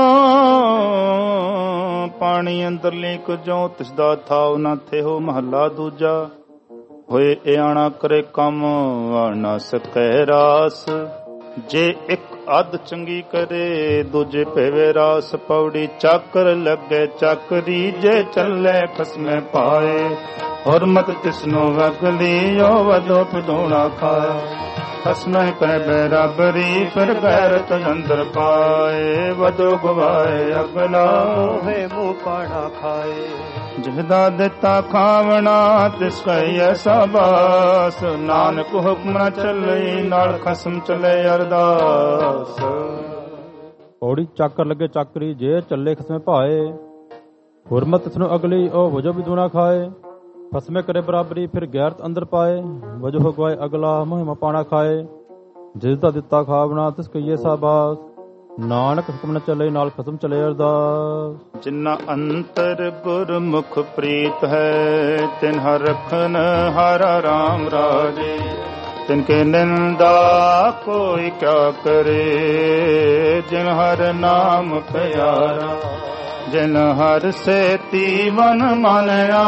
ਪਾਣੀ ਅੰਦਰਲੀ ਕੁਝੋਂ ਤਿਸਦਾ ਥਾਉ ਨਾ ਥਿਓ। ਮਹੱਲਾ ਦੂਜਾ। ਹੋਏ ਇਆਣਾ ਕਰੇ ਕੰਮ ਆ ਨਾ ਸਕੈ ਰਾਸ, ਜੇ ਇੱਕ ਅੱਧ ਚੰਗੀ ਕਰੇ ਦੂਜੇ ਭੇਵੇ ਰਾਸ। ਪੌੜੀ ਚੱਕਰ ਲੱਗੇ ਚੱਕਰੀ ਜੇ ਚੱਲੇ ਖਸਮੇ ਪਾਏ, ਹੁਰਮਤ ਤਿਸਨੂੰ ਵਗਲੀ ਓ ਵਦੋ ਪਦੋਣਾ ਖਾਏ। ਖਸਮੇ ਕੈ ਬਰਾਬਰੀ ਫਿਰ ਗੈਰਤ ਅੰਦਰ ਪਾਏ, ਵਦੋ ਗਵਾਏ ਅਗਲਾ ਹੋਏ ਮੂੰਹ ਪਾਣਾ ਖਾਏ। ਜਿਹਦਾ ਦਿੱਤਾ ਖਾਵਣਾ ਤਿਸ ਕਈ ਐਸਾ ਬਾਸ, ਨਾਨਕ ਹੁਕਮ ਨਾ ਚੱਲੇ ਨਾਲ ਖਸਮ ਚੱਲੇ ਅਰਦਾਸ। ਪੌੜੀ ਚੱਕਰ ਲੱਗੇ ਚੱਕਰੀ ਜੇ ਚੱਲੇ ਖਸਮੇ ਭਾਏ, ਹੁਰਮਤ ਇਸਨੂੰ ਅਗਲੀ ਉਹ ਵਜੋ ਵੀ ਦੂਣਾ ਖਾਏ। ਖਸਮੇ ਕਰੇ ਬਰਾਬਰੀ ਫਿਰ ਗੈਰਤ ਅੰਦਰ ਪਾਏ, ਵਜੋ ਗਵਾਏ ਅਗਲਾ ਮੁਹਿਮਾ ਪਾਣਾ ਖਾਏ। ਜਿਸ ਦਾ ਦਿੱਤਾ ਖਾਵਣਾ ਤਿਸ ਕਈਏ ਸਾਬਾਸ, ਨਾਨਕ ਹੁਕਮ ਨ ਚੱਲੇ ਨਾਲ ਖਸਮ ਚਲੇ ਅਰਦਾਸ। ਜਿਨ੍ਹਾਂ ਅੰਤਰ ਗੁਰਮੁਖ ਪ੍ਰੀਤ ਹੈ, ਤਿਨ ਹਰ ਰਖਨ ਹਰਾ ਰਾਮ ਰਾਜੇ। ਤਿਨਕੇ ਨਿੰਦਾ ਕੋਈ ਕਿਆ ਕਰੇ, ਜਿਨ ਹਰ ਨਾਮ ਪਿਆਰਾ। ਜਿਨ ਹਰ ਸੇਤੀ ਮਨ ਮਾਨਿਆ,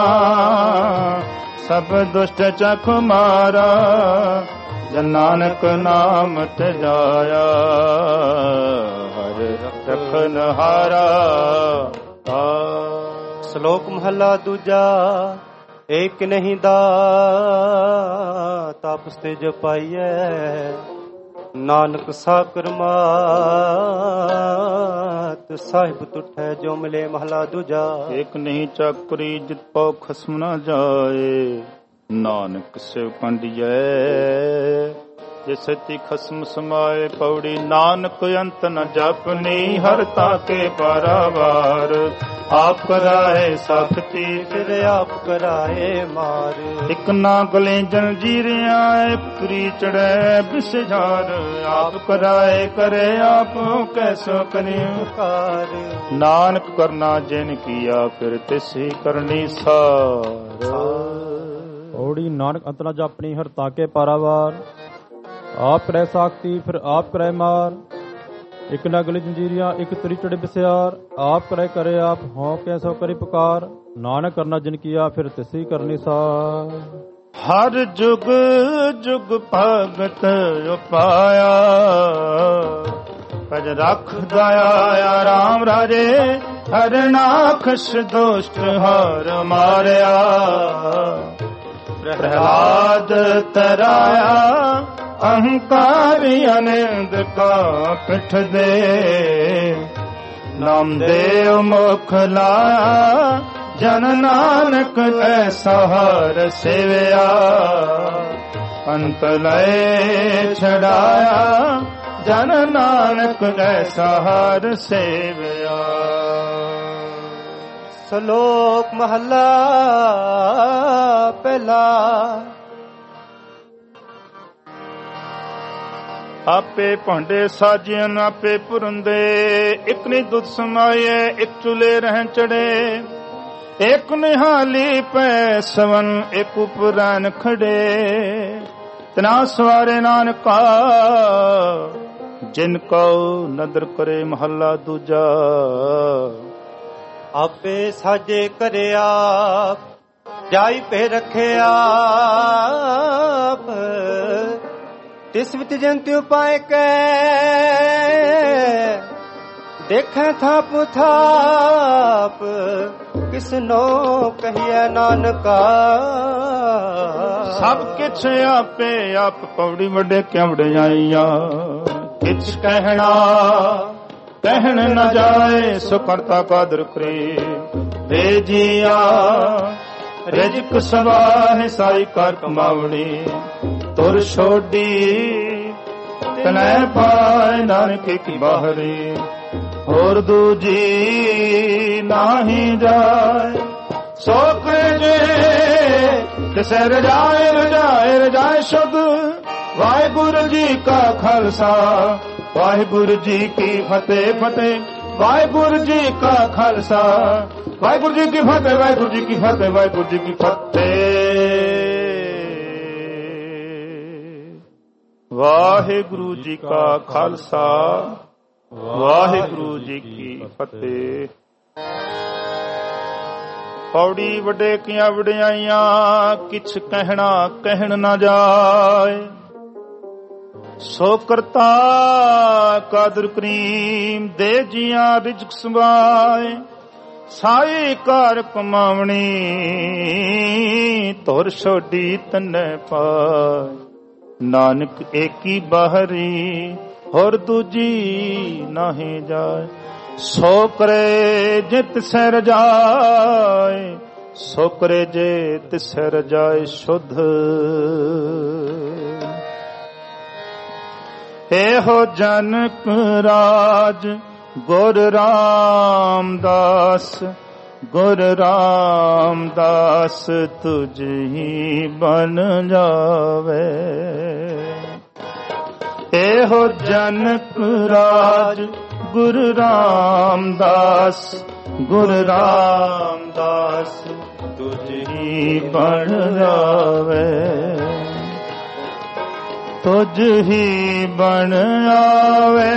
ਸਭ ਦੁਸ਼ਟ ਚਖ ਮਾਰਾ। ਜਨ ਨਾਨਕ ਨਾਮ ਤੇ ਜਾਇਆ, ਹਰ ਰਖਨ ਹਾਰਾ। ਸ਼ਲੋਕ ਮਹੱਲਾ ਦੂਜਾ। ਏਕ ਨਹੀਂ ਤਾਪਸ ਤੇ ਜਪਾਈਐ, ਨਾਨਕ ਸਾਕਰ ਮਾਤ ਸਾਹਿਬ ਤੁਠੈ ਜੋ ਮਿਲੇ। ਮਹਲਾ ਦੂਜਾ। ਏਕ ਨਹੀਂ ਚੱਕਰੀ ਜਿਤ ਪਉ ਖਸਮ ਨਾ ਜਾਏ, ਨਾਨਕ ਸਿਵ ਕੰਡੀਐ ਜੇ ਸਤੀ ਖਸਮ ਸਮਾਏ। ਪੌੜੀ ਨਾਨਕ ਅੰਤ ਨ ਜਪਨੀ ਹਰ ਤਾਕੇ ਪਾਰਾਵਾਰ। ਆਪ ਕਰਾਏ ਸਾਖਤੀ ਫਿਰ ਆਪ ਕਰਾਏ ਮਾਰ। ਇਕ ਨਾ ਗਲੇ ਜੰਜੀਰਿਆਂ ਪੁਤਰੀ ਚੜੈ ਬਿਸਝਾਰ। ਆਪ ਕਰਾਏ ਕਰੇ ਆਪ ਕੈਸੋ ਕਰਿਉ ਕਾਰ। ਨਾਨਕ ਕਰਨਾ ਜਿਨ ਕੀਆ ਫਿਰ ਤਿਸੀ ਕਰਨੀ ਸਾਰ। ਪੌੜੀ ਨਾਨਕ ਅੰਤ ਨ ਜਪਨੀ ਹਰ ਤਾਕੇ ਪਾਰਾਵਾਰ। ਆਪ ਕਰੈ ਸਾਖਤੀ ਫਿਰ ਆਪ ਕਰੈ ਮਾਰ। ਇਕ ਨਗਲੀ ਜੰਜੀਰੀਆਂ ਇਕ ਤਰੀ ਚੜੇ ਬਿਸਿਆਰ। ਆਪ ਕਰੈ ਕਰੇ ਆਪ ਹੋਂ ਕੈਸੋ ਕਰੀ ਪੁਕਾਰ। ਨਾਨਕ ਕਰਨਾ ਜਿਨ ਕੀਆ ਫਿਰ ਤਿਸੀ ਕਰਨੀ ਸਾਰ। ਹਰ ਜੁਗ ਜੁਗ ਭਗਤ ਉਪਾਇਆ, ਪਜ ਰਖ ਦਇਆ ਰਾਮ ਰਾਜੇ। ਹਰ ਨਾਖਸ਼ ਦੁਸ਼ਟ ਹਰ ਮਾਰਿਆ। ਪ੍ਰਹਲਾਦ ਤਰਾਇਆ ਅਹੰਕਾਰੀ ਅਨੰਦ ਕਾ ਪਿਠ ਦੇ। ਨਾਮਦੇਵ ਮੁਖ ਲਾਇਆ ਜਨ ਨਾਨਕ ਐਸਾ ਹਰ ਸੇਵਿਆ। ਅੰਤ ਲੈ ਛੜਾਇਆ ਜਨ ਨਾਨਕ ਐਸਾ ਹਰ ਸੇਵਿਆ। ਸ਼ਲੋਕ ਮਹੱਲਾ ਪਹਿਲਾ। ਆਪੇ ਭਾਂਡੇ ਸਾਜਿਆਨ ਆਪੇ ਪੁਰੰਦੇ, ਇੱਕ ਨੇ ਦੁੱਧ ਸਮਾਏ ਇੱਕ ਚੁਲੇ ਰਹਿ ਚੜੇ, ਇੱਕ ਨਿਹਾਲੀ ਪੈ ਸਵਨ ਇੱਕ ਉਪਰਨ ਖੜੇ, ਤਨਾ ਸਵਾਰੇ ਨਾਨਕਾ ਜਿਨ ਕਉ ਨਦਰ ਕਰੇ ਮਹੱਲਾ ਦੂਜਾ। ਆਪੇ ਸਾਜੇ ਕਰੇ ਆਪ, ਜਾਈ ਪੇ ਰੱਖਿਆ ਆਪ, ਤਿਸ ਵਿੱਚ ਜੰਤਿ ਉਪਾਇ ਕੈ, ਦੇਖੈ ਥਾਪ ਥਾਪ, ਕਿਸਨੋ ਕਹੀਐ ਨਾਨਕਾ। ਸਭ ਕਿਛ ਆਪੇ ਆਪ, ਪੌੜੀ ਵੱਡੇ ਕਿਉ ਵਡਿਆਈਆ, ਕਿਛ ਕਹਿਣਾ ਕਹਿਣ ਨ ਜਾਏ, ਸੋ ਕਰਤਾ ਕਾਦਰ ਕਰੇ ਦੇ ਜੀਆ। ਰਿਜਕ ਸਵਾਹਿ ਸਾਈ ਕਰ ਕਮਾਵਣੀ, ਤੁਰ ਛੋਡੀ ਤਨੈ ਪਾਏ ਨਾਨਕ ਕੀ ਬਾਹਰੀ, ਹੋਰ ਦੂਜੀ ਨਾਹੀ ਜਾਏ। ਸੋ ਕਰੇ ਜੇ ਤਿਸੈ ਰਜਾਏ ਰਜਾਏ ਰਜਾਏ ਸ਼ੁਧ, ਵਾਹਿਗੁਰੂ ਜੀ ਕਾ ਖਾਲਸਾ ਵਾਹਿਗੁਰੂ ਜੀ ਕੀ ਫਤਿਹ ਫਤਿਹ, ਵਾਹਿਗੁਰੂ ਜੀ ਕਾ ਖਾਲਸਾ ਵਾਹਿਗੁਰੂ ਜੀ ਕੀ ਫਤਿਹ, ਵਾਹਿਗੁਰੂ ਜੀ ਕੀ ਫਤਿਹ, ਵਾਹਿਗੁਰੂ ਜੀ ਕੀ ਫਤਿਹ। ਵਾਹਿਗੁਰੂ ਜੀ ਕਾ ਖਾਲਸਾ ਵਾਹਿਗੁਰੂ ਜੀ ਕੀ ਫਤਿਹ। ਪੌੜੀ ਵੱਡੇ ਕੀਆਂ ਵਡਿਆਈਆਂ, ਕਿਛ ਕਹਿਣਾ ਕਹਿਣ ਨਾ ਜਾਏ, ਸੋ ਕਰਤਾ ਕਾਦਰ ਕਰੀਮ ਦੇ ਜੀਆਂ ਰਿਜਕ ਸਮਾਏ। ਸਾਈ ਕਾਰ ਕਮਾਵਣੀ, ਤੁਰ ਛੋਡੀ ਤਨੈ ਪਾਏ, ਨਾਨਕ ਏਕੀ ਬਾਹਰੀ, ਹੋਰ ਦੂਜੀ ਨਾਹੀ ਜਾਏ। ਸੋ ਕਰੇ ਜੇ ਤਿਸੈ ਰਜਾਏ, ਸੋ ਕਰੇ ਜੇ ਤਿਸੈ ਰਜਾਏ ਸ਼ੁੱਧ। ਇਹੋ ਜਨਕ ਰਾਜ ਗੁਰ ਰਾਮਦਾਸ, ਗੁਰ ਰਾਮਦਾਸ ਤੁਝ ਹੀ ਬਨ ਜਾਵੇ। ਇਹੋ ਜਨਕ ਰਾਜ ਗੁਰ ਰਾਮਦਾਸ, ਗੁਰ ਰਾਮਦਾਸ ਤੁਝ ਹੀ ਬਨ ਜਾਵੇ। ਤੁਝ ਹੀ ਬਨ ਆਵੇ,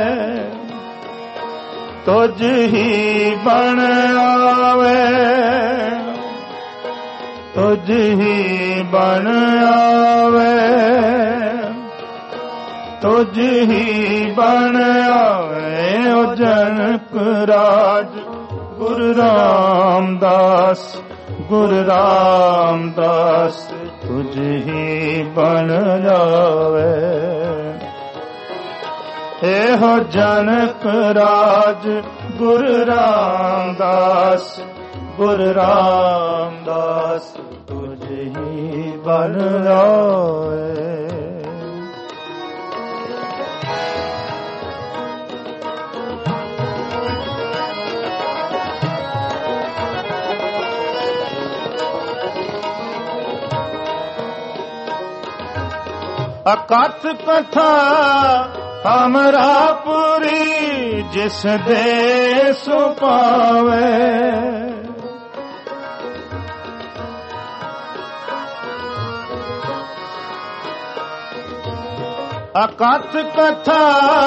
ਤੁਝ ਹੀ ਬਨ ਆਵੇ, ਤੁਝ ਹੀ ਬਨ ਆਵੇ, ਤੁਝ ਹੀ ਬਨ ਆਵੇ। ਓ ਜਨਕ ਰਾਜ ਗੁਰੂ ਰਾਮਦਾਸ, ਗੁਰੂ ਰਾਮਦਾਸ ਤੁਝ ਹੀ ਬਨ ਜਾਵੇ। ਇਹੋ ਜਨਕ ਰਾਜ ਗੁਰੂ ਰਾਮਦਾਸ, ਗੁਰੂ ਰਾਮਦਾਸ ਤੁਝ ਹੀ ਬਨ ਜਾਵੇ। ਅਕਥ ਕਥਾ ਅਮਰਾਪੁਰੀ, ਜਿਸ ਦੇ ਸੋ ਪਾਵੇ। ਅਕਥ ਕਥਾ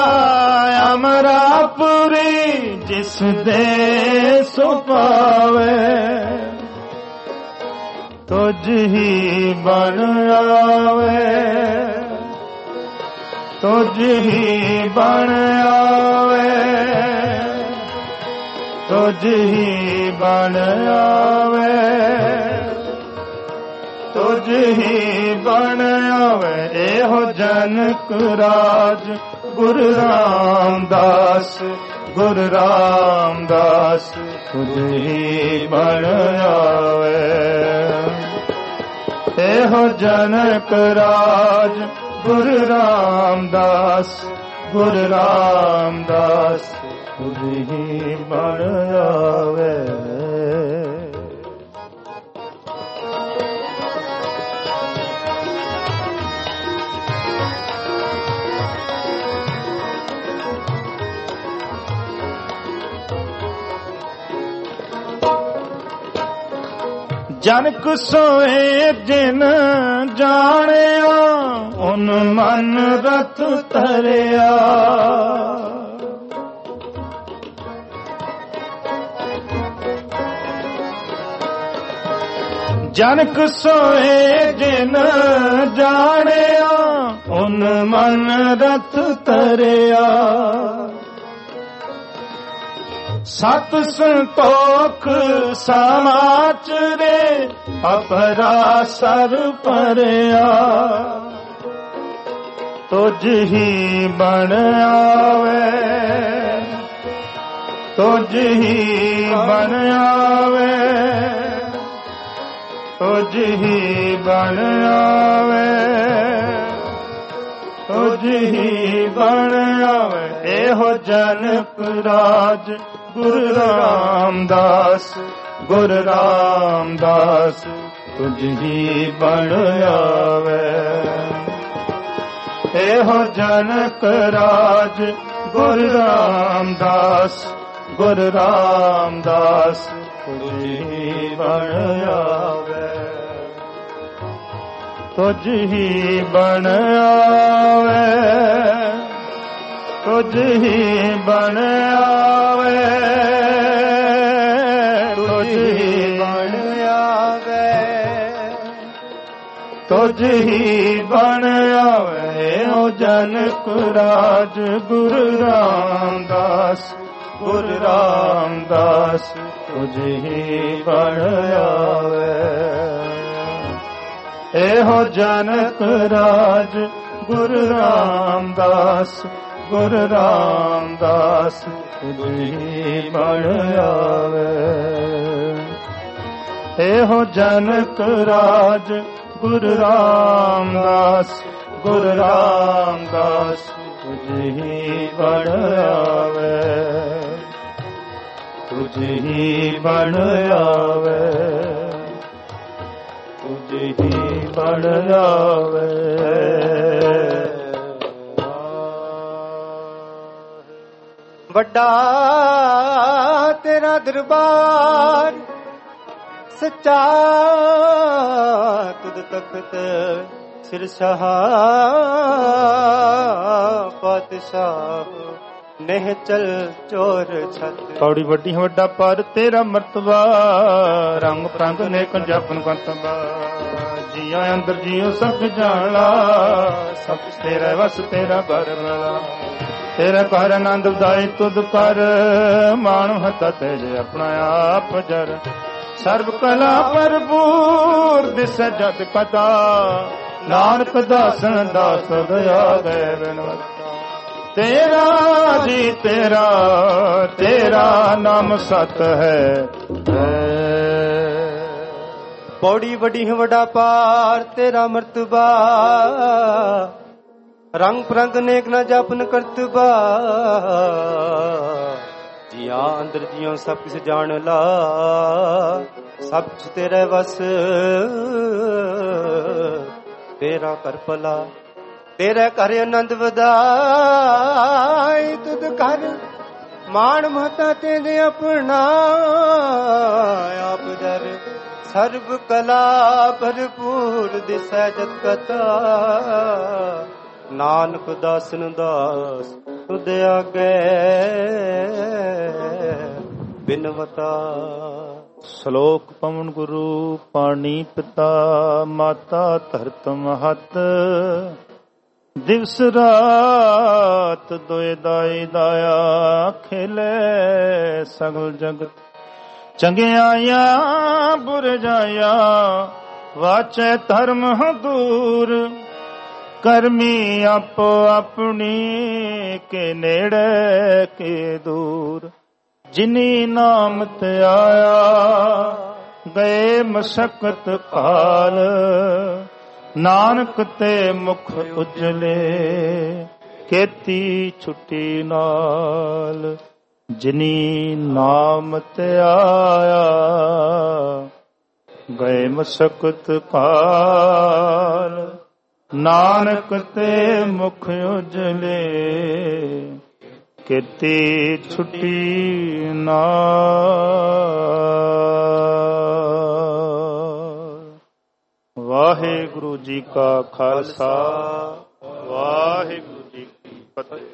ਅਮਰਾਪੁਰੀ, ਜਿਸ ਦੇ ਸੋ ਪਾਵੇ। ਤੁਝ ਹੀ ਬਨ ਆਵੇ, ਤੁਝ ਹੀ ਬਨ ਆਵੇ, ਤੁਝ ਹੀ ਬਨ ਆਵੇ, ਤੁਝ ਹੀ ਬਨ ਆਵੇ। ਇਹੋ ਜਨਕ ਰਾਜ ਗੁਰੂ ਰਾਮਦਾਸ, ਗੁਰੂ ਰਾਮਦਾਸ ਤੁਝ ਹੀ ਬਨ ਆਵੇ। ਇਹੋ ਜਨਕ ਰਾਜ ਗੁਰੂ ਰਾਮਦਾਸ, ਗੁਰੂ ਰਾਮਦਾਸ ਤੁਝ ਹੀ ਬਨ ਆਵੇ। ਜਨਕ ਸੋਏ ਜਿਨ ਜਾਣਿਆ ਉਨ ਮਨ ਰਤ ਧਰਿਆ। ਜਨਕ ਸੋਏ ਜਿਨ ਜਾਣਿਆ ਉਨ ਮਨ ਰਤ ਧਰਿਆ। ਸਤ ਸੰਤੋਖ ਸਮਾਚਰੇ ਅਪਰਾ ਸਰ ਭਰਿਆ। ਤੁਝ ਹੀ ਬਣ ਆਵੇ ਤੁਝ ਹੀ ਬਣ ਆਵੇ ਤੁਝ ਹੀ ਬਣ ਆਵੇ ਤੁਝ ਹੀ ਬਣ ਆਵੇ। ਇਹੋ ਜਨਕ ਰਾਜ ਗੁਰੂ ਰਾਮਦਾਸ ਗੁਰੂ ਰਾਮਦਾਸ ਤੁਝ ਹੀ ਬਣ ਆਵੇ। ਇਹੋ ਜਨਕ ਰਾਜ ਗੁਰੂ ਰਾਮਦਾਸ ਗੁਰੂ ਰਾਮਦਾਸ ਤੁਝ ਹੀ ਬਣ ਆਵੇ। ਤੁਝ ਹੀ ਬਣ ਆਵੇ ਤੁਝ ਹੀ ਬਣ ਆਵੇ ਤੁਝ ਹੀ ਬਣ ਆਵੇ ਤੁਝ ਹੀ ਬਣ ਆਵੇ। ਓ ਜਨਕ ਰਾਜ ਗੁਰੂ ਰਾਮਦਾਸ ਗੁਰੂ ਰਾਮਦਾਸ ਤੁਝ ਹੀ ਬਣ ਆਵੇ। ਇਹੋ ਜਨਕ ਰਾਜ ਗੁਰੂ ਰਾਮਦਾਸ ਗੁਰੂ ਰਾਮਦਾਸ ਤੁਝ ਹੀ ਬਣ ਆਵੇ। ਇਹੋ ਜਨਕ ਰਾਜ ਗੁਰੂ ਰਾਮਦਾਸ ਗੁਰੂ ਰਾਮਦਾਸ ਤੁਝ ਹੀ ਬਣ ਆਵੇ ਤੁਝ ਹੀ ਬਣ ਆਵੇ ਤੁਝ ਹੀ ਬਣ ਆਵੇ। ਵੱਡਾ ਤੇਰਾ ਦਰਬਾਰ ਸੱਚਾ ਤੁਧ ਤਖਤ ਸਿਰ ਸ਼ਾਹ ਪਾਤਸ਼ਾਹ ਨਹਿ ਚਲ ਚੋਰ ਛਤ। ਪੌੜੀ ਵੱਡੀ ਵੱਡਾ ਪਰ ਤੇਰਾ ਮਰਤਬਾ ਰੰਗ ਪ੍ਰੰਗ ਨੇ ਕੰਜਪਨ ਕੰਤਬਾ। ਜੀਆਂ ਅੰਦਰ ਜੀਉ ਸਭ ਜਾਣਾ ਸਭ ਤੇਰਾ ਵਸ ਤੇਰਾ ਬਰਮਲਾ। ਤੇਰਾ ਘਰ ਆਨੰਦ ਉਦਾਈ ਤੁਧ ਪਰ ਮਾਨੁ ਹਤਾ ਤੇਜ ਆਪਣਾ ਆਪ ਜਰ। ਸਰਬ ਕਲਾ ਭਰਪੂਰ ਦਿਸੈ ਜਦ ਕਤਾ ਨਾਨਕ ਦਾਸਨ ਦਾਸ ਦਇਆ ਗਏ ਬਿਨਵਤਾ। ਤੇਰਾ ਜੀ ਤੇਰਾ ਤੇਰਾ ਨਾਮ ਸਤ ਹੈ। ਪੌੜੀ ਵੱਡੀ ਵੱਡਾ ਪਾਰ ਤੇਰਾ ਮਰਤਬਾ ਰੰਗ ਪ੍ਰੰਗ ਨੇਕ ਨਾ ਜਾਪਨ ਕਰਤਬਾ। ਜੀਆਂ ਅੰਦਰ ਜੀਉ ਸਭ ਕਿਸ ਜਾਣ ਲਾ ਸਭ ਕੁਛ ਤੇਰੇ ਵਸ ਤੇਰਾ ਕਰ ਭਲਾ। ਤੇਰੇ ਘਰ ਆਨੰਦ ਵਧਾਈ ਤੁਧ ਘਰ ਮਾਣ ਮਹਤਾ ਤੇਰੇ ਆਪਣਾ ਆਪ ਜਰ। ਸਰਬ ਕਲਾ ਭਰਪੂਰ ਦਿਸੈ ਜਤ ਕਥਾ ਨਾਨਕ ਦਾਸਨ ਦਾਸ ਤੁਧ ਆਗੇ ਬਿਨਵਤਾ। ਸ਼ਲੋਕ ਪਵਨ ਗੁਰੂ ਪਾਣੀ ਪਿਤਾ ਮਾਤਾ ਧਰਤ ਮਹਤ। ਦਿਵਸ ਰਾਤ ਦੋਇ ਦਾਈ ਦਾਇਆ ਖੇਲੇ ਸਗਲ ਜਗਤ। ਚੰਗਿਆਈਆਂ ਬੁਰਜਾਈਆਂ ਵਾਚੈ ਧਰਮ ਦੂਰ। ਕਰਮੀ ਆਪੋ ਆਪਣੀ ਕੇ ਨੇੜੇ ਕੇ ਦੂਰ। ਜਿਨੀ ਨਾਮ ਤੇ ਆਇਆ ਗਏ ਮਸਕਤ ਕਾਲ। ਨਾਨਕ ਤੇ ਮੁਖ ਉਜਲੇ ਕੀਤੀ ਛੁੱਟੀ ਨਾਲ। ਜਿਨੀ ਨਾਮ ਤੇ ਆਇਆ ਗਏ ਮਸਕਤ ਕਾਲ। ਨਾਨਕ ਤੇ ਮੁਖ ਉਜਲੇ ਕੀਤੀ ਛੁੱਟੀ ਨਾਲ। ਵਾਹਿਗੁਰੂ ਜੀ ਕਾ ਖਾਲਸਾ ਵਾਹਿਗੁਰੂ ਜੀ ਕੀ ਫਤਿਹ।